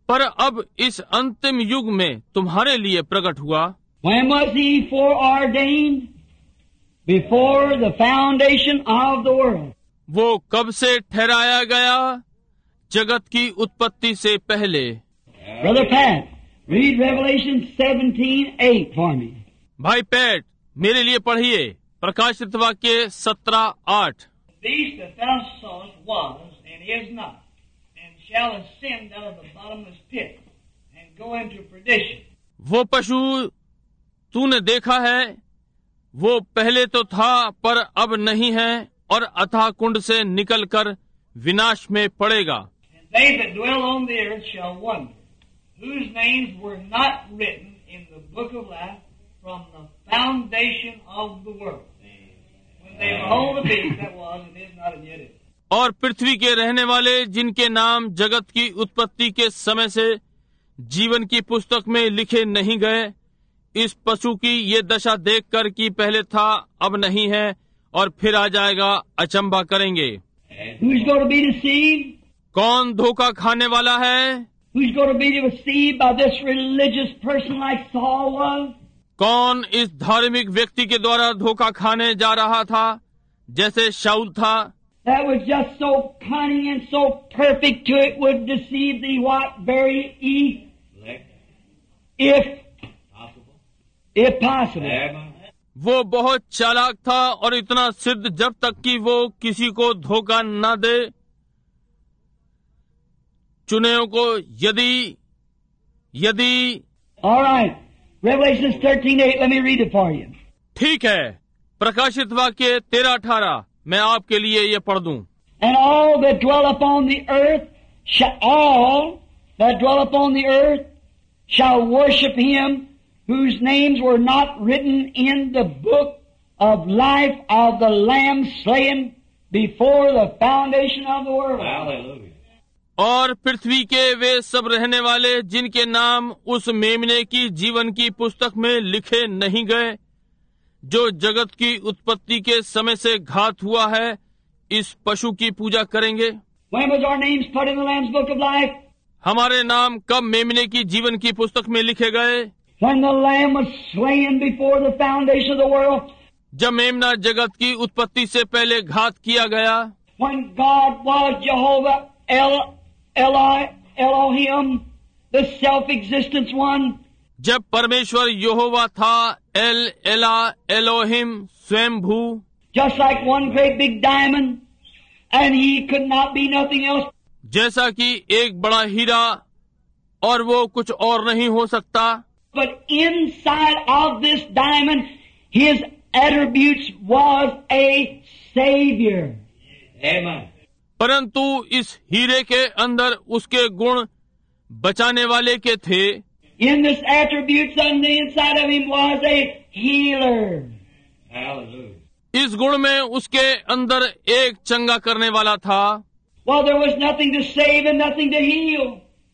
पर अब इस अंतिम युग में तुम्हारे लिए प्रकट हुआ। When was he foreordained? Before the foundation of the world. वो कब से ठहराया गया? जगत की उत्पत्ति से पहले। Brother Pat, read Revelation seventeen eight for me. भाई पैट, मेरे लिए पढ़िए प्रकाशित वाक्य सत्रह आठ। The beast that thou sawest was, and is not, and shall ascend out of the bottomless pit, and go into perdition. वो पशु तूने देखा है, वो पहले तो था पर अब नहीं है, और अथाह कुंड से निकलकर विनाश में पड़ेगा। And they that dwell on the earth shall wonder, whose names were not written in the book of life from the foundation of the world, when they behold the beast that was and is not and yet is. और पृथ्वी के रहने वाले जिनके नाम जगत की उत्पत्ति के समय से जीवन की पुस्तक में लिखे नहीं गए, इस पशु की ये दशा देखकर कि पहले था अब नहीं है और फिर आ जाएगा, अचंभा करेंगे। Who's going to be deceived? कौन धोखा खाने वाला है? Who's going to be deceived by this religious person like Saul was? कौन इस धार्मिक व्यक्ति के द्वारा धोखा खाने जा रहा था जैसे शाऊल था? That was just so cunning and so perfect to it would deceive thee what very e if Possible. if possible. Amen. वो बहुत चालाक था और इतना सिद्ध जब तक कि वो किसी को धोखा न दे। चुनेओं को यदि यदि All right. Revelation thirteen eight. Let me read it for you. ठीक है, प्रकाशित वाक्य तेरह अठारह मैं आपके लिए ये पढ़ दूं। And all that dwell upon the earth shall all that dwell upon the earth shall worship him whose names were not written in the book of life of the Lamb slain before the foundation of the world. Hallelujah. और पृथ्वी के वे सब रहने वाले जिनके नाम उस मेमने की जीवन की पुस्तक में लिखे नहीं गए, जो जगत की उत्पत्ति के समय से घात हुआ है, इस पशु की पूजा करेंगे। When was our names put in the Lamb's book of life? हमारे नाम कब मेमने की जीवन की पुस्तक में लिखे गए? When the Lamb was slain before the foundation of the world. जब मेमना जगत की उत्पत्ति से पहले घात किया गया। When God was Jehovah El Eloi Elohim, the self-existence one. जब परमेश्वर यहोवा था, एल एला एलोहिम स्वयंभू, Just like one great big diamond, and he could not be nothing else. जैसा कि एक बड़ा हीरा और वो कुछ और नहीं हो सकता। But inside of this diamond, his attributes was a savior. Amen. परंतु इस हीरे के अंदर उसके गुण बचाने वाले के थे। In this attributes on the inside of him was a healer. Hallelujah. इस गुण में उसके अंदर एक चंगा करने वाला था। Well, there was nothing to save and nothing to heal,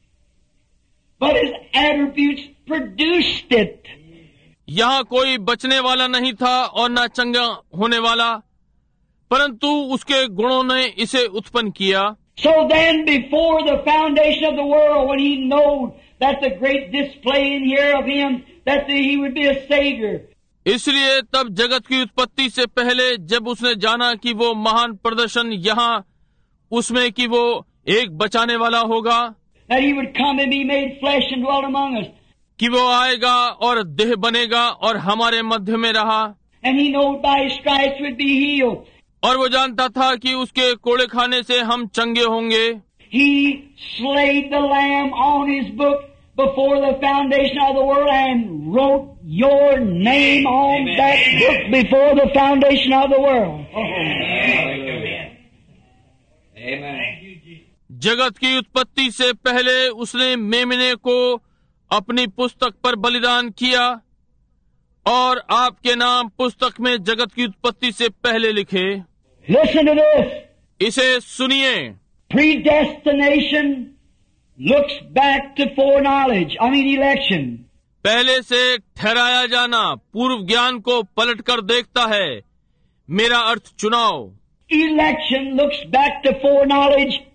but his attributes produced it. यहाँ कोई बचने वाला नहीं था और न चंगा होने वाला, परंतु उसके गुणों ने इसे उत्पन्न किया। So then, before the foundation of the world, when he knew that the great display in here of him, that he would be a savior. इसलिए तब जगत की उत्पत्ति से पहले जब उसने जाना कि वो महान प्रदर्शन यहाँ उसमें कि वो एक बचाने वाला होगा, That he would come and be made flesh and dwell among us. कि वो आएगा और देह बनेगा और हमारे मध्य में रहा। And he knew by his stripes would be healed. और वो जानता था कि उसके कोड़े खाने से हम चंगे होंगे। He slayed the lamb on his book before the foundation of the world and wrote your name on Amen. that book before the foundation of the world. Hallelujah. Amen. जगत की उत्पत्ति से पहले उसने मेमने को अपनी पुस्तक पर बलिदान किया और आपके नाम पुस्तक में जगत की उत्पत्ति से पहले लिखे। Listen to this. इसे सुनिए। Predestination looks back to foreknowledge. I mean election. पहले से ठहराया जाना पूर्व ज्ञान को पलट कर देखता है। मेरा अर्थ चुनाव। Election looks back to foreknowledge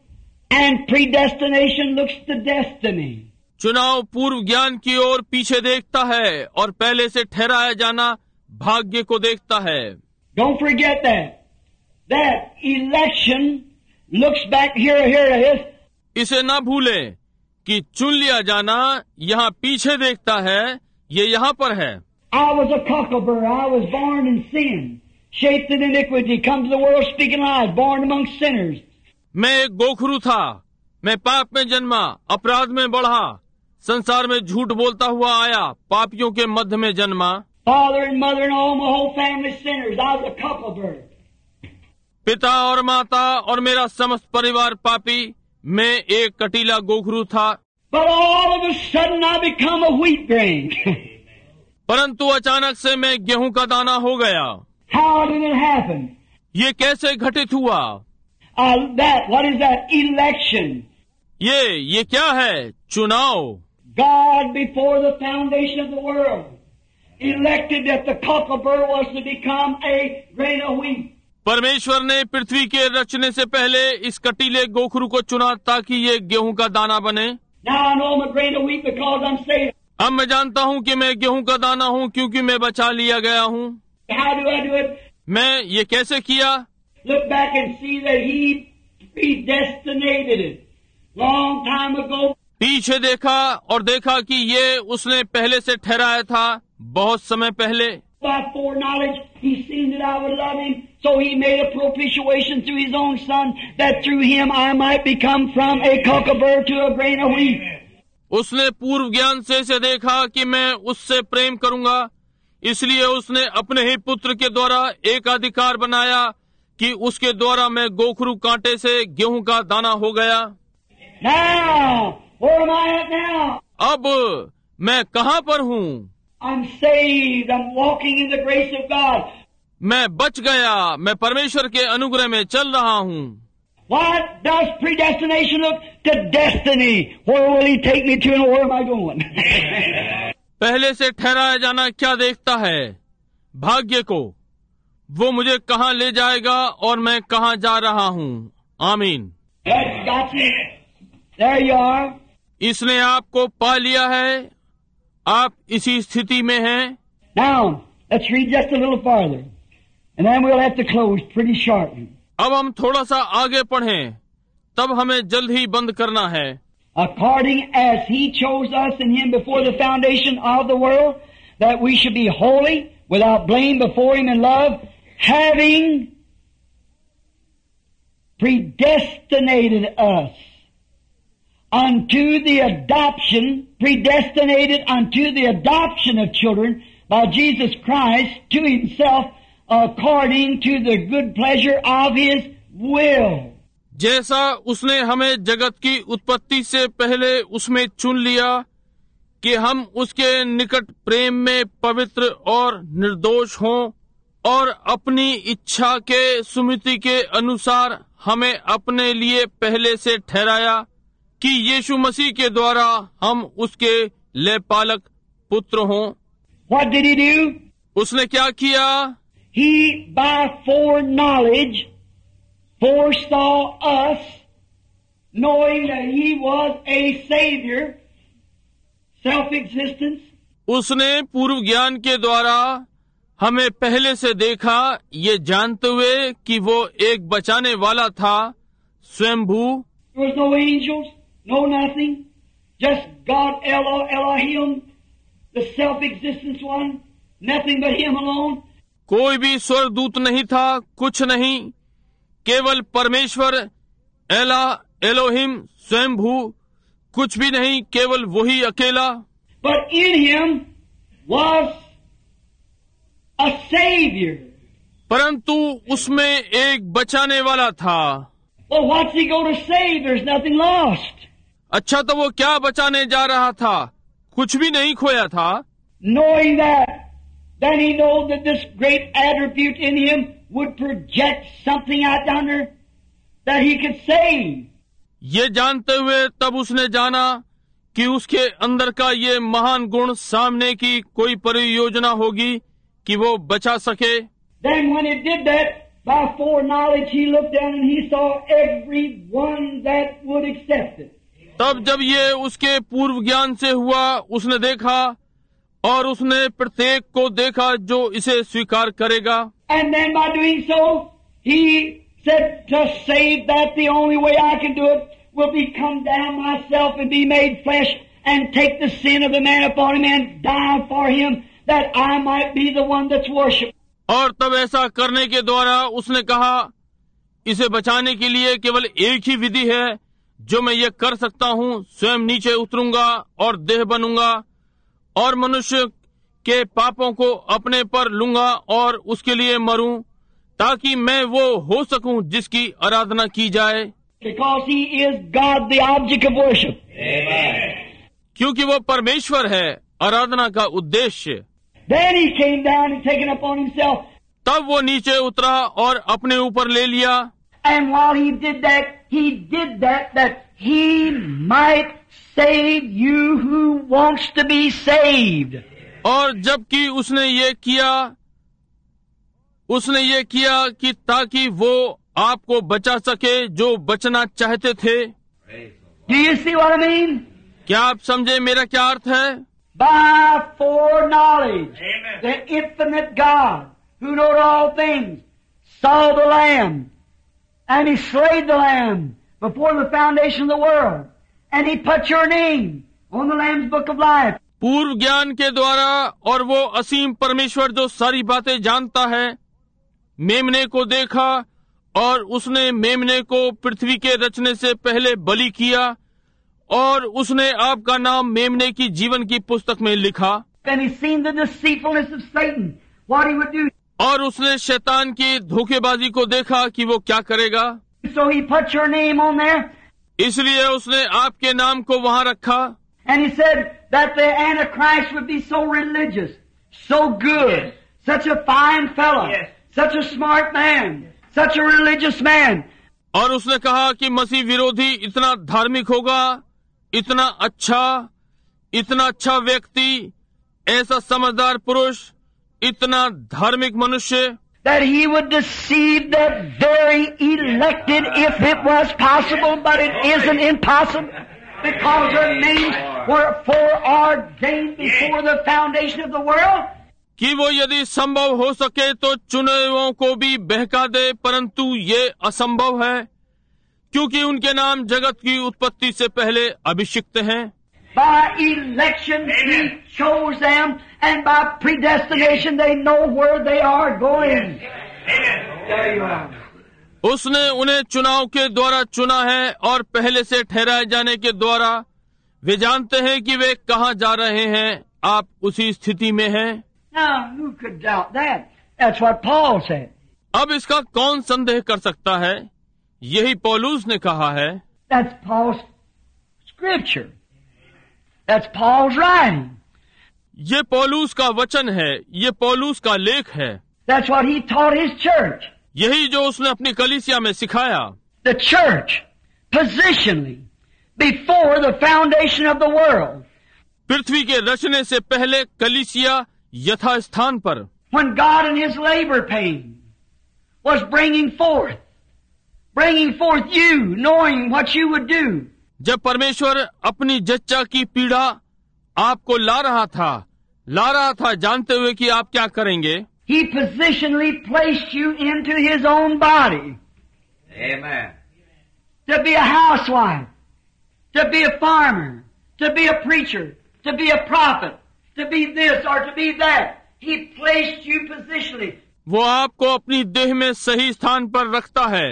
And predestination looks to destiny. चुनाव पूर्व ज्ञान की ओर पीछे देखता है और पहले से ठहराया जाना भाग्य को देखता है। Don't forget that. That election looks back here, here it is. इसे न भूलें कि चुन लिया जाना यहाँ पीछे देखता है, ये यहाँ पर है। I was a cockleburr. I was born in sin, shaped in iniquity, come to the world speaking lies, born among sinners. मैं एक गोखरू था, मैं पाप में जन्मा, अपराध में बढ़ा, संसार में झूठ बोलता हुआ आया, पापियों के मध्य में जन्मा। Father and mother and all my whole family sinners. I was a cockleburr. पिता और माता और मेरा समस्त परिवार पापी, मैं एक कटीला गोखरू था। But all of a sudden I become a wheat grain. परंतु अचानक से मैं गेहूं का दाना हो गया। How did it happen? ये कैसे घटित हुआ? Uh, that, what is that? Election. ये ये क्या है? चुनाव। God, before the foundation of the world, elected that the cockleburr was to become a grain of wheat. परमेश्वर ने पृथ्वी के रचने से पहले इस कटीले गोखरू को चुना ताकि ये गेहूं का दाना बने। Now I know I'm a grain of wheat because I'm saved. अब मैं जानता हूँ कि मैं गेहूं का दाना हूँ क्योंकि मैं बचा लिया गया हूँ। How do I do it? मैं ये कैसे किया? Look back and see that He predestinated it long time ago. पीछे देखा और देखा कि ये उसने पहले से ठहराया था, बहुत समय पहले। By foreknowledge, He seen that I would love Him, so He made a propitiation through His own Son, that through Him I might become from a cockleburr to a grain of wheat. उसने पूर्व ज्ञान से इसे देखा कि मैं उससे प्रेम करूंगा, इसलिए उसने अपने ही पुत्र के द्वारा एक अधिकार बनाया कि उसके द्वारा मैं गोखरू कांटे से गेहूं का दाना हो गया। Now, where am I at now? अब मैं कहाँ पर हूँ? I'm saved. I'm walking in the grace of God. मैं बच गया, मैं परमेश्वर के अनुग्रह में चल रहा हूँ। What does predestination look? To destiny. Where will He take me to and where am I going? पहले से ठहराया जाना क्या देखता है? भाग्य को। वो मुझे कहाँ ले जाएगा और मैं कहाँ जा रहा हूँ। आमीन। That's got you. There you are. इसने आपको पा लिया है, आप इसी स्थिति में हैं। Now, let's read just a little farther. And then we'll have to close pretty shortly. अब हम थोड़ा सा आगे पढ़ें, तब हमें जल्द ही बंद करना है। According as He chose us in Him before the foundation of the world, that we should be holy, without blame before Him in love, having predestinated us unto the adoption, predestinated unto the adoption of children by Jesus Christ to Himself, according to the good pleasure of His will. जैसा उसने हमें जगत की उत्पत्ति से पहले उसमें चुन लिया कि हम उसके निकट प्रेम में पवित्र और निर्दोष हों, और अपनी इच्छा के सुमिति के अनुसार हमें अपने लिए पहले से ठहराया कि यीशु मसीह के द्वारा हम उसके लेपालक पुत्र हों। What did He do? उसने क्या किया? He, by foreknowledge, foresaw us, knowing that He was a Savior, self-existence. उसने पूर्व ज्ञान के द्वारा हमें पहले से देखा, ये जानते हुए कि वो एक बचाने वाला था, स्वयंभू। There was no angels, no nothing, just God, Elo, Elohim, the self-existence one, nothing but Him alone. कोई भी स्वर्गदूत नहीं था, कुछ नहीं, केवल परमेश्वर, एला, एलोहिम, स्वयंभू, कुछ भी नहीं, केवल वही अकेला। But in Him was a Savior. परंतु उसमें एक बचाने वाला था। Well, what's He going to save? There's nothing lost. अच्छा, तो वो क्या बचाने जा रहा था? कुछ भी नहीं खोया था। Knowing that, then He knows that this great attribute in Him would project something out yonder that He could save. ये जानते हुए तब उसने जाना कि उसके अंदर का ये महान गुण सामने की कोई परियोजना होगी कि वो बचा सके। Then when He did that, By foreknowledge he looked down and he saw every one that would accept it. तब जब ये उसके पूर्व ज्ञान से हुआ, उसने देखा और उसने प्रत्येक को देखा जो इसे स्वीकार करेगा. And then by doing so, he said, to save that, the only way I can do it will be come down myself and be made flesh and take the sin of the man upon him and die for him, that I might be the one that's worshipped. और तब ऐसा करने के द्वारा उसने कहा, इसे बचाने के लिए केवल एक ही विधि है जो मैं ये कर सकता हूँ, स्वयं नीचे उतरूंगा और देह बनूंगा और मनुष्य के पापों को अपने पर लूंगा और उसके लिए मरूं, ताकि मैं वो हो सकूं जिसकी आराधना की जाए. Because he is God, the object of worship. Amen. क्योंकि वो परमेश्वर है, आराधना का उद्देश्य. Then he came down and taken upon himself. तब वो नीचे उतरा और अपने ऊपर ले लिया. And while he did that, he did that that he might save you who wants to be saved. और जबकि उसने ये किया, उसने ये किया कि ताकि वो आपको बचा सके जो बचना चाहते थे. Do you see what I mean? क्या आप समझे मेरा क्या अर्थ है? By foreknowledge, Amen. the infinite God, who knowed all things, saw the Lamb, and he slayed the Lamb before the foundation of the world, and he put your name on the Lamb's book of life. पूर्व ज्ञान के द्वारा, और वो असीम परमेश्वर जो सारी बातें जानता है, मेमने को देखा और उसने मेमने को पृथ्वी के रचने से पहले बलि किया और उसने आपका नाम मेमने की जीवन की पुस्तक में लिखा. And he seen the deceitfulness of Satan, what he would do. और उसने शैतान की धोखेबाजी को देखा कि वो क्या करेगा. So he put your name on there, इसलिए उसने आपके नाम को वहां रखा. and he said that the Antichrist would be so religious, so good, such a fine fellow, Yes. such a smart man, such a religious man. और उसने कहा कि मसीह विरोधी इतना धार्मिक होगा, इतना अच्छा, इतना अच्छा व्यक्ति, ऐसा समझदार पुरुष, इतना धार्मिक मनुष्य, That he would deceive the very elected if it was possible, but it isn't impossible, because their names were foreordained before the foundation of the world. कि वो यदि संभव हो सके तो चुने हुओं को भी बहका दे, परंतु ये असंभव है क्योंकि उनके नाम जगत की उत्पत्ति से पहले अभिषिक्त हैं. By election he chose them, and by predestination they know where they are going. There you are. उसने उन्हें चुनाव के द्वारा चुना है और पहले से ठहराए जाने के द्वारा वे जानते हैं कि वे कहाँ जा रहे हैं. आप उसी स्थिति में हैं. Now, who could doubt that? That's what Paul said. अब इसका कौन संदेह कर सकता है? यही पौलुस ने कहा है. That's Paul's scripture. That's Paul's writing. ये पौलुस का वचन है, ये पौलुस का लेख है. That's what he taught his church. यही जो उसने अपनी कलीसिया में सिखाया. The church, positionally, before the foundation of the world. पृथ्वी के रचने से पहले कलीसिया यथा स्थान पर. When God in his labor pain was bringing forth, bringing forth you, knowing what you would do. जब परमेश्वर अपनी जच्चा की पीड़ा आपको ला रहा था, ला रहा था जानते हुए कि आप क्या करेंगे. He positionally placed you into his own body. Amen. To be a housewife, to be a farmer, to be a preacher, to be a prophet, to be this or to be that. He placed you positionally. वो आपको अपनी देह में सही स्थान पर रखता है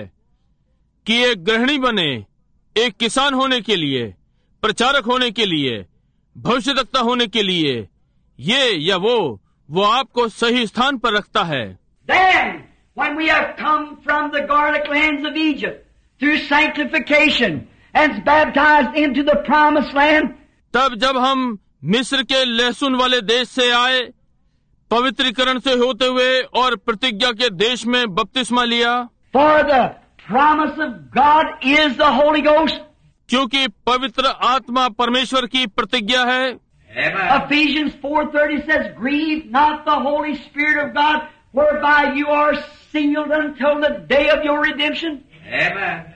कि एक गृहिणी बने, एक किसान होने के लिए, प्रचारक होने के लिए, भविष्यद्वक्ता होने के लिए, ये या वो वो आपको सही स्थान पर रखता है. Then, when we have come from the garlic lands of Egypt through sanctification and baptized into the promised land, तब जब हम मिस्र के लहसुन वाले देश से आए, पवित्रीकरण से होते हुए और प्रतिज्ञा के देश में बपतिस्मा लिया. for the promise of God is the Holy Ghost. क्योंकि पवित्र आत्मा परमेश्वर की प्रतिज्ञा है. Amen. Ephesians four thirty says, grieve not the Holy Spirit of God, whereby you are sealed until the day of your redemption. Amen.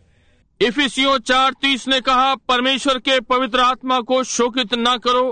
इफिसियों चार तीस ने कहा, परमेश्वर के पवित्र आत्मा को शोकित न करो,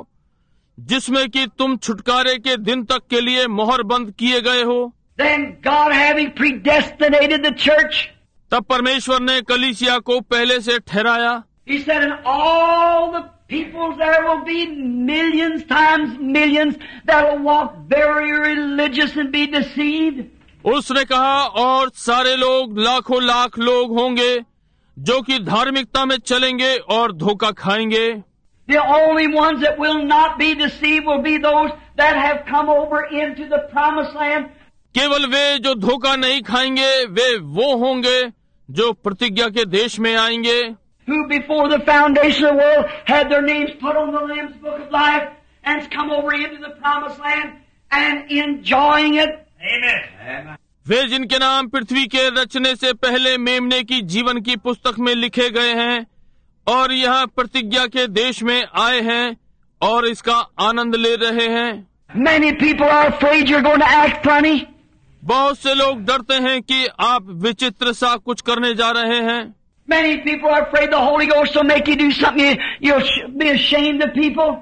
जिसमें कि तुम छुटकारे के दिन तक के लिए मोहर बंद किए गए हो। Then God, having predestinated the church, तब परमेश्वर ने कलीसिया को पहले से ठहराया। He said, in all the peoples there will be millions times millions that will walk very religious and be deceived. उसने कहा, और सारे लोग, लाखों लाख लोग होंगे जो कि धार्मिकता में चलेंगे और धोखा खाएंगे। The only ones that will not be deceived will be those that have come over into the promised land. केवल वे जो धोखा नहीं खाएंगे वे वो होंगे जो प्रतिज्ञा के देश में आएंगे। Who before the foundation of the world had their names put on the Lamb's Book of Life and come over into the promised land and enjoying it. Amen. Amen. वे जिनके नाम पृथ्वी के रचने से पहले मेमने की जीवन की पुस्तक में लिखे गए हैं और यहाँ प्रतिज्ञा के देश में आए हैं और इसका आनंद ले रहे हैं। Many people are afraid you're going to act funny. बहुत से लोग डरते हैं कि आप विचित्र सा कुछ करने जा रहे हैं। Many people are afraid the Holy Ghost will make you do something you'll be ashamed of people.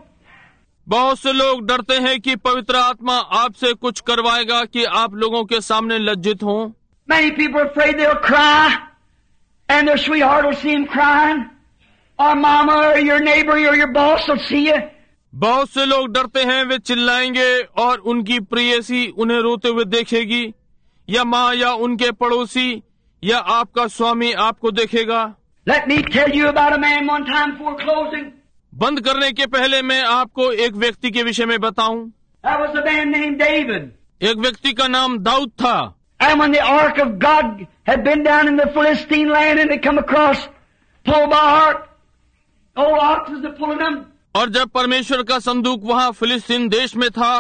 बहुत से लोग डरते हैं कि पवित्र आत्मा आपसे कुछ करवाएगा कि आप लोगों के सामने लज्जित हों। Many people are afraid they'll cry and their sweetheart will see them crying, or mama or your neighbor or your boss will see you. बहुत से लोग डरते हैं वे चिल्लाएंगे और उनकी प्रेयसी उन्हें रोते हुए देखेगी, या माँ या उनके पड़ोसी या आपका स्वामी आपको देखेगा। Let me tell you about a man one time before closing. बंद करने के पहले मैं आपको एक व्यक्ति के विषय में बताऊं। That was a man named David. एक व्यक्ति का नाम दाऊद था। And when the ark of God had been down in the Philistine land and had come across, pulled by heart, old oxes are pulling them. और जब परमेश्वर का संदूक वहाँ फिलिस्तीन देश में था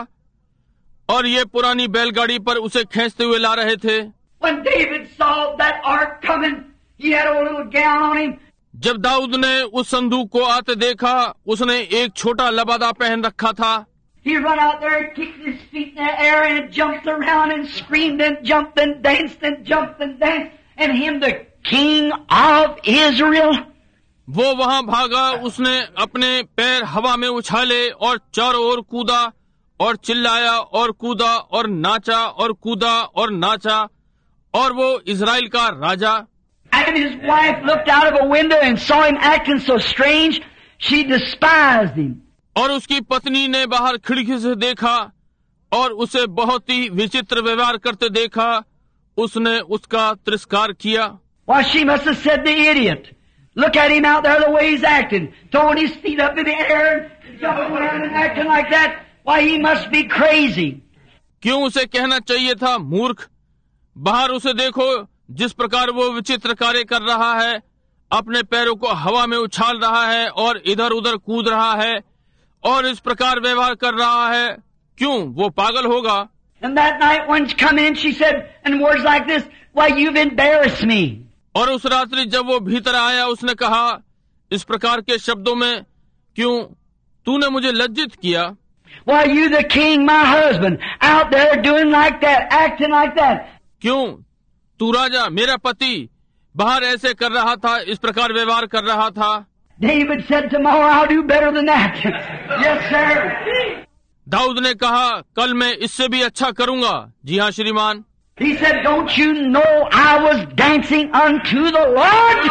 और ये पुरानी बैलगाड़ी पर उसे खींचते हुए ला रहे थे। When David saw that ark coming, he had a little gown on him. जब दाऊद ने उस संदूक को आते देखा, उसने एक छोटा लबादा पहन रखा था। He run out there and kicked his feet in the air and jumped around and screamed and jumped and danced and jumped and danced, and him the king of Israel. वो वहाँ भागा, उसने अपने पैर हवा में उछाले और चारों ओर कूदा और चिल्लाया और कूदा और नाचा और कूदा और नाचा, और वो इज़राइल का राजा। And his wife looked out of a window and saw him acting so strange, she despised him. और उसकी पत्नी ने बाहर खिड़की से देखा और उसे बहुत ही विचित्र व्यवहार करते देखा, उसने उसका तिरस्कार किया। Why, she must have said, the idiot. Look at him out there the way he's acting, throwing his feet up in the air and jumping around and acting like that. Why, he must be crazy. क्यों उसे कहना चाहिए था, मूर्ख। बाहर उसे देखो, जिस प्रकार वो विचित्र कार्य कर रहा है, अपने पैरों को हवा में उछाल रहा है और इधर उधर कूद रहा है और इस प्रकार व्यवहार कर रहा है, क्यों वो पागल होगा। And that night when she come in, she said, in words like this, why, you've embarrassed me. और उस रात्रि जब वो भीतर आया, उसने कहा इस प्रकार के शब्दों में, क्यों तूने मुझे लज्जित किया। Why, you the king, my husband, out there doing like that, acting like that. क्यों तू राजा, मेरा पति, बाहर ऐसे कर रहा था, इस प्रकार व्यवहार कर रहा था। David said, tomorrow I'll do better than that. Yes, sir. Dawood ने कहा, कल मैं इससे भी अच्छा करूंगा। जी हाँ श्रीमान। He said, don't you know I was dancing unto the Lord?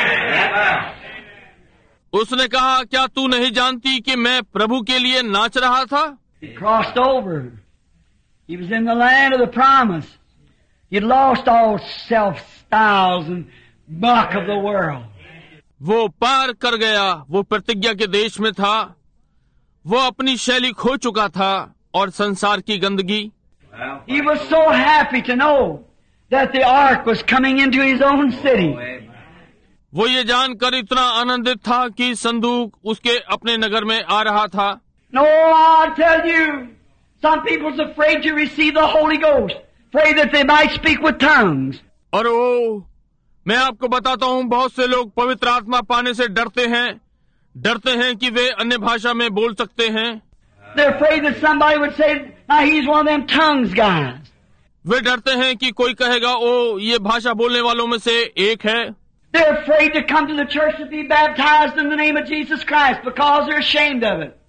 उसने कहा, क्या तू नहीं जानती कि मैं प्रभु के लिए नाच रहा था। He crossed over. He was in the land of the promise. He'd lost all self-styles and muck of the world. वो पार कर गया, वो प्रतिज्ञा के देश में था, वो अपनी शैली खो चुका था और संसार की गंदगी। He was so happy to know that the ark was coming into his own city. वो ये जानकर इतना आनंदित था कि संदूक उसके अपने नगर में आ रहा था। No, I tell you, some people's afraid to receive the Holy Ghost, afraid that they might speak with tongues. और ओ, मैं आपको बताता हूँ, बहुत से लोग पवित्र आत्मा पाने से डरते हैं, डरते हैं कि वे अन्य भाषा में बोल सकते हैं। They're afraid that somebody would say, now he's one of them tongues guys. वे डरते हैं कि कोई कहेगा ओ ये भाषा बोलने वालों में से एक है। They're afraid to come to the church to be baptized in the name of Jesus Christ because they're ashamed of it.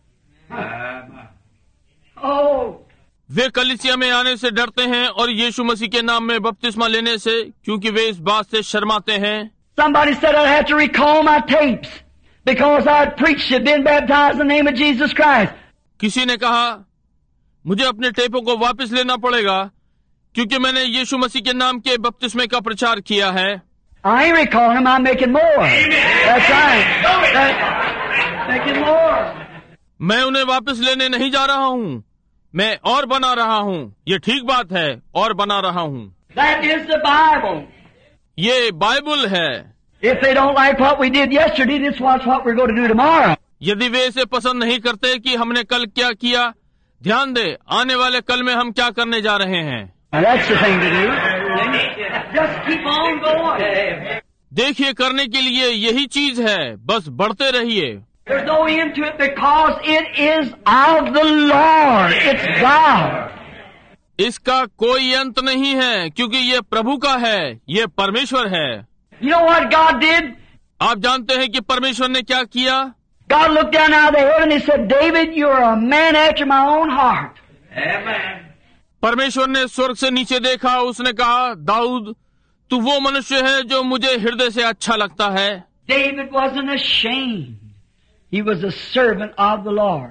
Oh. वे कलीसिया में आने से डरते हैं और यीशु मसीह के नाम में बपतिस्मा लेने से, क्योंकि वे इस बात से शर्माते हैं। Somebody said I'd have to recall my tapes because I'd preached and been baptized in the name of Jesus Christ. किसी ने कहा मुझे अपने टेपों को वापस लेना पड़ेगा क्योंकि मैंने यीशु मसीह के नाम के बपतिस्मे का प्रचार किया है। I ain't recalling them, I'm making more. That's right. That's making more. मैं उन्हें वापस लेने नहीं जा रहा हूँ, मैं और बना रहा हूँ। ये ठीक बात है, और बना रहा हूँ। That is the Bible. ये बाइबल है। If they don't like what we did yesterday, this was what we're going to do tomorrow. यदि वे इसे पसंद नहीं करते कि हमने कल क्या किया, ध्यान दे आने वाले कल में हम क्या करने जा रहे हैं। Now that's the thing to do. Just keep on going. देखिए, करने के लिए यही चीज है, बस बढ़ते रहिए। There's no end to it because it is of the Lord. It's God. इसका कोई अंत नहीं है क्योंकि ये प्रभु का है, ये परमेश्वर है। You know what God did? आप जानते हैं कि परमेश्वर ने क्या किया? God looked down out of the heaven and said, David, you're a man after my own heart. Amen. परमेश्वर ने स्वर्ग से नीचे देखा, उसने कहा, दाऊद तू वो मनुष्य है जो मुझे हृदय से अच्छा लगता है। David wasn't ashamed. He was a servant of the Lord.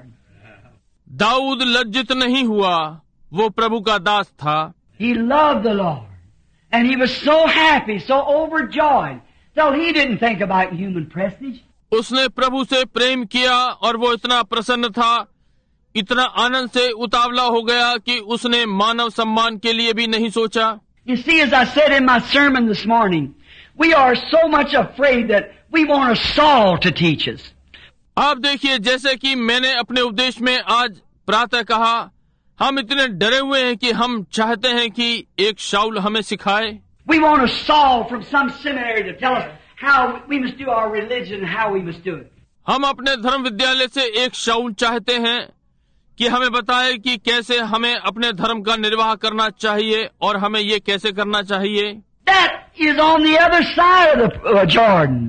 Dawood लज्जित नहीं हुआ, वो प्रभु का दास था। He loved the Lord. And he was so happy, so overjoyed, till he didn't think about human prestige. उसने प्रभु से प्रेम किया और वो इतना प्रसन्न था, इतना आनंद से उतावला हो गया कि उसने मानव सम्मान के लिए भी नहीं सोचा। You see, as I said in my sermon this morning, we are so much afraid that we want a Saul to teach us. आप देखिए, जैसे कि मैंने अपने उपदेश में आज प्रातः कहा, हम इतने डरे हुए हैं कि हम चाहते हैं कि एक शाऊल हमें सिखाए। We want a Saul from some seminary to tell us how we must do our religion and how we must do it. हम अपने धर्म विद्यालय से एक शाऊल चाहते हैं कि हमें बताए कि कैसे हमें अपने धर्म का निर्वाह करना चाहिए और हमें ये कैसे करना चाहिए। That is on the other side of the uh, Jordan.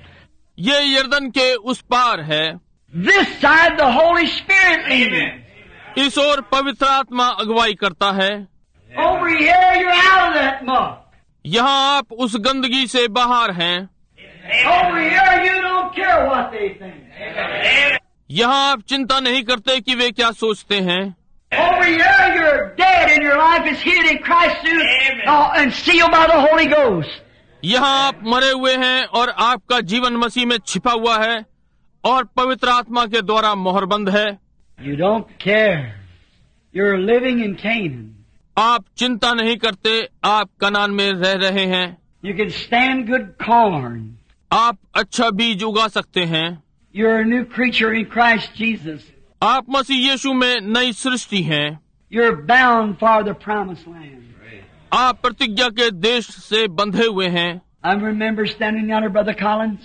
ये यर्दन के उस पार है। This side the Holy Spirit leads. इस ओर पवित्र आत्मा अगुवाई करता है। Over here you're out of that muck. यहाँ आप उस गंदगी से बाहर हैं। Over here you don't care what they think. यहाँ आप चिंता नहीं करते कि वे क्या सोचते हैं। Over here you're dead and your life is hid in Christ through, uh, and sealed by the Holy Ghost. यहाँ आप मरे हुए हैं और आपका जीवन मसीह में छिपा हुआ है और पवित्र आत्मा के द्वारा मोहरबंद है। You don't care. You're living in Canaan. आप चिंता नहीं करते, आप कनान में रह रहे हैं। You can stand good corn. आप अच्छा बीज उगा सकते हैं। You're a new creature in Christ Jesus. आप मसीह यीशु में नई सृष्टि हैं। You're bound for the promised land. आप प्रतिज्ञा के देश से बंधे हुए हैं। I remember standing yonder, Brother Collins,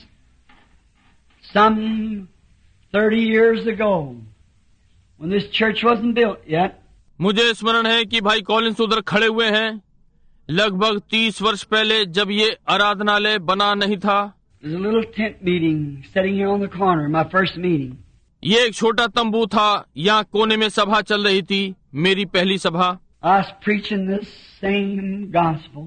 some thirty years ago, when this church wasn't built yet. मुझे स्मरण है कि भाई कॉलिंस उधर खड़े हुए हैं, लगभग तीस वर्ष पहले, जब ये आराधनालय बना नहीं था। There's a little tent meeting sitting here on the corner, my first meeting. ये एक छोटा तंबू था, यहाँ कोने में सभा चल रही थी, मेरी पहली सभा। I was preaching this same gospel,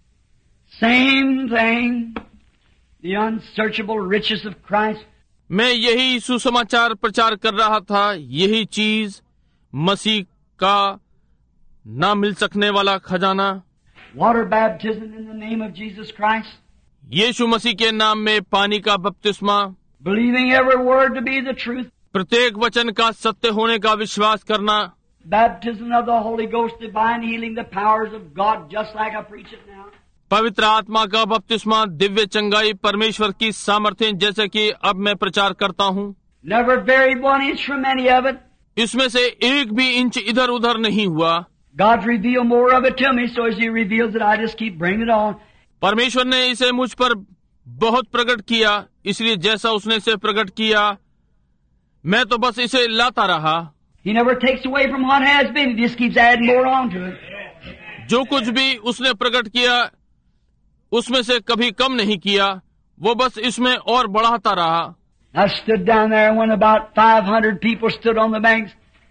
same thing, the unsearchable riches of Christ. मैं यही सुसमाचार प्रचार कर रहा था, यही चीज, मसीह का ना मिल सकने वाला खजाना। Water baptism in the name of Jesus Christ. यीशु मसीह के नाम में पानी का बपतिस्मा। Believing every word to be the truth. प्रत्येक वचन का सत्य होने का विश्वास करना। Baptism of the Holy Ghost, divine healing, the powers of God, just like I preach it now. पवित्र आत्मा का बपतिस्मा, दिव्य चंगाई, परमेश्वर की सामर्थ्य, जैसे कि अब मैं प्रचार करता हूँ। Never varied one inch from any of it. इसमें से एक भी इंच इधर उधर नहीं हुआ। God revealed more of it to me, so as He reveals it, I just keep bringing it on. परमेश्वर ने इसे मुझ पर बहुत प्रकट किया, इसलिए जैसा उसने इसे प्रकट किया, मैं तो बस इसे लाता रहा। He never takes away from what has been. He just keeps adding more on to it. जो कुछ भी उसने प्रकट किया उसमें से कभी कम नहीं किया, वो बस इसमें और बढ़ाता रहा। I stood down there when about five hundred people stood on the banks,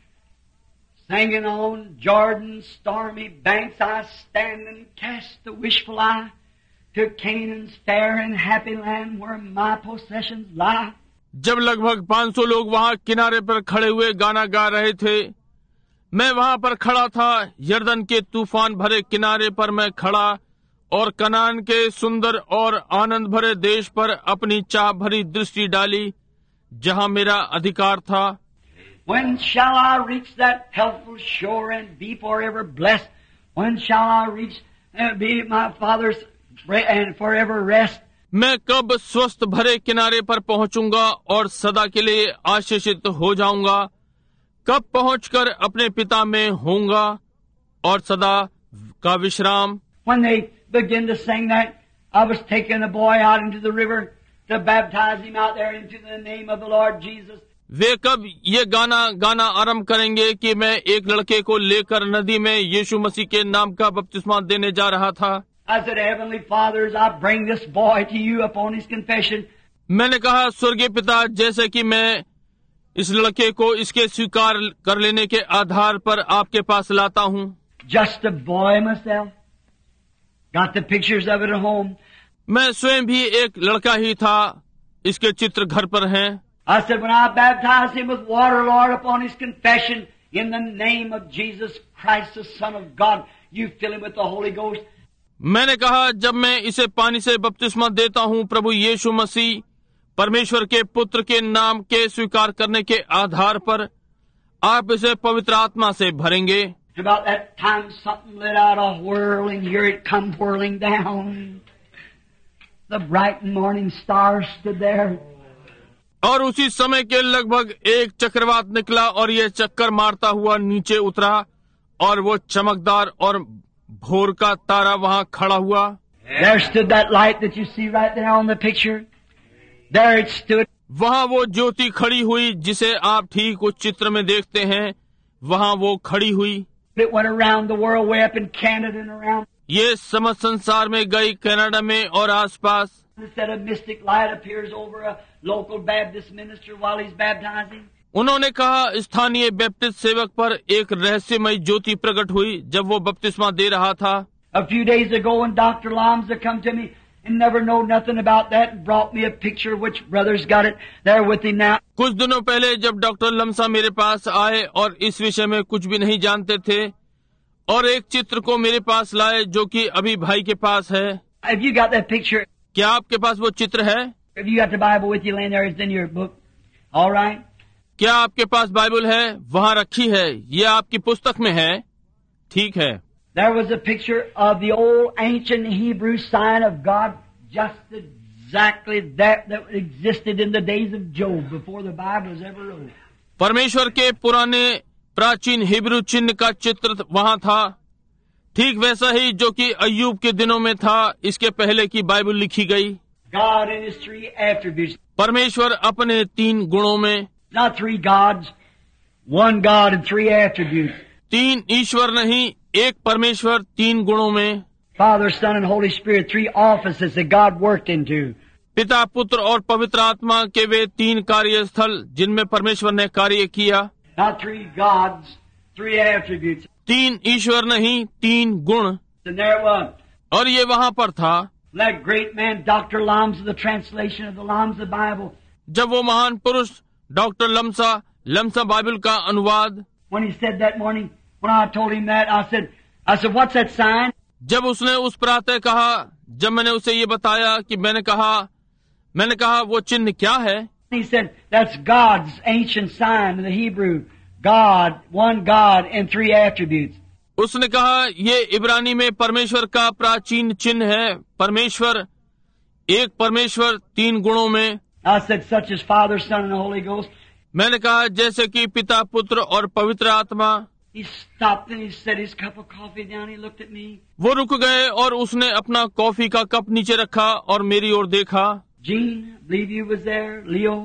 singing on Jordan's stormy banks. I stand and cast the wishful eye to Canaan's fair and happy land where my possessions lie. जब लगभग पाँच सौ लोग वहां किनारे पर खड़े हुए गाना गा रहे थे, मैं वहां पर खड़ा था। यर्दन के तूफान भरे किनारे पर मैं खड़ा और कनान के सुंदर और आनंद भरे देश पर अपनी चाह भरी दृष्टि डाली, जहां मेरा अधिकार था। When shall I reach that healthful shore and be forever blessed? When shall I reach and be my father's and forever rest? मैं कब स्वस्थ भरे किनारे पर पहुंचूंगा और सदा के लिए आशीषित हो जाऊंगा? कब पहुंचकर अपने पिता में होऊंगा और सदा का विश्राम? When they began to sing that, I was taking the boy out into the river to baptize him out there into the name of the Lord Jesus. वे कब ये गाना गाना आरंभ करेंगे कि मैं एक लड़के को लेकर नदी में यीशु मसीह के नाम का बपतिस्मा देने जा रहा था? I said, Heavenly Father, as I bring this boy to you upon his confession. मैंने कहा, स्वर्गीय पिता, जैसे कि मैं इस लड़के को इसके स्वीकार कर लेने के आधार पर आपके पास लाता हूँ। Just a boy myself. Got the pictures of it at home. मैं स्वयं भी एक लड़का ही था, इसके चित्र घर पर हैं। I said, when I baptize him with water, Lord, upon his confession, in the name of Jesus Christ, the Son of God, you fill him with the Holy Ghost. मैंने कहा, जब मैं इसे पानी से बपतिस्मा देता हूँ प्रभु यीशु मसीह परमेश्वर के पुत्र के नाम के स्वीकार करने के आधार पर, आप इसे पवित्र आत्मा से भरेंगे। About that time, something let out a whirl, and here it come whirling down. The bright morning stars stood there. और उसी समय के लगभग एक चक्रवात निकला और ये चक्कर मारता हुआ नीचे उतरा और वो चमकदार और भोर का तारा वहाँ खड़ा हुआ। There stood that light that you see right there on the picture. There it stood. वहाँ वो ज्योति खड़ी हुई जिसे आप ठीक उस चित्र में देखते हैं, वहाँ वो खड़ी हुई। It went around the world, way up in Canada and around. ये समस्त संसार में गई, कनाडा में और आसपास। Instead of mystic light appears over a local Baptist minister while he's baptizing. उन्होंने कहा, स्थानीय बैप्टिस्ट सेवक पर एक रहस्यमय ज्योति प्रकट हुई जब वो बपतिस्मा दे रहा था। A few days ago when Doctor Lamsa come to me and never know nothing about that and brought me a picture which brother's got it there with him now. कुछ दिनों पहले जब डॉक्टर लमसा मेरे पास आए और इस विषय में कुछ भी नहीं जानते थे और एक चित्र को मेरे पास लाए जो कि अभी भाई के पास है। Have you got that picture? क्या आपके पास वो चित्र है? Have you got the Bible with you laying there? It's in your book. All right. क्या आपके पास बाइबल है? वहाँ रखी है, ये आपकी पुस्तक में है। ठीक है। There was a picture of the old ancient Hebrew sign of God, just exactly that that existed in the days of Job before the Bible was ever wrote. परमेश्वर के पुराने प्राचीन हिब्रू चिन्ह का चित्र वहाँ था, ठीक वैसा ही जो कि अय्यूब के दिनों में था, इसके पहले की बाइबल लिखी गई। God in His three attributes. परमेश्वर अपने तीन गुणों में, Not three gods, one God and three attributes. तीन ईश्वर नहीं, एक परमेश्वर तीन गुणों में। Father, Son, and Holy Spirit, three offices that God worked into. पिता, पुत्र और पवित्र आत्मा के वे तीन कार्यस्थल जिनमें परमेश्वर ने कार्य किया। Not three gods, three attributes. तीन ईश्वर नहीं, तीन गुण। And there it was. और ये वहाँ पर था। That great man, Doctor Lamsa, the translation of the Lamsa Bible. जब वो महान पुरुष डॉक्टर लमसा लमसा बाइबल का अनुवाद, When he said that morning, when I told him that, I said, I said, what's that sign? जब उसने उस प्रातः कहा, जब मैंने उसे ये बताया कि मैंने कहा मैंने कहा वो चिन्ह क्या है? He said, that's God's ancient sign in the Hebrew. God, one God, and three attributes. उसने कहा, ये इब्रानी में परमेश्वर का प्राचीन चिन्ह है, परमेश्वर, एक परमेश्वर तीन गुणों में। I said, such as Father, Son, and the Holy Ghost. मैंने कहा, जैसे कि पिता, पुत्र और पवित्र आत्मा। He stopped and he set his cup of coffee down. He looked at me. वो रुक गए और उसने अपना कॉफी का कप नीचे रखा और मेरी ओर देखा। Gene, I believe you was there. Leo.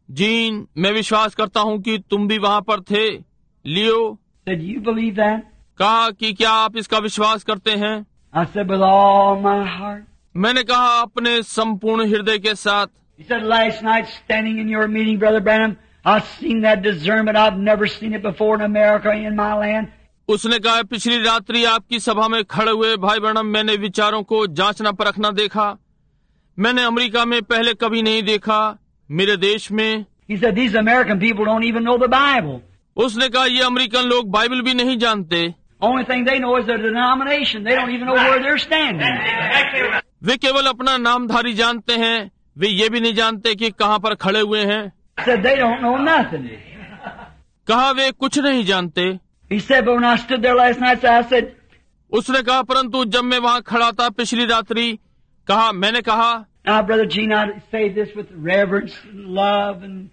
Jean, मैं विश्वास करता हूँ कि तुम भी वहाँ पर थे। लियो, Said, you believe that? कहा कि क्या आप इसका विश्वास करते हैं? I said, with all my heart. मैंने कहा अपने संपूर्ण हृदय के साथ. He said, last night standing in your meeting, Brother Branham, I've seen that discernment. I've never seen it before in America, in my land. उसने कहा पिछली रात्रि आपकी सभा में खड़े हुए भाई ब्रैनम मैंने विचारों को जांचना परखना देखा. मैंने अमेरिका में पहले कभी नहीं देखा, मेरे देश में. He said, these American people don't even know the Bible. उसने कहा ये अमेरिकन लोग बाइबल भी नहीं जानते. Only thing they know is their denomination. They don't even know where they're standing. वे केवल अपना नामधारी जानते हैं, वे ये भी नहीं जानते कि कहाँ पर खड़े हुए हैं. Said they don't know nothing. कहा वे कुछ नहीं जानते. He said, but when I stood there last night, I said, उसने कहा परंतु जब मैं वहाँ खड़ा था पिछली रात्रि, कहा मैंने कहा, now Brother Gene, I say this with reverence, love, and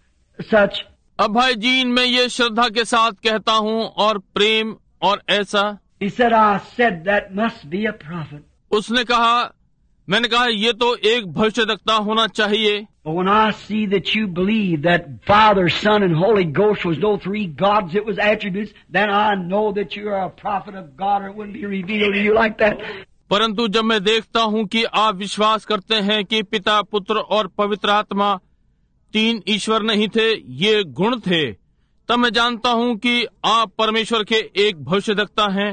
such. अब भाई जीन मैं ये श्रद्धा के साथ कहता हूँ और प्रेम और ऐसा. He said, I said that must be a prophet. उसने कहा, मैंने कहा ये तो एक भविष्यद्वक्ता होना चाहिए. But when I see that you believe that Father, Son, and Holy Ghost was no three gods, it was attributes, then I know that you are a prophet of God, or it wouldn't be revealed to you like that. परंतु जब मैं देखता हूँ कि आप विश्वास करते हैं कि पिता, पुत्र और पवित्र आत्मा तीन ईश्वर नहीं थे, ये गुण थे, तब मैं जानता हूँ कि आप परमेश्वर के एक भविष्यद्वक्ता हैं,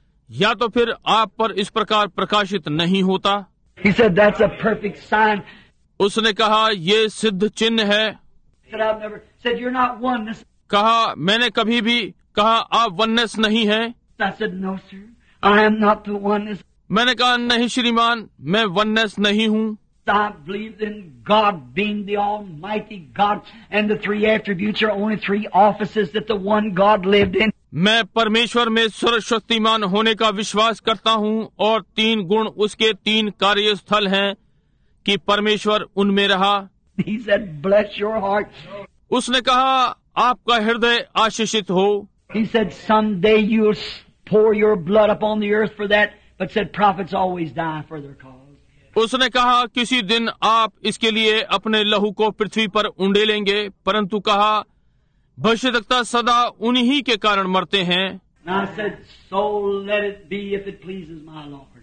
या तो फिर आप पर इस प्रकार प्रकाशित नहीं होता. He said, that's a perfect sign. उसने कहा ये सिद्ध चिन्ह है. Said, I've never said you're not oneness. कहा मैंने कभी भी कहा आप वननेस नहीं है. I said, no, sir. I am not the oneness. मैंने कहा नहीं श्रीमान, मैं वननेस नहीं हूँ. I believe in God being the Almighty God, and the three attributes are only three offices that the one God lived in. मैं परमेश्वर में सर्वशक्तिमान होने का विश्वास करता हूँ और तीन गुण उसके तीन कार्यस्थल हैं कि परमेश्वर उनमें रहा. He said, bless your heart. उसने कहा आपका हृदय आशीषित हो. He said, someday you'll pour your blood upon the earth for that, but said prophets always die for their cause. उसने कहा किसी दिन आप इसके लिए अपने लहू को पृथ्वी पर उंडेलेंगे, परंतु कहा भविष्यद्वक्ता सदा उन्हीं के कारण मरते हैं. And I said, so let it be if it pleases my Lord.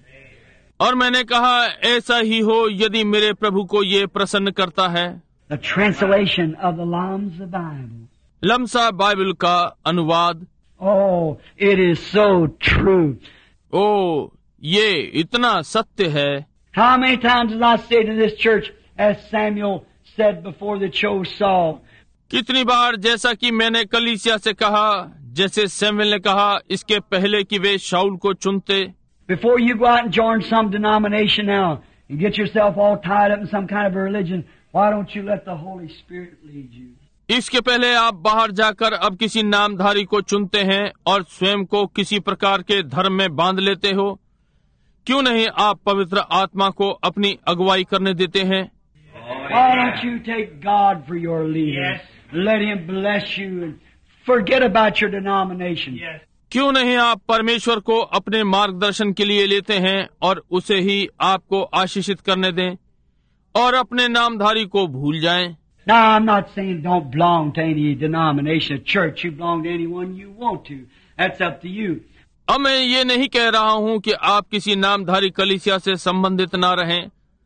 और मैंने कहा ऐसा ही हो यदि मेरे प्रभु को ये प्रसन्न करता है. The translation of the Lamb's Bible. Lamsa Bible का अनुवाद. Oh, it is so true. ओ ये इतना सत्य है. How many times did I say to this church, as Samuel said before they chose Saul? कितनी बार जैसा कि मैंने कलीसिया से कहा, जैसे सैमुएल ने कहा इसके पहले कि वे शाऊल को चुनते. Before you go out and join some denomination now and get yourself all tied up in some kind of a religion, why don't you let the Holy Spirit lead you? इसके पहले आप बाहर जाकर अब किसी नामधारी को चुनते हैं और स्वयं को किसी प्रकार के धर्म में बांध लेते हो, क्यों नहीं आप पवित्र आत्मा को अपनी अगुवाई करने देते हैं? Why don't you take God for your leader? Yes. Let Him bless you and forget about your denomination. Yes. क्यों नहीं आप परमेश्वर को अपने मार्गदर्शन के लिए लेते हैं और उसे ही आपको आशीषित करने दें और अपने नामधारी को भूल जाएं? Now, I'm not saying don't belong to any denomination, a church. You belong to anyone you want to. That's up to you. अब मैं ये नहीं कह रहा हूँ कि आप किसी नामधारी कलीसिया से संबंधित ना रहें.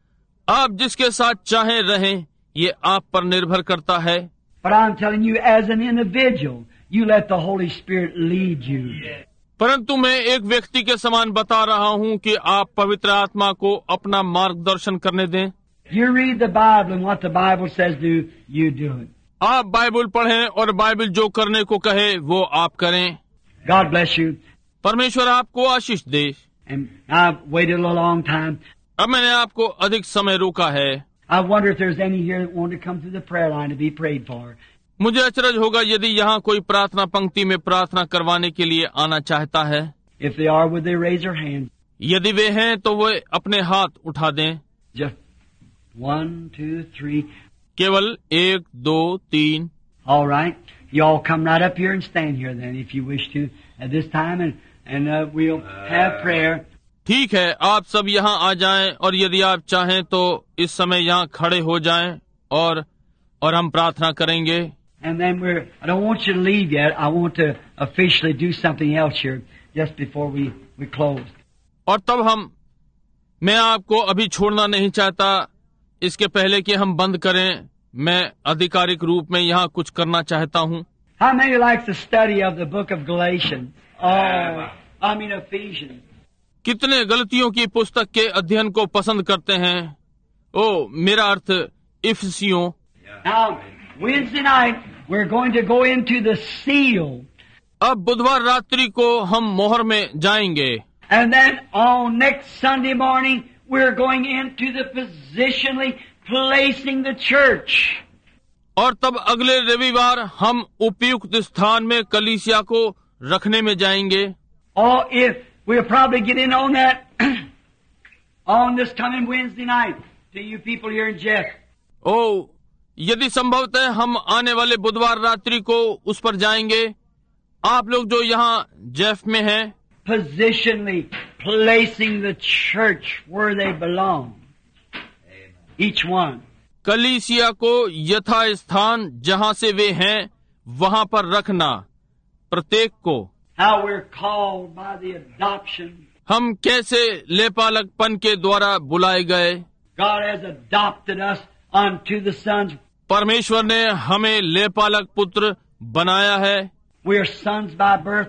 आप जिसके साथ चाहें रहें, ये आप पर निर्भर करता है. But I'm telling you, as an individual, you let the Holy Spirit lead you. परंतु मैं एक व्यक्ति के समान बता रहा हूँ कि आप पवित्र आत्मा को अपना मार्गदर्शन करने दें. You read the Bible and what the Bible says do, you do it. आप बाइबल पढ़ें और बाइबल जो करने को कहे वो आप करें. God bless you. परमेश्वर आपको आशीष दे. And I've waited a long time. अब मैंने आपको अधिक समय रोका है. I wonder if there's any here that want to come through the prayer line to be prayed for. मुझे अचरज होगा यदि यहाँ कोई प्रार्थना पंक्ति में प्रार्थना करवाने के लिए आना चाहता है. If they are, would they raise their hands? यदि वे हैं तो वे अपने हाथ उठा दें. Just one, two, three. केवल एक, दो, तीन. All right. You all come right up here and stand here then, if you wish to, at this time, and and uh, we'll have prayer. ठीक है, आप सब यहाँ आ जाएं और यदि आप चाहें तो इस समय यहाँ खड़े हो जाएं और और हम प्रार्थना करेंगे. And then we're, I don't want you to leave yet. I want to officially do something else here. just before we, we closed. और तब हम मैं आपको अभी छोड़ना नहीं चाहता, इसके पहले कि हम बंद करें मैं आधिकारिक रूप में यहाँ कुछ करना चाहता हूँ। How many likes the study of the book of Galatians? Oh, I mean Ephesians. कितने गलतियों की पुस्तक के अध्ययन को पसंद करते हैं? ओ मेरा अर्थ इफिसियों। Now, Wednesday night, we're going to go into the seal. अब बुधवार रात्रि को हम मोहर में जाएंगे। And then on next Sunday morning, we're going into the positionally placing the church. और तब अगले रविवार हम उपयुक्त स्थान में कलीसिया को रखने में जाएंगे। Oh, if we'll probably get in on that on this coming Wednesday night to you people here in Jeff. ओ यदि संभवतः हम आने वाले बुधवार रात्रि को उस पर जाएंगे, आप लोग जो यहाँ जेफ में हैं। Positionally placing the church where they belong. Each one. कलीसिया को यथा स्थान जहाँ से वे हैं वहाँ पर रखना, प्रत्येक को। How we're called by the adoption. हम कैसे लेपालकपन के द्वारा बुलाए गए। God has adopted us unto the sons. परमेश्वर ने हमें लेपालक पुत्र बनाया है। We are sons by birth,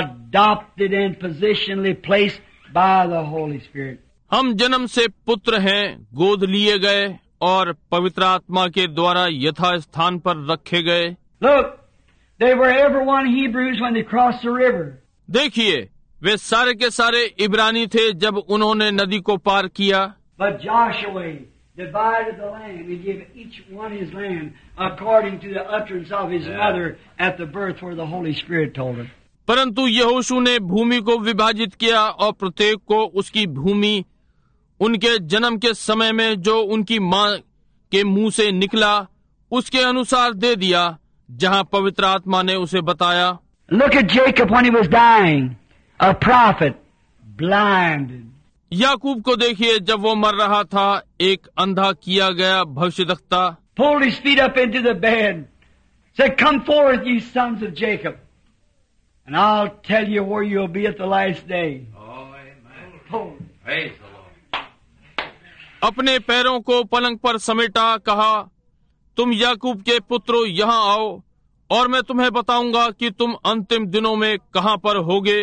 adopted and positionally placed by the Holy Spirit. हम जन्म से पुत्र हैं, गोद लिए गए और पवित्र आत्मा के द्वारा यथा स्थान पर रखे गए। Look, they were every one Hebrews when they crossed the river. देखिए, वे सारे के सारे इब्रानी थे जब उन्होंने नदी को पार किया। But Joshua divided the land and gave each one his land according to the utterance of his mother at the birth where the Holy Spirit told him. परंतु यहोशू ने भूमि को विभाजित किया और प्रत्येक को उसकी भूमि उनके जन्म के समय में जो उनकी मां के मुंह से निकला उसके अनुसार दे दिया, जहां पवित्र आत्मा ने उसे बताया। Look at Jacob when he was dying, a prophet, blinded. याकूब को देखिए, जब वो मर रहा था, एक अंधा किया गया भविष्यद्वक्ता। Pulled his feet up into the bed, said, "Come forth, ye sons of Jacob, and I'll tell you where you'll be at the last day." Oh, amen. Oh. Praise the Lord. अपने पैरों को पलंग पर समेटा, कहा, तुम याकूब के पुत्रों यहाँ आओ और मैं तुम्हें बताऊंगा कि तुम अंतिम दिनों में कहाँ पर होगे।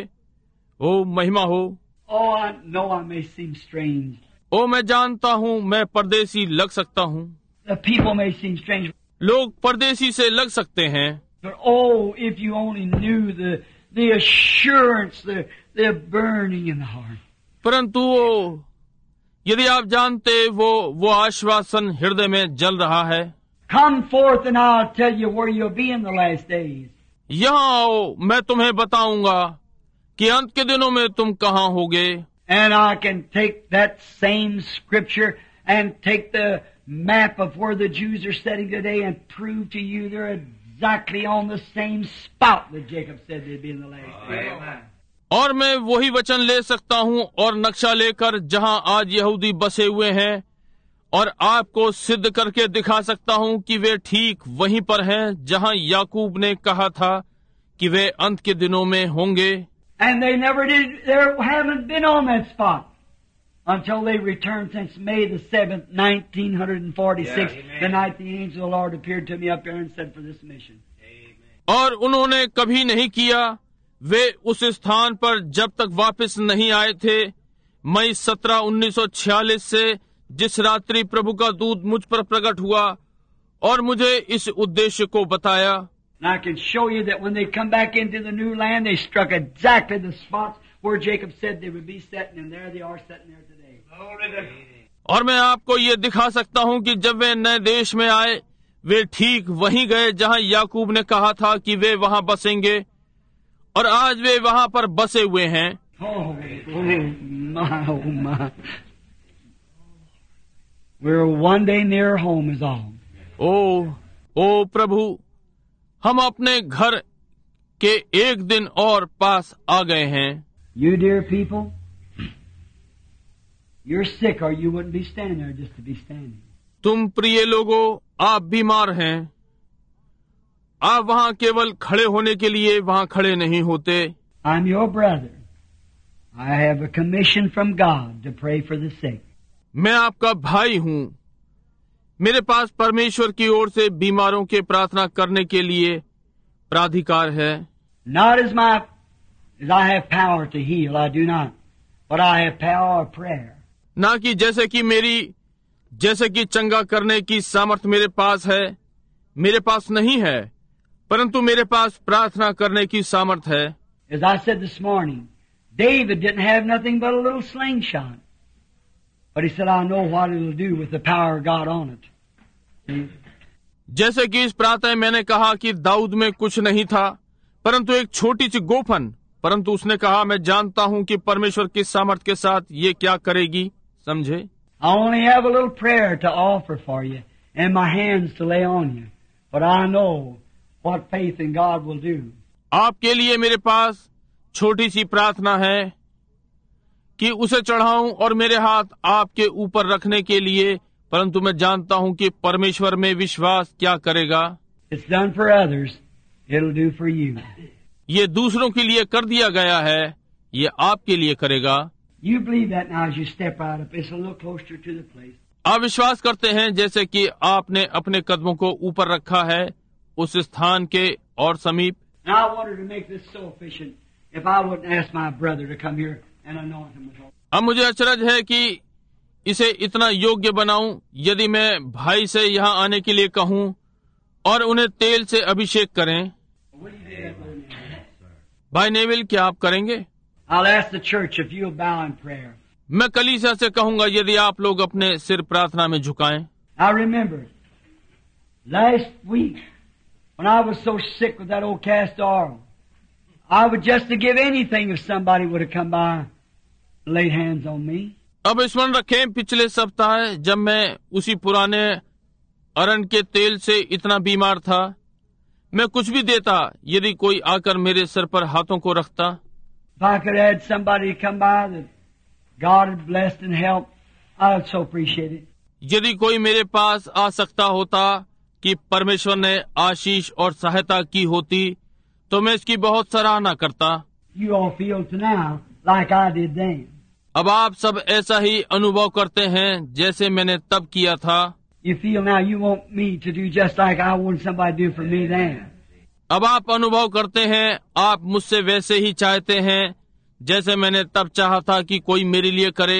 ओ महिमा हो। Oh, I know I may seem strange. ओ मैं जानता हूँ मैं परदेसी लग सकता हूँ। The people may seem strange. लोग परदेसी से लग सकते हैं। But oh, if you only knew the the assurance, the the burning in the heart. परंतु वो यदि आप जानते वो वो आश्वासन हृदय में जल रहा है। Come forth and I'll tell you where you'll be in the last days. यहाँ आओ, मैं तुम्हें बताऊंगा कि अंत के दिनों में तुम कहाँ होगे। And I can take that same scripture and take the map of where the Jews are sitting today and prove to you they're exactly on the same spot that Jacob said they'd be in the last days. Amen. और मैं वही वचन ले सकता हूँ और नक्शा लेकर जहाँ आज यहूदी बसे हुए हैं और आपको सिद्ध करके दिखा सकता हूँ कि वे ठीक वहीं पर हैं जहाँ याकूब ने कहा था कि वे अंत के दिनों में होंगे। And they never did, they haven't been on that spot until they returned since May the seventh, nineteen forty-six, Yeah, the night the angel of the Lord appeared to me up there and said for this mission. और उन्होंने कभी नहीं किया, वे उस स्थान पर जब तक वापस नहीं आए थे, मई सत्रह उन्नीस सौ छियालीस से, जिस रात्रि प्रभु का दूत मुझ पर प्रकट हुआ और मुझे इस उद्देश्य को बताया। And I can show you that when they come back into the new land, they struck exactly the spots where Jacob said they would be sitting, and there they are sitting there today. और मैं आपको ये दिखा सकता हूँ कि जब वे नए देश में आए, वे ठीक वहीं गए जहाँ याकूब ने कहा था कि वे वहाँ बसेंगे, और आज वे वहाँ पर बसे हुए हैं। Oh, oh my, oh my. We're one day near home is all. ओ ओ प्रभु, हम अपने घर के एक दिन और पास आ गए हैं। You dear people, you're sick or you wouldn't be standing there just to be standing. तुम प्रिय लोगों, आप बीमार हैं, आप वहाँ केवल खड़े होने के लिए वहाँ खड़े नहीं होते। I'm your brother. I have a commission from God to pray for the sick. मैं आपका भाई हूँ। मेरे पास परमेश्वर की ओर से बीमारों के प्रार्थना करने के लिए प्राधिकार है। Not as my as I have power to heal, I do not, but I have power of prayer. ना कि जैसे कि मेरी जैसे कि चंगा करने की सामर्थ्य मेरे पास है, मेरे पास नहीं है, परंतु मेरे पास प्रार्थना करने की सामर्थ्य है। As I said this morning, David didn't have nothing but a little slingshot. But he said, I know what it'll do with the power of God on it. See? जैसे कि इस प्रातः मैंने कहा कि दाऊद में कुछ नहीं था, परंतु एक छोटी सी गोफन, परंतु उसने कहा मैं जानता हूं कि परमेश्वर की सामर्थ्य के साथ ये क्या करेगी। समझे? I only have a little prayer to offer for you and my hands to lay on you. But I know what faith in God will do. आपके लिए मेरे पास छोटी सी प्रार्थना है कि उसे चढ़ाऊं और मेरे हाथ आपके ऊपर रखने के लिए, परंतु मैं जानता हूं कि परमेश्वर में विश्वास क्या करेगा। It's done for others, it'll do for you. ये दूसरों के लिए कर दिया गया है, ये आपके लिए करेगा। You believe that now as you step out of it's a little closer to the place. आप विश्वास करते हैं जैसे कि आपने अपने कदमों को ऊपर रखा है उस स्थान के और समीप। Now I wanted to make this so efficient if I wouldn't ask my brother to come here and anoint him with oil. अब मुझे अचरज है कि इसे इतना योग्य बनाऊं यदि मैं भाई से यहाँ आने के लिए कहूं और उन्हें तेल से अभिषेक करें। Will you do that, Brother Neville? भाई नेविल, क्या आप करेंगे? I'll ask the church if you'll bow in prayer. मैं कलीसिया से कहूंगा यदि आप लोग अपने सिर प्रार्थना में झुकाएं। I remember last week when I was so sick with that old cast oil, I would just to give anything if somebody would have come by and laid hands on me. अब स्मरण रखें, पिछले सप्ताह जब मैं उसी पुराने अरण के तेल से इतना बीमार था, मैं कुछ भी देता यदि कोई आकर मेरे सर पर हाथों को रखता। If I could have had somebody come by that God had blessed and helped, I would so appreciate it. यदि कोई मेरे पास आ सकता होता कि परमेश्वर ने आशीष और सहायता की होती तो मैं इसकी बहुत सराहना करता। You all feel to now like I did then. अब आप सब ऐसा ही अनुभव करते हैं जैसे मैंने तब किया था। You feel now you want me to do just like I wanted somebody to do for me then. अब आप अनुभव करते हैं, आप मुझसे वैसे ही चाहते हैं जैसे मैंने तब चाहा था कि कोई मेरे लिए करे।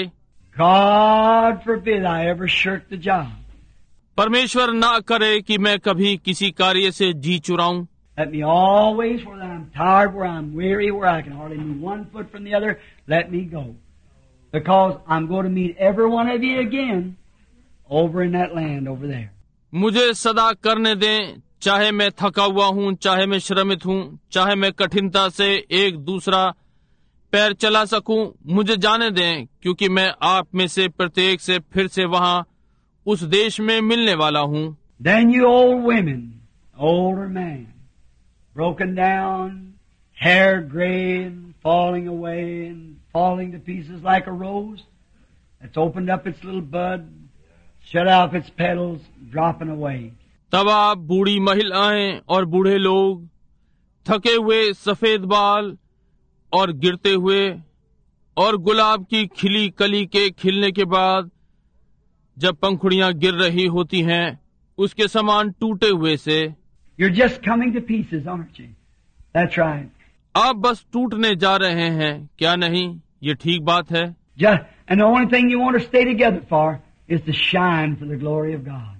God forbid I ever shirk the job. परमेश्वर ना करे कि मैं कभी किसी कार्य से जी चुराऊं। Let me always, where I'm tired, where I'm weary, where I can hardly move one foot from the other, let me go. Because I'm going to meet every one of you again over in that land over there. मुझे सदा करने दें, चाहे मैं थका हुआ हूँ, चाहे मैं श्रमित हूँ, चाहे मैं कठिनता से एक दूसरा पैर चला सकूं, मुझे जाने दें, क्योंकि मैं आप में से प्रत्येक से फिर से वहाँ उस देश में मिलने वाला हूँ। Then you old women, older man, broken down, hair gray and falling away and falling to pieces like a rose that's opened up its little bud, shut off its petals, dropping away. तब आप बूढ़ी महिलाएं और बूढ़े लोग, थके हुए सफेद बाल और गिरते हुए, और गुलाब की खिली कली के खिलने के बाद जब पंखुड़ियां गिर रही होती हैं उसके समान टूटे हुए से। You're just coming to pieces, aren't you? That's right. आप बस टूटने जा रहे हैं, क्या नहीं? ये ठीक बात है। Just, and the only thing you want to stay together for is to shine for the glory of God.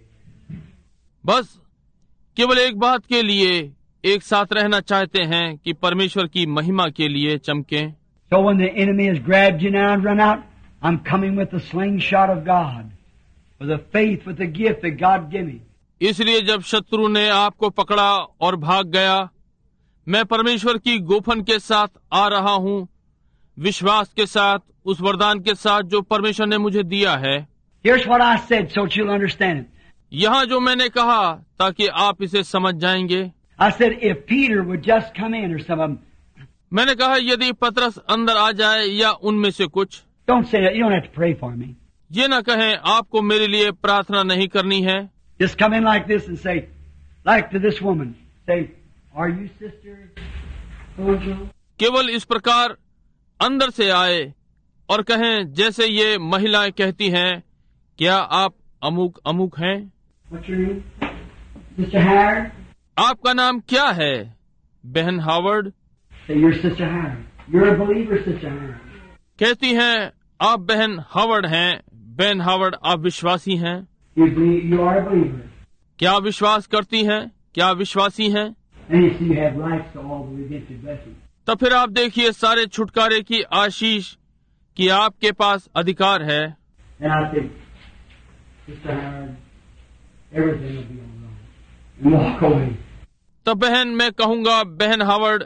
बस केवल एक बात के लिए एक साथ रहना चाहते हैं कि परमेश्वर की महिमा के लिए चमकें। So when the enemy has grabbed you now and run out, I'm coming with the slingshot of God, with the faith, with the gift that God gave me. इसलिए जब शत्रु ने आपको पकड़ा और भाग गया, मैं परमेश्वर की गोफन के साथ आ रहा हूँ, विश्वास के साथ, उस वरदान के साथ जो परमेश्वर ने मुझे दिया है। Here's what I said so that you'll understand it. यहाँ जो मैंने कहा ताकि आप इसे समझ जाएंगे। I said if Peter would just come in or some of them. मैंने कहा यदि पतरस अंदर आ जाए या उनमें से कुछ। Don't say that. You don't have to pray for me. ये न कहें आपको मेरे लिए प्रार्थना नहीं करनी है। Just come in like this and say, like to this woman, say, are you sister? केवल इस प्रकार अंदर से आए और कहें जैसे ये महिलाएं कहती हैं, क्या आप अमुक अमुक हैं? What's your name? Sister Howard? आपका नाम क्या है? बहन Howard. Say, you're Sister Howard. You're a believer, Sister Howard. कहती हैं, आप बहन हावर्ड हैं। बहन हावर्ड, आप विश्वासी हैं? You believe, you are a believer. क्या विश्वास करती हैं? क्या विश्वासी हैं? And you see you have rights to all the redemptive blessings. तो फिर आप देखिए सारे छुटकारे की आशीष कि आपके पास अधिकार है। And I think, Sister Howard, everything will be all right. And walk away. तब बहन, मैं कहूँगा बहन हावर्ड,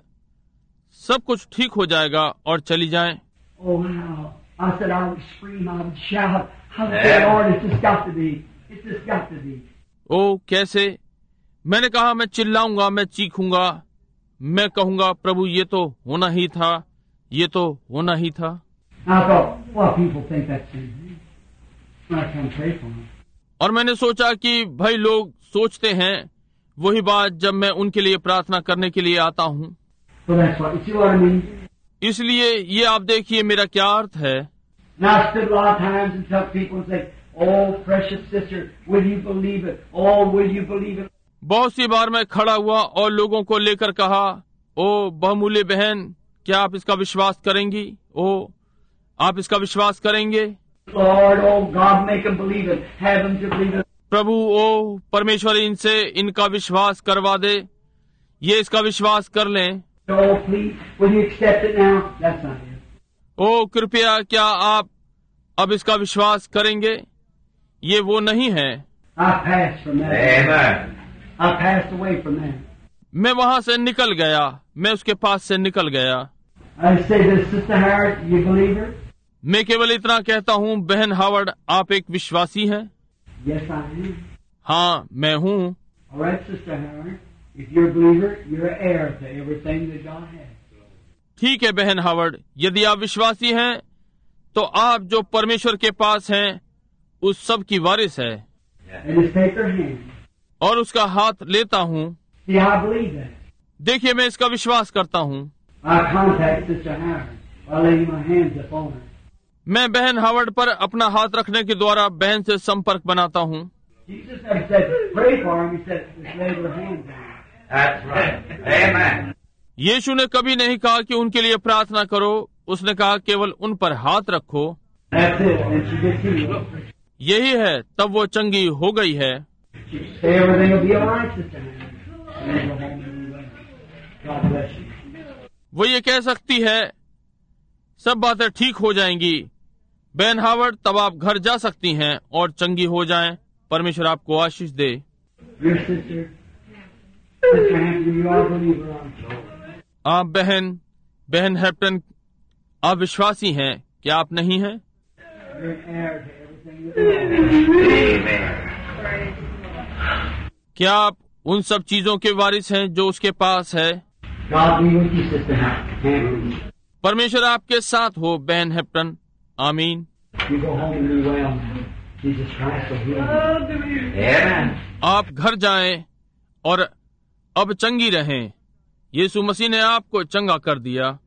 सब कुछ ठीक हो जाएगा और चली जाएं। Oh, wow. I said I would scream, I would shout. I would say, Lord, it's just got to be. It's just got to be. ओ कैसे? मैंने कहा मैं चिल्लाऊंगा, मैं चीखूंगा, मैं कहूँगा प्रभु ये तो होना ही था, ये तो होना ही था। I thought, well, people think that's sin. When I come pray for them. और मैंने सोचा कि भाई लोग सोचते हैं वही बात जब मैं उनके लिए प्रार्थना करने के लिए आता हूँ। So that's what, you see what I mean? इसलिए ये आप देखिए मेरा क्या अर्थ है। And I stood a lot of times and tell people and say, oh, precious sister, will you believe it? Oh, will you believe it? बहुत सी बार मैं खड़ा हुआ और लोगों को लेकर कहा, ओ बहुमूल्य बहन, क्या आप इसका विश्वास करेंगी? ओ आप इसका विश्वास करेंगे? Lord, oh God, make them believe it. Have them to believe it. प्रभु, ओ परमेश्वर इनसे इनका विश्वास करवा दे, ये इसका विश्वास कर लें। Oh, please, will you accept it now? That's not it. ओ कृपया क्या आप अब इसका विश्वास करेंगे? ये वो नहीं है। I passed from that. Amen. I passed away from that. मैं वहाँ से निकल गया, मैं उसके पास से निकल गया। I say this, Sister Howard, you believe her? मैं केवल इतना कहता हूँ, बहन हावर्ड, आप एक विश्वासी हैं? Yes, I am. हाँ, मैं हूँ। All right, Sister Howard. If you're a believer, you're an heir to everything that God has. ठीक है बहन हावर्ड, यदि आप विश्वासी हैं तो आप जो परमेश्वर के पास हैं उस सब की वारिस है। And just take her hand. और उसका हाथ लेता हूँ। See, I believe that. देखिए मैं इसका विश्वास करता हूँ। I contact Sister Howard by laying my hands upon her. मैं बहन हावर्ड पर अपना हाथ रखने के द्वारा बहन से संपर्क बनाता हूँ। Jesus never said, pray for him. He said, just lay your hands on him. That's right. Amen. यीशु ने कभी नहीं कहा कि उनके लिए प्रार्थना करो, उसने कहा केवल उन पर हाथ रखो। That's it. And she gets healed. यही है, तब वो चंगी हो गई है। She say everything will be all right, Sister Howard. And then go home and do well. God bless you. वो ये कह सकती है, सब बातें ठीक हो जाएंगी। बहन हावर्ड, तब आप घर जा सकती हैं और चंगी हो जाएं। परमेश्वर आपको आशीष दे। Your sister, Sister Hampton, you are a believer, aren't you? आप बहन बहन हैप्टन, आप विश्वासी हैं, क्या आप नहीं हैं? You're an heir to everything that Amen. क्या आप उन सब चीजों के वारिस हैं जो उसके पास है? God be with you, Sister Hampton. परमेश्वर आपके साथ हो बहन हैप्टन। आमीन। You go home and do well. Jesus Christ will heal you. Amen. आप घर जाएं और अब चंगी रहें। यीशु मसीह ने आपको चंगा कर दिया।